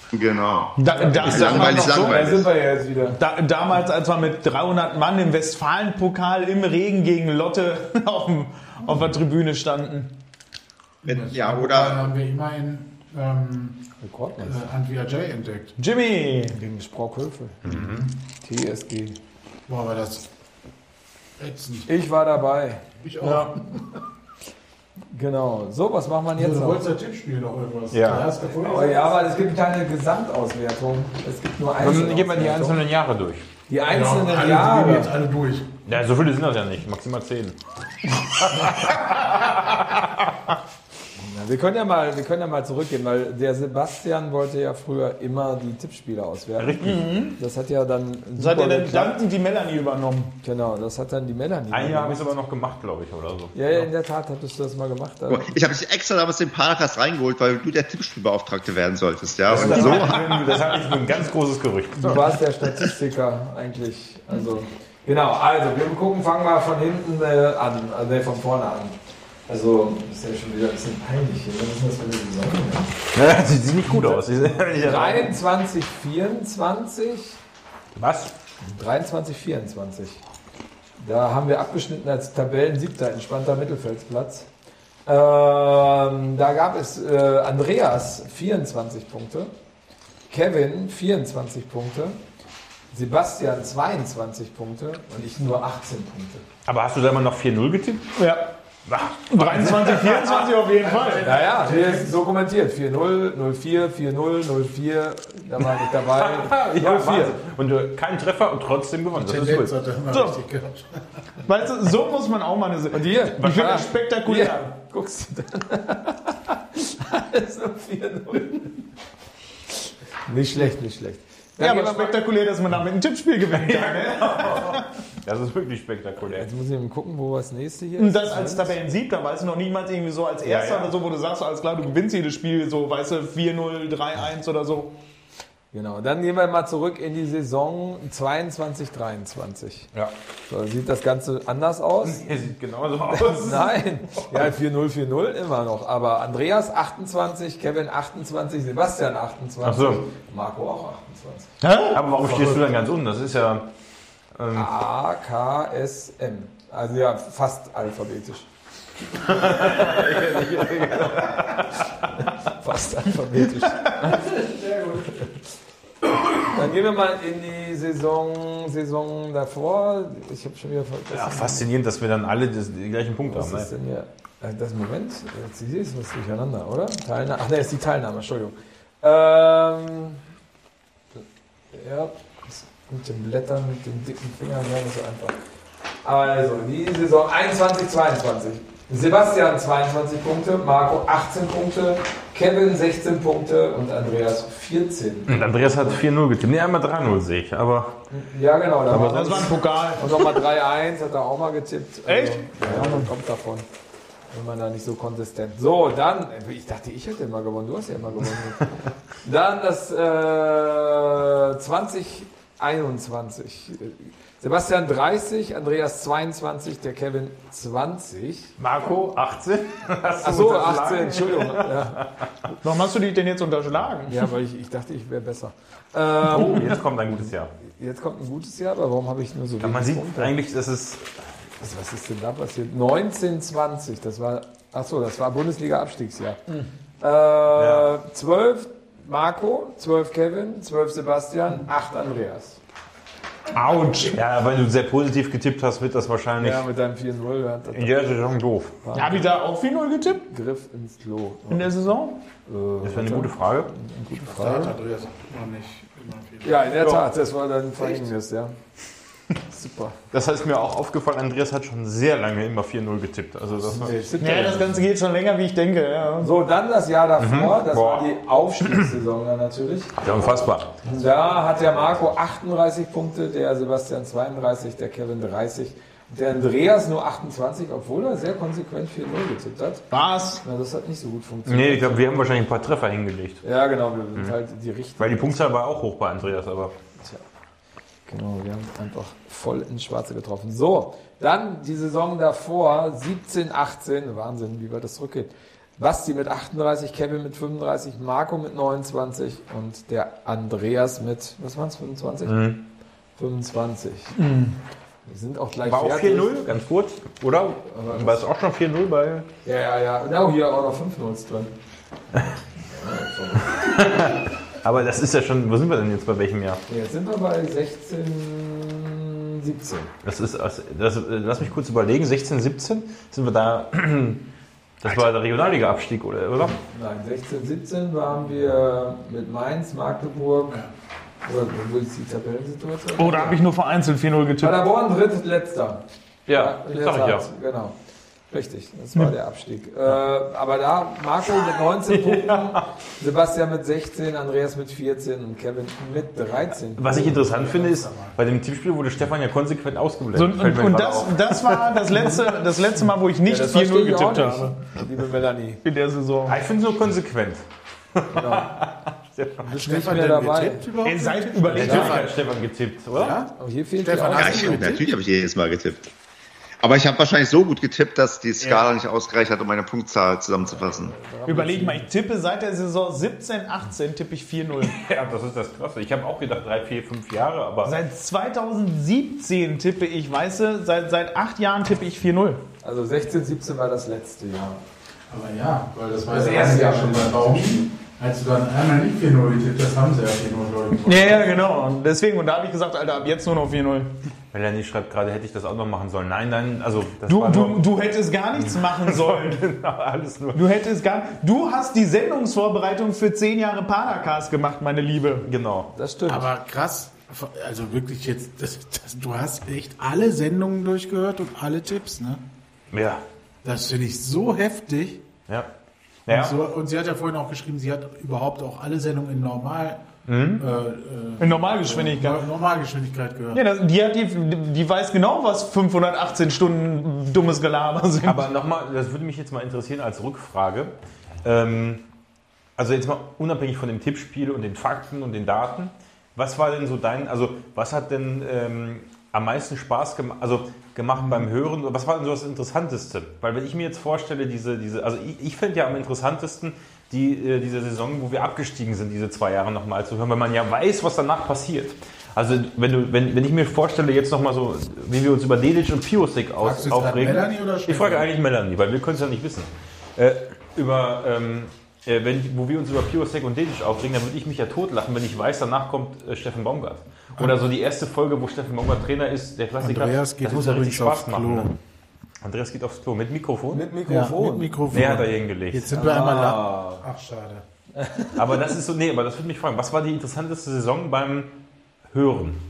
Ist langweilig. Da sind wir ja jetzt wieder. Damals, als wir mit 300 Mann im Westfalenpokal im Regen gegen Lotte auf der Tribüne standen. Ja, Da oder haben wir immerhin Antwi Ajay entdeckt. Jimmy! Gegen Sprockhöfe. TSG. Boah, war das ätzend. Ich war dabei. Ich auch. Genau. So, was machen wir jetzt Du noch? wolltest das Tippspiel noch irgendwas. Ja. Hast du vorhin Oh ja, aber es gibt keine Gesamtauswertung. Es gibt nur Dann gehen wir die Einzelauswertung. einzelnen Jahre durch. Die einzelnen die gehen Jahre. jetzt alle durch. Ja, so viele sind das ja nicht, maximal 10. Wir können ja mal zurückgehen, weil der Sebastian wollte ja früher immer die Tippspiele auswerten. Richtig. Das hat ja dann Seid ihr super denn geklappt. dankend die Melanie übernommen? Genau, das hat dann die Melanie. Ein Jahr habe ich gemacht. es aber noch gemacht, glaube ich, oder so. Ja, in der Tat hattest du das mal gemacht. Aber ich habe dich extra damals den Podcast reingeholt, weil du der Tippspielbeauftragte werden solltest, ja. Und Das so. halte ich für ein ganz großes Gerücht. du warst der Statistiker eigentlich. Also genau, also wir gucken, fangen wir von hinten an, also von vorne an. Also, das ist ja schon wieder ein bisschen peinlich hier. Was ist das für eine Saison? Ja, sieht nicht gut aus. 23, 24. Was? 23, 24. Da haben wir abgeschnitten als Tabellensiebter, entspannter Mittelfeldplatz. Da gab es Andreas 24 Punkte, Kevin 24 Punkte, Sebastian 22 Punkte und ich nur 18 Punkte. Aber hast du da immer noch 4-0 getippt? Ja. 23, 24 auf jeden Fall. Naja, hier ist dokumentiert. 4-0, 0-4, 4-0, 0-4, da war ich dabei. Ja, 0-4. und kein Treffer und trotzdem gewonnen. Das ist Tendenz cool. hat er immer So. richtig gehabt. Weißt du, so muss man auch mal eine Und hier, Ich finde das spektakulär. Hier, guckst du dann. Alles nur 4-0. Nicht schlecht, nicht schlecht. Ja, Dann aber gehen wir mal- spektakulär, dass man damit ein Tippspiel gewinnen kann. Ne? Das ist wirklich spektakulär. Jetzt muss ich mal gucken, wo das nächste hier Und ist. das als Tabellensiebter, weißt du, noch niemals irgendwie so als Erster Ja, ja. oder so, wo du sagst, alles klar, du gewinnst jedes Spiel, so, weißt du, 4-0, 3-1 oder so. Genau, dann gehen wir mal zurück in die Saison 22, 23. Ja. So, sieht das Ganze anders aus? Er sieht genauso aus. Nein, ja 4-0, 4-0 immer noch. Aber Andreas 28, Kevin 28, Sebastian 28, Ach so. Marco auch 28. Aber warum stehst du dann ganz unten? Das ist ja... A, K, S, M. Also ja, fast alphabetisch. Fast alphabetisch. Sehr gut. Dann gehen wir mal in die Saison davor. Ich habe schon wieder vergessen. Ja, faszinierend, dass wir dann alle die gleichen Punkte haben. Was ist denn hier? Das Moment, jetzt ist was durcheinander, oder? Ach ne, ist die Teilnahme, Entschuldigung. Ja, mit den Blättern, mit den dicken Fingern, ja, nicht so einfach. Also, die Saison 21/22. Sebastian 22 Punkte, Marco 18 Punkte, Kevin 16 Punkte und Andreas 14. Und Andreas hat 4-0 getippt. Nee, einmal 3-0 sehe ich, aber... Ja, genau. Aber das war ein Pokal. Und nochmal 3-1 hat er auch mal getippt. Echt? Ja, man kommt davon. Wenn man da nicht so konsistent. So, dann, ich dachte, ich hätte immer gewonnen, du hast ja immer gewonnen. Dann das 2021. Sebastian 30, Andreas 22, der Kevin 20. Marco 18? Achso, 18, Entschuldigung. Ja. Warum hast du die denn jetzt unterschlagen? Ja, weil ich dachte, ich wäre besser. Jetzt kommt ein gutes Jahr. Jetzt kommt ein gutes Jahr, aber warum habe ich nur so wenig Man sieht Punkte? eigentlich, dass es... Was ist denn da passiert? 1920, das war Bundesliga-Abstiegsjahr. 12 Marco, 12 Kevin, 12 Sebastian, 8 Andreas. Autsch. Ja, weil du sehr positiv getippt hast, wird das wahrscheinlich Ja, mit deinem 4-0 in der Saison doof. Habe ich da auch 4-0 getippt Griff ins Klo. in der Saison? Das wäre eine gute Frage. Gute Da hat Frage. Andreas noch nicht immer viel. Ja, in der Tat, das war dann Verhängnis, ja. Super. Das ist mir auch aufgefallen, Andreas hat schon sehr lange immer 4-0 getippt. Also das war Ja, das Ganze geht schon länger, wie ich denke. Ja. So, dann das Jahr davor, das Boah. war die Aufstiegssaison dann natürlich. ja, unfassbar. Da hat der Marco 38 Punkte, der Sebastian 32, der Kevin 30 und der Andreas nur 28, obwohl er sehr konsequent 4-0 getippt hat. Was? Na, das hat nicht so gut funktioniert. Nee, ich glaube, wir haben wahrscheinlich ein paar Treffer hingelegt. Ja, genau, wir sind halt die richtigen. Weil die Punktzahl war auch hoch bei Andreas, aber... Genau, wir haben einfach voll ins Schwarze getroffen. So, dann die Saison davor, 17, 18, Wahnsinn, wie weit das zurückgeht. Basti mit 38, Kevin mit 35, Marco mit 29 und der Andreas mit, was waren es, 25? 25. Wir sind auch gleich War auch fertig. 4-0, ganz kurz, oder? War es auch schon 4-0 bei... Ja. Und auch hier auch noch 5 Nulls drin. Aber das ist ja schon... Wo sind wir denn jetzt bei welchem Jahr? Jetzt sind wir bei 16, 17. Lass mich kurz überlegen. 16, 17? Sind wir da... Das war der Regionalliga-Abstieg, oder? Nein, 16, 17 waren wir mit Mainz, Magdeburg. Oder wo ist die Tabellensituation? Oh, da habe ich nur vereinzelt 4-0 getippt. Paderborn, drittletzter. Ja, in das der sag ich ja. Tat, genau. Richtig, das war der Abstieg. Aber da Marco mit 19 Punkten, Sebastian mit 16, Andreas mit 14 und Kevin mit 13. Was ich interessant finde, ist, bei dem Tippspiel wurde Stefan ja konsequent ausgeblendet. So, Fällt mir und gerade auf. das war das letzte Mal, wo ich nicht 4-0 getippt habe. Liebe Melanie. In der Saison. Ich finde es nur konsequent. Stefan mehr denn dabei. getippt überhaupt? Ihr seid überlegt. Natürlich hat Stefan getippt, oder? Ja? Aber hier fehlt Stefan, die hast Ja, Auswahl. natürlich habe ich jedes Mal getippt. Aber ich habe wahrscheinlich so gut getippt, dass die Skala nicht ausgereicht hat, um meine Punktzahl zusammenzufassen. Überleg mal, ich tippe seit der Saison 17, 18 tippe ich 4-0. Ja, das ist das Krasse. Ich habe auch gedacht 3, 4, 5 Jahre, aber... Seit 2017 tippe ich, weißt du, seit 8 Jahren tippe ich 4-0. Also 16, 17 war das letzte Jahr. Aber ja, weil das war Das das erste erste Jahr Jahr schon bei Baumi. Als du dann einmal nicht 4-0 getippt hast, haben sie ja 4-0 getippt. Ja, genau. Und deswegen, und da habe ich gesagt, Alter, ab jetzt nur noch 4-0. Melanie schreibt gerade, hätte ich das auch noch machen sollen. Nein, also... Das war Du hättest gar nichts machen sollen. Genau, alles nur... Du hast die Sendungsvorbereitung für 10 Jahre Padercast gemacht, meine Liebe. Genau. Das stimmt. Aber krass, also wirklich jetzt, du hast echt alle Sendungen durchgehört und alle Tipps, ne? Ja. Das finde ich so heftig. Ja. Und sie hat ja vorhin auch geschrieben, sie hat überhaupt auch alle Sendungen in In Normalgeschwindigkeit. Normalgeschwindigkeit gehört. Ja, die weiß genau, was 518 Stunden dummes Gelaber sind. Aber nochmal, das würde mich jetzt mal interessieren als Rückfrage. Also jetzt mal unabhängig von dem Tippspiel und den Fakten und den Daten, was war denn so was hat denn am meisten Spaß gemacht beim Hören? Was war denn so das Interessanteste? Weil wenn ich mir jetzt vorstelle, also ich fände ja am interessantesten diese Saison, wo wir abgestiegen sind, diese 2 Jahre nochmal zu hören, weil man ja weiß, was danach passiert. Also wenn ich mir vorstelle, jetzt nochmal so, wie wir uns über Dedic und Piosik aufregen. Melanie oder Ich frage eigentlich Melanie, weil wir können es ja nicht wissen. wo wir uns über Piosek und Dedic aufregen, dann würde ich mich ja totlachen, wenn ich weiß, danach kommt Steffen Baumgart. Oder so die erste Folge, wo Steffen Baumgart Trainer ist, der Klassiker. Andreas geht das muss ja richtig Spaß aufs machen. Klo. Ne? Andreas geht aufs Klo. Mit Mikrofon? Mit Mikrofon. Ja, mit Mikrofon. Der hat da hingelegt. Jetzt sind wir einmal Ach, schade. Aber das ist so, aber das würde mich fragen. Was war die interessanteste Saison beim Hören?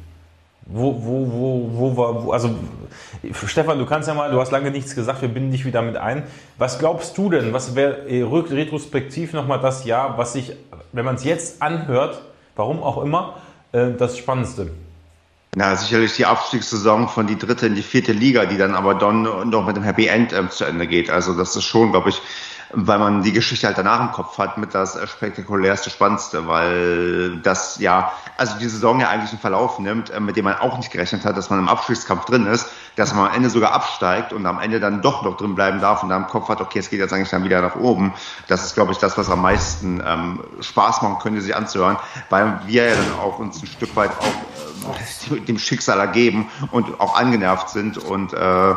Also Stefan, du kannst ja mal, du hast lange nichts gesagt, wir binden dich wieder mit ein. Was glaubst du denn, was wäre retrospektiv nochmal das Jahr, was sich, wenn man es jetzt anhört, warum auch immer, das Spannendste? Na, sicherlich die Abstiegssaison von die 3. in die 4. Liga, die dann aber dann noch mit dem Happy End zu Ende geht. Also das ist schon, glaube ich, weil man die Geschichte halt danach im Kopf hat, mit das spektakulärste, spannendste, weil das also die Saison ja eigentlich einen Verlauf nimmt, mit dem man auch nicht gerechnet hat, dass man im Abstiegskampf drin ist, dass man am Ende sogar absteigt und am Ende dann doch noch drin bleiben darf und dann im Kopf hat, okay, es geht jetzt eigentlich dann wieder nach oben. Das ist, glaube ich, das, was am meisten Spaß machen könnte, sich anzuhören, weil wir ja dann auch uns ein Stück weit auch dem Schicksal ergeben und auch angenervt sind und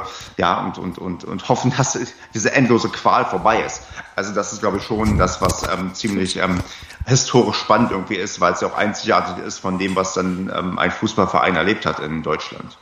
und hoffen, dass diese endlose Qual vorbei ist. Also das ist, glaube ich, schon das, was ziemlich historisch spannend irgendwie ist, weil es ja auch einzigartig ist von dem, was dann ein Fußballverein erlebt hat in Deutschland.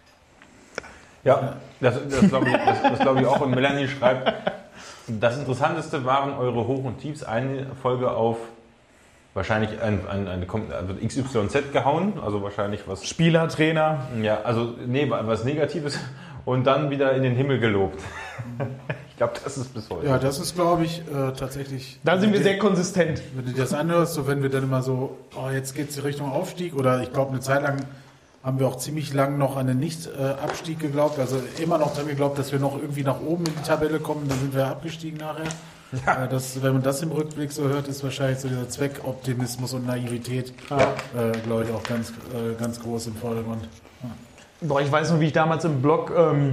Ja, das glaube ich auch. Und Melanie schreibt, das Interessanteste waren eure Hoch- und Tiefs. Eine Folge auf wahrscheinlich wird XYZ gehauen, also wahrscheinlich was... Spieler, Trainer. Ja, also was Negatives und dann wieder in den Himmel gelobt. Ich glaube, das ist bis heute. Ja, das ist, glaube ich, tatsächlich... Da sind wir sehr konsistent. Wenn du dir das anhörst, so wenn wir dann immer so, jetzt geht es Richtung Aufstieg, oder ich glaube, eine Zeit lang haben wir auch ziemlich lang noch an den Nicht-Abstieg geglaubt, also immer noch dran geglaubt, dass wir noch irgendwie nach oben in die Tabelle kommen, dann sind wir abgestiegen nachher. Ja. Wenn man das im Rückblick so hört, ist wahrscheinlich so dieser Zweckoptimismus und Naivität, glaube ich, auch ganz groß im Vordergrund. Ja. Boah, ich weiß noch, wie ich damals im Blog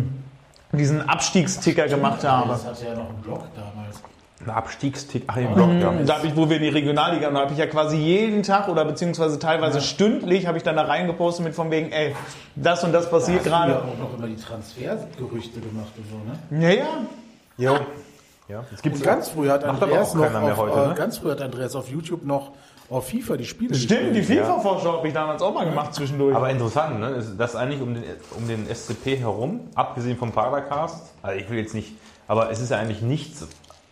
diesen Abstiegsticker gemacht habe. Das hatte ja noch einen Blog damals. Ein Abstiegsticker, im Blog, ja. Da habe ich, wo wir in die Regionalliga, und da habe ich ja quasi jeden Tag oder beziehungsweise teilweise stündlich habe ich dann da reingepostet mit von wegen, das und das passiert gerade. Du hast ja auch noch immer die Transfergerüchte gemacht und so, ne? Ja. Ja, das gibt's und ganz früher hat Andreas heute, auf YouTube noch auf FIFA die Spiele Stimmt, die FIFA-Vorschau habe ich damals auch mal gemacht zwischendurch. Aber interessant, ne? Ist das eigentlich um den SCP herum, abgesehen vom Padercast, also ich will jetzt nicht, aber es ist ja eigentlich nichts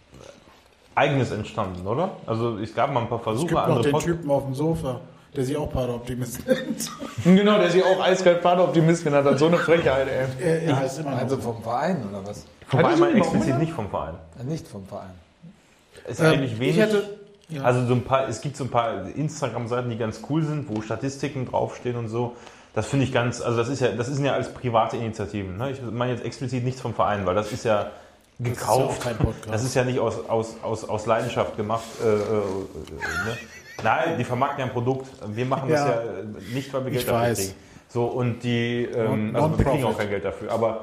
Eigenes entstanden, oder? Also es gab mal ein paar Versuche. Es gibt noch den Typen auf dem Sofa, der sich auch Pader-Optimist nennt. Genau, der sich auch eiskalt Pader-Optimist genannt hat. So eine Frechheit, ey. Also vom Verein, oder was? Vom Verein explizit nicht vom Verein. Nicht vom Verein. Ist eigentlich wenig. Also es gibt so ein paar Instagram-Seiten, die ganz cool sind, wo Statistiken draufstehen und so. Das finde ich das sind ja alles private Initiativen. Ne? Ich meine jetzt explizit nichts vom Verein, weil das ist ja gekauft. Das ist ja nicht aus Leidenschaft gemacht. Ne? Nein, die vermarkten ja ein Produkt. Wir machen das ja nicht, weil wir Geld dafür kriegen. So, und also wir kriegen auch kein Geld dafür. Aber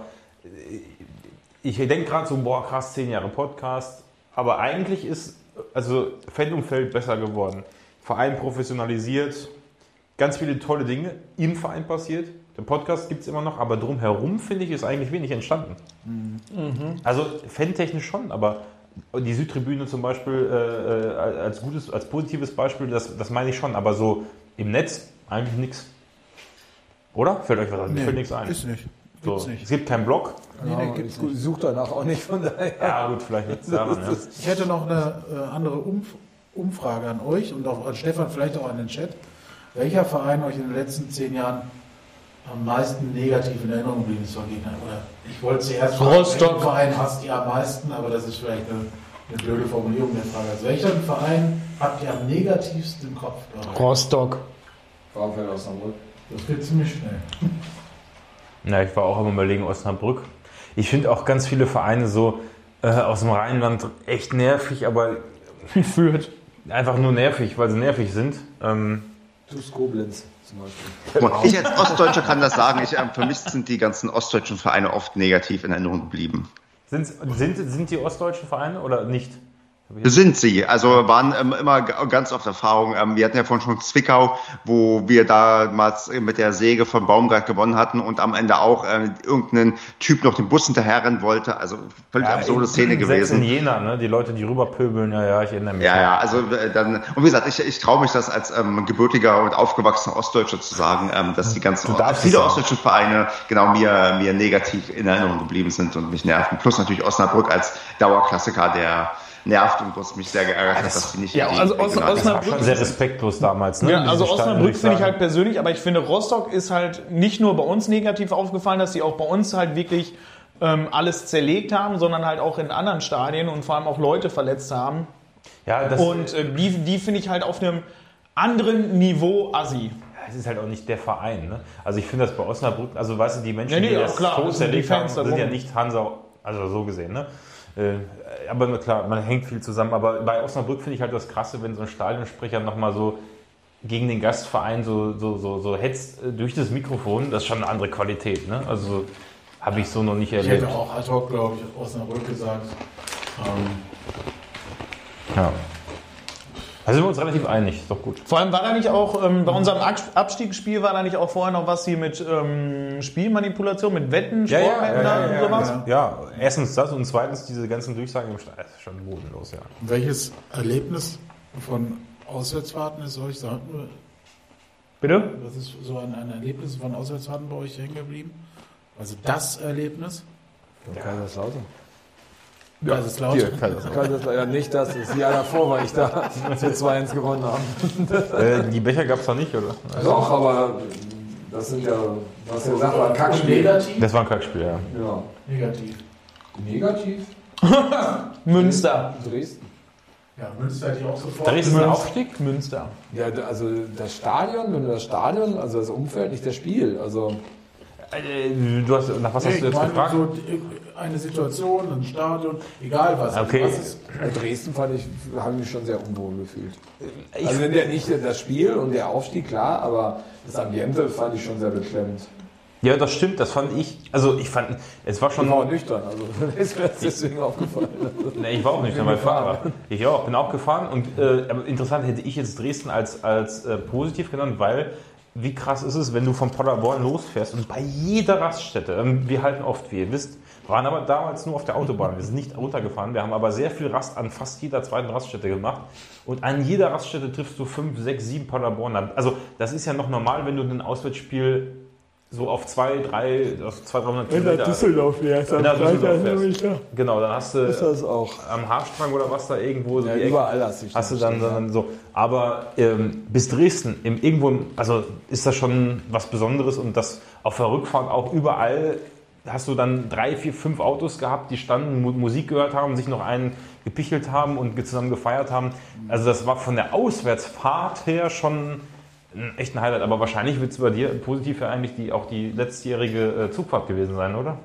ich denke gerade so, krass, 10 Jahre Podcast. Aber eigentlich ist Fan-Umfeld besser geworden. Verein professionalisiert. Ganz viele tolle Dinge im Verein passiert. Der Podcast gibt es immer noch, aber drumherum, finde ich, ist eigentlich wenig entstanden. Mhm. Also fantechnisch schon, aber die Südtribüne zum Beispiel als positives Beispiel, das meine ich schon, aber so im Netz eigentlich nichts. Oder? Fällt euch was an? Mir fällt nichts ein. Ist nicht. So, es gibt keinen Blog. Nee, ich suche danach auch nicht, von daher. Ja gut, vielleicht liegt es daran. Ja. Ich hätte noch eine andere Umfrage an euch und auch an Stefan, vielleicht auch an den Chat. Welcher Verein euch in den letzten 10 Jahren am meisten negativ in Erinnerung geblieben ist von Gegnern? Oder ich wollte zuerst fragen, welchen Verein hasst ihr am meisten, aber das ist vielleicht eine blöde Formulierung der Frage. Also welchen Verein habt ihr am negativsten im Kopf? Rostock. VfL Osnabrück. Das geht ziemlich schnell. Na, ich war auch am Überlegen, Osnabrück. Ich finde auch ganz viele Vereine so aus dem Rheinland echt nervig, aber Fürth. Einfach nur nervig, weil sie nervig sind. TuS Koblenz zum Beispiel. Ich als Ostdeutscher kann das sagen. Für mich sind die ganzen ostdeutschen Vereine oft negativ in Erinnerung geblieben. Sind die ostdeutschen Vereine oder nicht? Sind sie, also waren immer ganz oft Erfahrungen. Wir hatten ja vorhin schon Zwickau, wo wir damals mit der Säge von Baumgart gewonnen hatten und am Ende auch irgendein Typ noch den Bus hinterherrennen wollte. Also völlig absurde Szene gewesen. In Jena, ne? Die Leute, die rüberpöbeln, ja, ich erinnere mich. Ja, also und wie gesagt, ich traue mich das als gebürtiger und aufgewachsener Ostdeutscher zu sagen, dass die ganzen viele ostdeutschen Vereine genau mir negativ in Erinnerung geblieben sind und mich nerven. Plus natürlich Osnabrück als Dauerklassiker, der nervt und was mich sehr geärgert hat, dass die nicht also Osnabrück schon sehr respektlos damals. Ne? Ja, also Osnabrück finde ich halt persönlich, aber ich finde Rostock ist halt nicht nur bei uns negativ aufgefallen, dass sie auch bei uns halt wirklich alles zerlegt haben, sondern halt auch in anderen Stadien und vor allem auch Leute verletzt haben. Ja, und die finde ich halt auf einem anderen Niveau assi. Es ist halt auch nicht der Verein. Ne? Also ich finde das bei Osnabrück, also weißt du, die Menschen, die das so zerlegt haben, sind ja nicht Hansa, also so gesehen, ne? Aber klar, man hängt viel zusammen. Aber bei Osnabrück finde ich halt das Krasse, wenn so ein Stadionsprecher nochmal so gegen den Gastverein so hetzt durch das Mikrofon. Das ist schon eine andere Qualität. Ne? Also habe ich so noch nicht erlebt. Ich hätte auch ad hoc, glaube ich, Osnabrück gesagt. Ja. Also sind wir uns relativ einig, ist doch gut. Vor allem war da nicht auch, bei unserem Abstiegsspiel war da nicht auch vorher noch was hier mit Spielmanipulation, mit Wetten, Sportwetten und sowas? Ja, erstens das und zweitens diese ganzen Durchsagen im Stadion. Das ist schon bodenlos, ja. Welches Erlebnis von Auswärtsfahrten ist euch, Bitte? was ist so ein Erlebnis von Auswärtsfahrten bei euch hängen geblieben? Also das Erlebnis? Kaiserslautern. Kaiserslautern. Ja, nicht das Jahr davor war ich da, als wir 2-1 gewonnen haben. Die Becher gab es da nicht, oder? Doch, aber das sind ja, was ihr gesagt war, ein Kackspiel. Negativ? Das war ein Kackspiel, ja. Ja. Negativ. Münster. Dresden. Ja, Münster hätte ich auch sofort. Dresden Aufstieg? Münster. Ja, also das Stadion, also das Umfeld, nicht das Spiel. Also Nach was hast du jetzt gefragt? So eine Situation, ein Stadion, egal was. Okay. Was ist, Dresden habe ich mich schon sehr unwohl gefühlt. Also nicht das Spiel und der Aufstieg, klar, aber das Ambiente fand ich schon sehr beklemmend. Ja, das stimmt, das fand ich, also ich fand, es war schon... Ich war auch nüchtern, also ist mir deswegen aufgefallen. Nee, ich war auch nüchtern, weil Fahrer. Ich auch, bin auch gefahren und aber interessant hätte ich jetzt Dresden als positiv genannt, weil wie krass ist es, wenn du von Paderborn losfährst und bei jeder Raststätte, wir halten oft, wie ihr wisst, waren aber damals nur auf der Autobahn, wir sind nicht runtergefahren, wir haben aber sehr viel Rast an fast jeder zweiten Raststätte gemacht und an jeder Raststätte triffst du 5, 6, 7 Paderborner. Also das ist ja noch normal, wenn du ein Auswärtsspiel so auf 200, 300 Kilometer... Düsseldorf fährst, dann Genau, dann hast du ist das auch. am Haarstrang oder was da irgendwo... Ja, überall hast du dann so. Aber bis Dresden, also ist das schon was Besonderes und das auf der Rückfahrt auch überall hast du dann 3, 4, 5 Autos gehabt, die standen, Musik gehört haben, sich noch einen gepichelt haben und zusammen gefeiert haben. Also das war von der Auswärtsfahrt her schon echt ein Highlight. Aber wahrscheinlich wird es bei dir positiv ja eigentlich auch die letztjährige Zugfahrt gewesen sein, oder?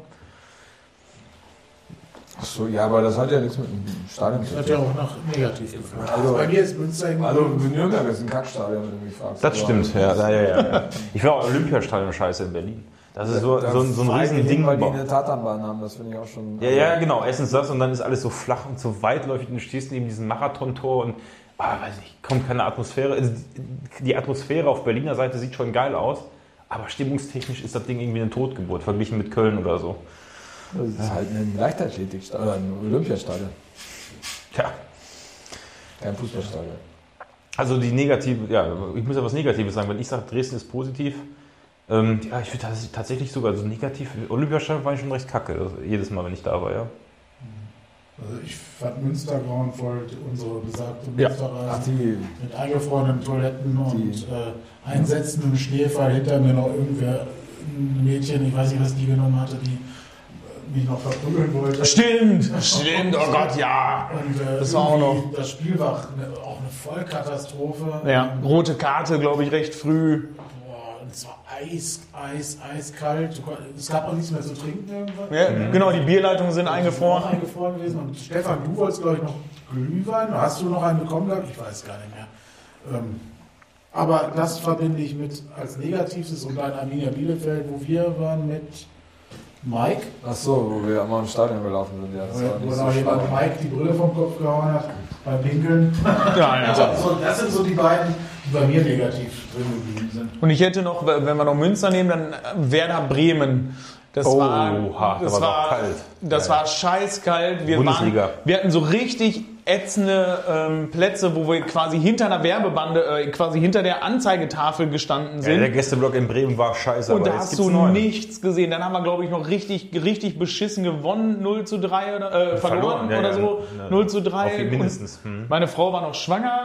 Achso, ja, aber das hat ja nichts mit dem Stadion zu tun. hat ja auch noch negativ gefühlt. Also, bei mir ist Münster irgendwie... Also Nürnberg ist ein Kackstadion, wenn du mich fragst. Das stimmt, ja. Ich finde auch Olympiastadion scheiße in Berlin. Das ist so ein riesen Ding. Weil die eine Tatanbahn haben, das finde ich auch schon... Ja, genau. Erstens das und dann ist alles so flach und so weitläufig. Du stehst neben diesem Marathontor und weiß nicht, kommt keine Atmosphäre. Also die Atmosphäre auf Berliner Seite sieht schon geil aus, aber stimmungstechnisch ist das Ding irgendwie eine Totgeburt, verglichen mit Köln oder so. Das ist halt ein Leichtathletikstadion, ein Olympiastadion. Tja. Kein Fußballstadion. Also die negative, ich muss ja was Negatives sagen, wenn ich sage, Dresden ist positiv, ich würde tatsächlich sogar so negativ, Olympiastadion war ich schon recht kacke, also jedes Mal, wenn ich da war, ja. Also ich fand Münster grauenvoll, unsere besagte Münsterreise mit eingefrorenen Toiletten und einsetzendem Schneefall. Hinter mir noch irgendwer, ein Mädchen, ich weiß nicht, was die genommen hatte, die mich noch verprügeln wollte. Stimmt, oh Gott, ja. Und das war auch noch. Das Spiel war auch eine Vollkatastrophe. Ja, rote Karte, glaube ich, recht früh. Und es war eiskalt. Es gab auch nichts mehr zu trinken irgendwann. Ja, genau, die Bierleitungen sind eingefroren. Eingefroren gewesen. Und Stefan, du wolltest, glaube ich, noch Glühwein. Hast du noch einen bekommen, glaube ich? Ich weiß gar nicht mehr. Aber das verbinde ich mit als Negatives und dann Arminia Bielefeld, wo wir waren mit Mike. Achso, wo wir immer im Stadion gelaufen sind. Ja, das war Wo nicht noch so jemand spannend. Mike die Brille vom Kopf gehauen hat beim Pinkeln. Ja. Das sind so die beiden, die bei mir negativ drin geblieben sind. Und ich hätte noch, wenn wir noch Münster nehmen, dann Werder Bremen. Das Oh, war das war kalt. Das war scheißkalt. Bundesliga. Wir hatten so richtig ätzende Plätze, wo wir quasi hinter einer Werbebande, quasi hinter der Anzeigetafel gestanden Ja, sind. der Gästeblock in Bremen war scheiße. Und aber da jetzt hast gibt's du neuen. nichts gesehen. Dann haben wir, glaube ich, noch richtig beschissen gewonnen, 0:3 oder verloren ja, oder ja. so. Ja. 0:3. Auf jeden mindestens. Und meine Frau war noch schwanger.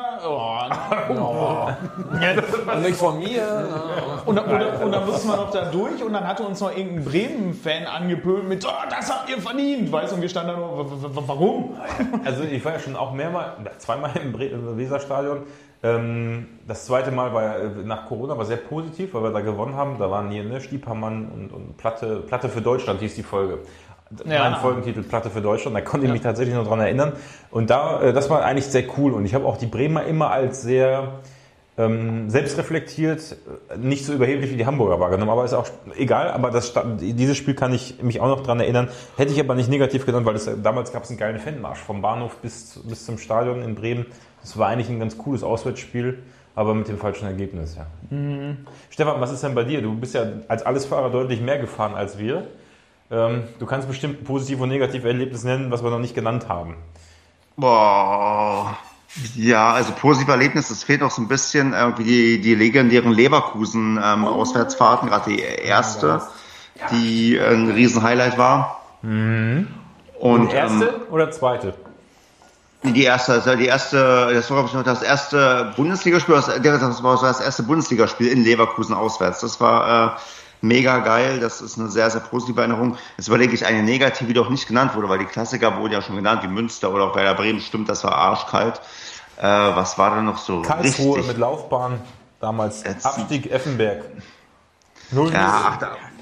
Und nicht von mir. Und dann mussten wir noch da durch und dann hatte uns noch irgendein Bremen-Fan angepöbelt mit, das habt ihr verdient, weißt du, und wir standen da nur, warum? Also ich war ja schon auch zweimal im Weserstadion. Das zweite Mal war nach Corona war sehr positiv, weil wir da gewonnen haben. Da waren hier Stiepermann und Platte für Deutschland hieß die Folge. Ja. Mein Folgentitel Platte für Deutschland, da konnte ich mich tatsächlich noch dran erinnern. Und das war eigentlich sehr cool. Und ich habe auch die Bremer immer als sehr selbstreflektiert, nicht so überheblich wie die Hamburger wahrgenommen, aber ist auch egal. Aber dieses Spiel kann ich mich auch noch dran erinnern. Hätte ich aber nicht negativ genannt, weil damals gab es einen geilen Fanmarsch vom Bahnhof bis zum Stadion in Bremen. Das war eigentlich ein ganz cooles Auswärtsspiel, aber mit dem falschen Ergebnis. Ja. Mhm. Stefan, was ist denn bei dir? Du bist ja als Allesfahrer deutlich mehr gefahren als wir. Du kannst bestimmt positive und negative Erlebnisse nennen, was wir noch nicht genannt haben. Boah. Ja, also positive Erlebnis, es fehlt noch so ein bisschen irgendwie die legendären Leverkusen Auswärtsfahrten, gerade die erste, die ein Riesen-Highlight war. Mhm. Und die erste oder zweite? Das war glaube ich noch das erste Bundesligaspiel, das war das erste Bundesligaspiel in Leverkusen auswärts. Das war mega geil, das ist eine sehr, sehr positive Erinnerung. Jetzt überlege ich eine negative, die doch nicht genannt wurde, weil die Klassiker wurden ja schon genannt, wie Münster oder auch Werder Bremen, stimmt, das war arschkalt. Was war da noch so Karlsruhe richtig? mit Laufbahn, damals Abstieg Effenberg. Ja,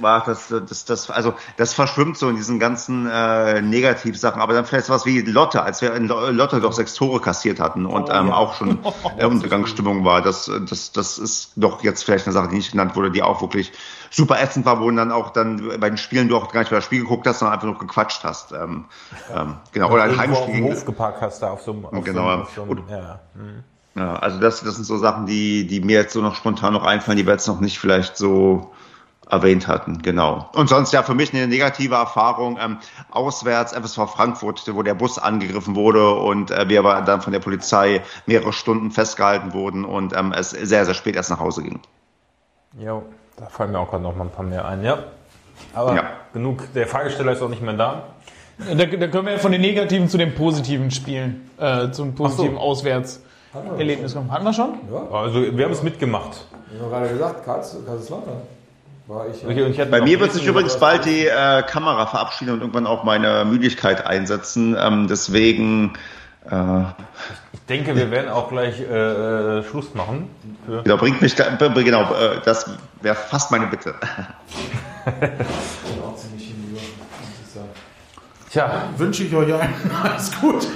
das verschwimmt so in diesen ganzen Negativsachen, aber dann vielleicht was wie Lotte, als wir in Lotte doch 6 Tore kassiert hatten und auch schon Untergangsstimmung war. Das ist doch jetzt vielleicht eine Sache, die nicht genannt wurde, die auch wirklich super ätzend war, wo dann auch dann bei den Spielen du auch gar nicht mehr das Spiel geguckt hast, sondern einfach nur gequatscht hast. Genau, oder ein Heimspiel auf dem Hof geparkt hast da auf so einem ja. Ja, also das sind so Sachen, die mir jetzt so noch spontan noch einfallen, die wir jetzt noch nicht vielleicht so erwähnt hatten, genau. Und sonst ja für mich eine negative Erfahrung, auswärts FSV Frankfurt, wo der Bus angegriffen wurde und wir aber dann von der Polizei mehrere Stunden festgehalten wurden und es sehr, sehr spät erst nach Hause ging. Ja, da fallen mir auch gerade noch mal ein paar mehr ein, ja. Aber genug, der Fragesteller ist auch nicht mehr da. Da können wir ja von den negativen zu den positiven Spielen, zum positiven Auswärtserlebnis kommen. Hatten wir schon? Ja, Also wir haben es mitgemacht. ich habe gerade gesagt, Kaiserslautern. War ich Bei mir wird sich übrigens bald die Kamera verabschieden und irgendwann auch meine Müdigkeit einsetzen. Deswegen. Ich denke, wir werden auch gleich Schluss machen. Genau, das wäre fast meine Bitte. bin auch ziemlich hinüber, muss ich sagen. Tja, Wünsche ich euch allen alles gut.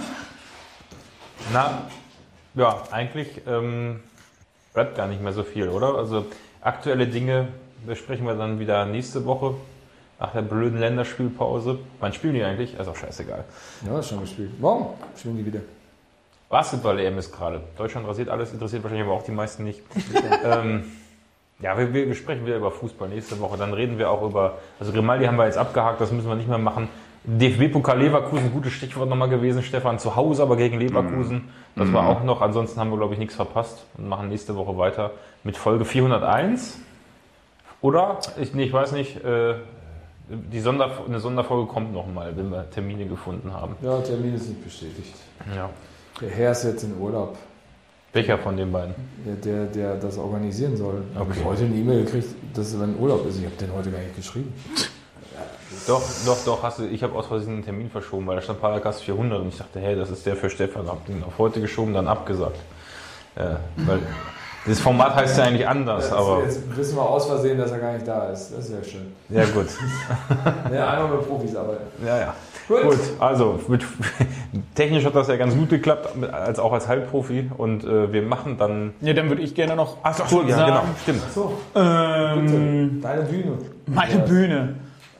ja, eigentlich bleibt gar nicht mehr so viel, oder? Also aktuelle Dinge besprechen wir dann wieder nächste Woche nach der blöden Länderspielpause. Wann spielen die eigentlich? Ist auch scheißegal. Ja, ist schon gespielt. Morgen spielen die wieder. Basketball-EM ist gerade. Deutschland rasiert alles, interessiert wahrscheinlich aber auch die meisten nicht. Ja, wir sprechen wieder über Fußball nächste Woche. Dann reden wir auch über, also Grimaldi haben wir jetzt abgehakt, das müssen wir nicht mehr machen. DFB-Pokal Leverkusen, gutes Stichwort nochmal gewesen, Stefan. Zu Hause aber gegen Leverkusen. Das war auch noch, ansonsten haben wir, glaube ich, nichts verpasst und machen nächste Woche weiter mit Folge 401. Oder? Ich weiß nicht, eine Sonderfolge kommt nochmal, wenn wir Termine gefunden haben. Ja, Termin ist nicht bestätigt. Ja. Der Herr ist jetzt in Urlaub. Welcher von den beiden? Der das organisieren soll. Ich Okay. habe heute eine E-Mail gekriegt, dass er in Urlaub ist. Ich habe den heute gar nicht geschrieben. Doch, ich habe aus Versehen einen Termin verschoben, weil da stand Paracast 400 und ich dachte, hey, das ist der für Stefan. Hab den auf heute geschoben, dann abgesagt. Weil das Format heißt ja eigentlich anders, aber... Jetzt wissen wir aus Versehen, dass er gar nicht da ist. Das ist ja schön. Ja, gut. Ja, einmal mit Profis arbeiten. Ja. Gut, also technisch hat das ja ganz gut geklappt, auch als Halbprofi und wir machen dann... Ja, dann würde ich gerne noch Ach, kurz ja, sagen, genau, stimmt. So, ähm, deine Bühne. meine Bühne.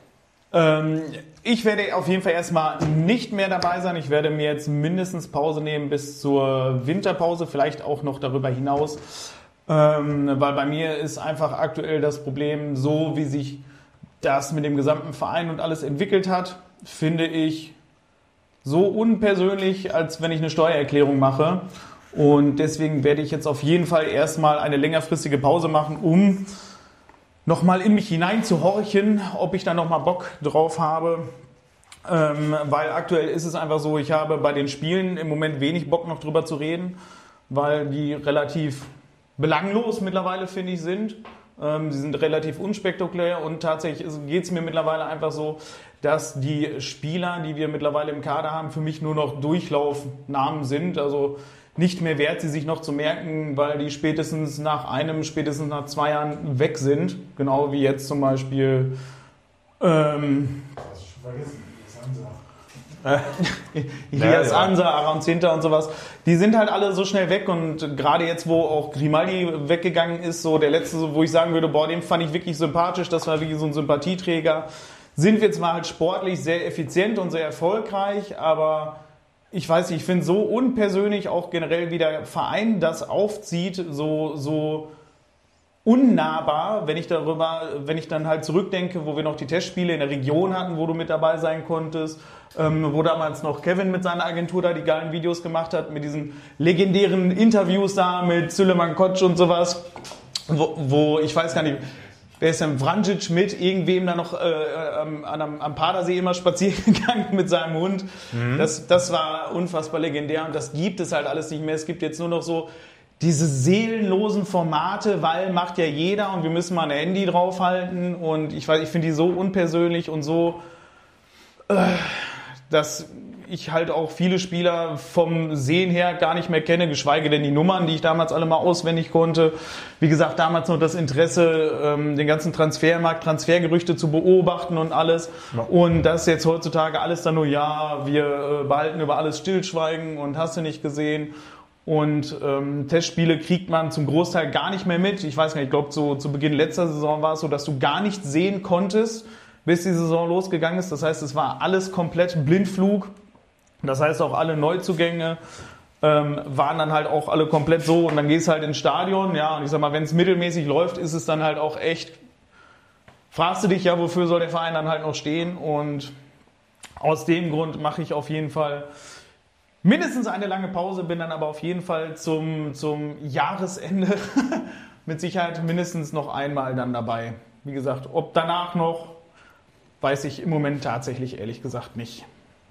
Ich werde auf jeden Fall erstmal nicht mehr dabei sein. Ich werde mir jetzt mindestens Pause nehmen bis zur Winterpause, vielleicht auch noch darüber hinaus. Weil bei mir ist einfach aktuell das Problem, so wie sich das mit dem gesamten Verein und alles entwickelt hat, finde ich so unpersönlich, als wenn ich eine Steuererklärung mache. Und deswegen werde ich jetzt auf jeden Fall erstmal eine längerfristige Pause machen, um nochmal in mich hineinzuhorchen, ob ich da nochmal Bock drauf habe. Weil aktuell ist es einfach so, ich habe bei den Spielen im Moment wenig Bock noch drüber zu reden, weil die relativ belanglos mittlerweile, finde ich, sind. Sie sind relativ unspektakulär und tatsächlich geht es mir mittlerweile einfach so, dass die Spieler, die wir mittlerweile im Kader haben, für mich nur noch Durchlaufnamen sind. Also nicht mehr wert, sie sich noch zu merken, weil die spätestens nach 2 Jahren weg sind. Genau wie jetzt zum Beispiel Elias Ansa, Aram Zinter und sowas. Die sind halt alle so schnell weg und gerade jetzt, wo auch Grimaldi weggegangen ist, so der letzte, wo ich sagen würde, boah, den fand ich wirklich sympathisch, das war wirklich so ein Sympathieträger, sind wir zwar halt sportlich sehr effizient und sehr erfolgreich, aber ich weiß nicht, ich finde so unpersönlich auch generell, wie der Verein das aufzieht, so unnahbar, wenn ich dann halt zurückdenke, wo wir noch die Testspiele in der Region hatten, wo du mit dabei sein konntest, wo damals noch Kevin mit seiner Agentur da die geilen Videos gemacht hat, mit diesen legendären Interviews da mit Süleyman Koç und sowas, wo ich weiß gar nicht, wer ist denn Vrancic mit irgendwem da noch am Padersee immer spazieren gegangen mit seinem Hund. Das war unfassbar legendär und das gibt es halt alles nicht mehr. Es gibt jetzt nur noch so diese seelenlosen Formate, weil macht ja jeder und wir müssen mal ein Handy draufhalten und ich finde die so unpersönlich und so, dass ich halt auch viele Spieler vom Sehen her gar nicht mehr kenne, geschweige denn die Nummern, die ich damals alle mal auswendig konnte. Wie gesagt, damals noch das Interesse, den ganzen Transfermarkt, Transfergerüchte zu beobachten und alles. Ja. Und das jetzt heutzutage alles dann nur, ja, wir behalten über alles Stillschweigen und hast du nicht gesehen. Und Testspiele kriegt man zum Großteil gar nicht mehr mit. Ich weiß gar nicht, ich glaube, so zu Beginn letzter Saison war es so, dass du gar nichts sehen konntest, bis die Saison losgegangen ist. Das heißt, es war alles komplett Blindflug. Das heißt, auch alle Neuzugänge waren dann halt auch alle komplett so. Und dann gehst du halt ins Stadion. Ja, und ich sag mal, wenn es mittelmäßig läuft, ist es dann halt auch echt, fragst du dich ja, wofür soll der Verein dann halt noch stehen? Und aus dem Grund mache ich auf jeden Fall mindestens eine lange Pause, bin dann aber auf jeden Fall zum Jahresende mit Sicherheit mindestens noch einmal dann dabei. Wie gesagt, ob danach noch, weiß ich im Moment tatsächlich ehrlich gesagt nicht.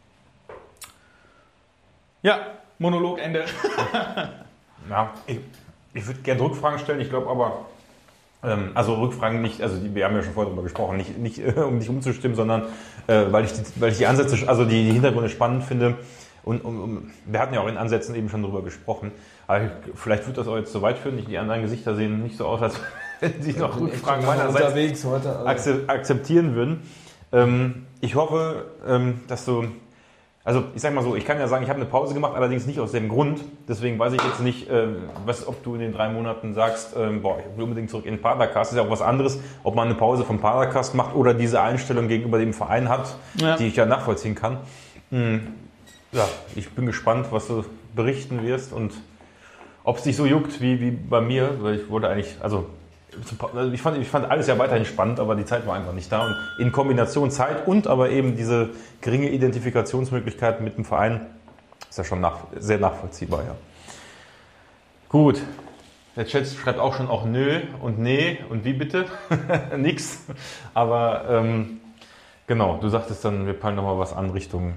Ja, Monologende. Ja, ich würde gerne Rückfragen stellen, ich glaube aber, also Rückfragen nicht, also wir haben ja schon vorher darüber gesprochen, nicht um dich umzustimmen, sondern weil ich die Ansätze, also die Hintergründe spannend finde. Und wir hatten ja auch in Ansätzen eben schon darüber gesprochen. Aber vielleicht wird das auch jetzt so weit führen. Die anderen Gesichter sehen nicht so aus, als wenn sie noch Rückfragen meinerseits akzeptieren würden. Ich hoffe, dass du, also ich sag mal so, ich kann ja sagen, ich habe eine Pause gemacht, allerdings nicht aus dem Grund. Deswegen weiß ich jetzt nicht, ob du in den 3 Monaten sagst, ich will unbedingt zurück in den Padercast. Das ist ja auch was anderes, ob man eine Pause vom Padercast macht oder diese Einstellung gegenüber dem Verein hat, die ich ja nachvollziehen kann. Ja, ich bin gespannt, was du berichten wirst und ob es dich so juckt wie bei mir, weil ich wollte eigentlich, also ich fand alles ja weiterhin spannend, aber die Zeit war einfach nicht da und in Kombination Zeit und aber eben diese geringe Identifikationsmöglichkeit mit dem Verein ist ja schon sehr nachvollziehbar, ja. Gut, der Chat schreibt auch schon auch nö und nee und wie bitte, nix, aber genau, du sagtest dann, wir peilen nochmal was an Richtung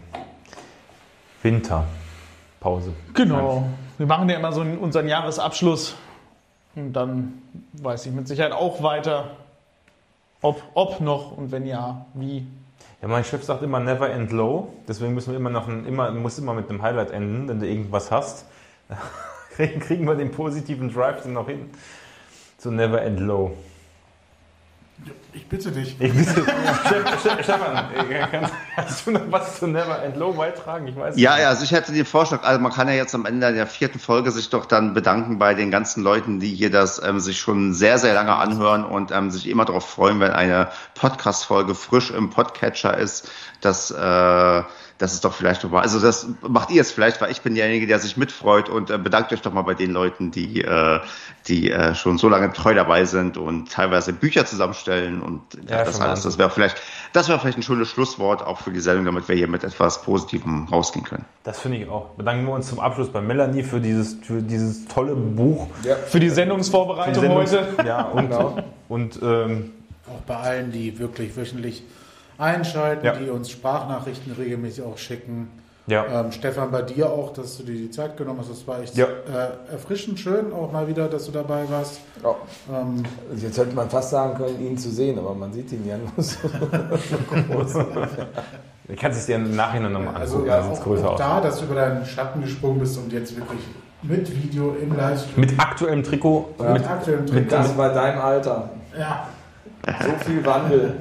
Winterpause. Genau. Wir machen ja immer so unseren Jahresabschluss und dann weiß ich mit Sicherheit auch weiter, ob noch und wenn ja, wie. Ja, mein Chef sagt immer never end low, deswegen müssen wir muss immer mit einem Highlight enden, wenn du irgendwas hast. Kriegen wir den positiven Drive dann noch hin zu never end low. bitte dich. Stefan, kannst du noch was zu Never End Low beitragen? Ich weiß Ja, nicht. also ich hätte den Vorschlag, also man kann ja jetzt am Ende der 4. Folge sich doch dann bedanken bei den ganzen Leuten, die hier das sich schon sehr, sehr lange anhören und sich immer darauf freuen, wenn eine Podcast-Folge frisch im Podcatcher ist, das ist doch vielleicht nochmal, also das macht ihr jetzt vielleicht, weil ich bin derjenige, der sich mitfreut und bedankt euch doch mal bei den Leuten, die schon so lange treu dabei sind und teilweise Bücher zusammenstellen und das alles. Das wäre vielleicht ein schönes Schlusswort auch für die Sendung, damit wir hier mit etwas Positivem rausgehen können. Das finde ich auch. Bedanken wir uns zum Abschluss bei Melanie für dieses tolle Buch. Ja. Für die Sendungsvorbereitung heute. Ja, und auch bei allen, die wirklich wöchentlich einschalten, die uns Sprachnachrichten regelmäßig auch schicken. Ja. Stefan, bei dir auch, dass du dir die Zeit genommen hast. Das war echt erfrischend schön, auch mal wieder, dass du dabei warst. Ja. Jetzt hätte man fast sagen können, ihn zu sehen, aber man sieht ihn ja nur so groß. Du kannst es dir im Nachhinein nochmal angucken. Also auch da, dass du über deinen Schatten gesprungen bist und jetzt wirklich mit Video im Livestream. Mit aktuellem Trikot. Ja, mit aktuellem Trikot. Das bei deinem Alter. Ja. So viel Wandel.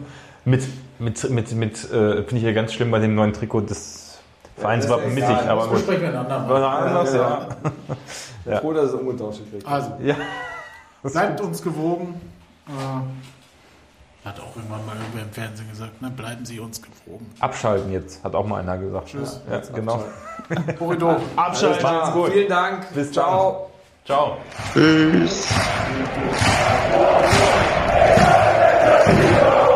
Finde ich ja ganz schlimm bei dem neuen Trikot des Vereinswappen mittig. Aber das besprechen wir einander. Ja. Froh, dass es umgetauscht kriegt. Also, bleibt uns gewogen. Hat auch irgendwann mal irgendwer im Fernsehen gesagt, ne? Bleiben Sie uns gewogen. Abschalten jetzt, hat auch mal einer gesagt. Tschüss. Ja, genau. Abschalten. Gut. Vielen Dank. Bis Ciao. Ciao. Tschüss.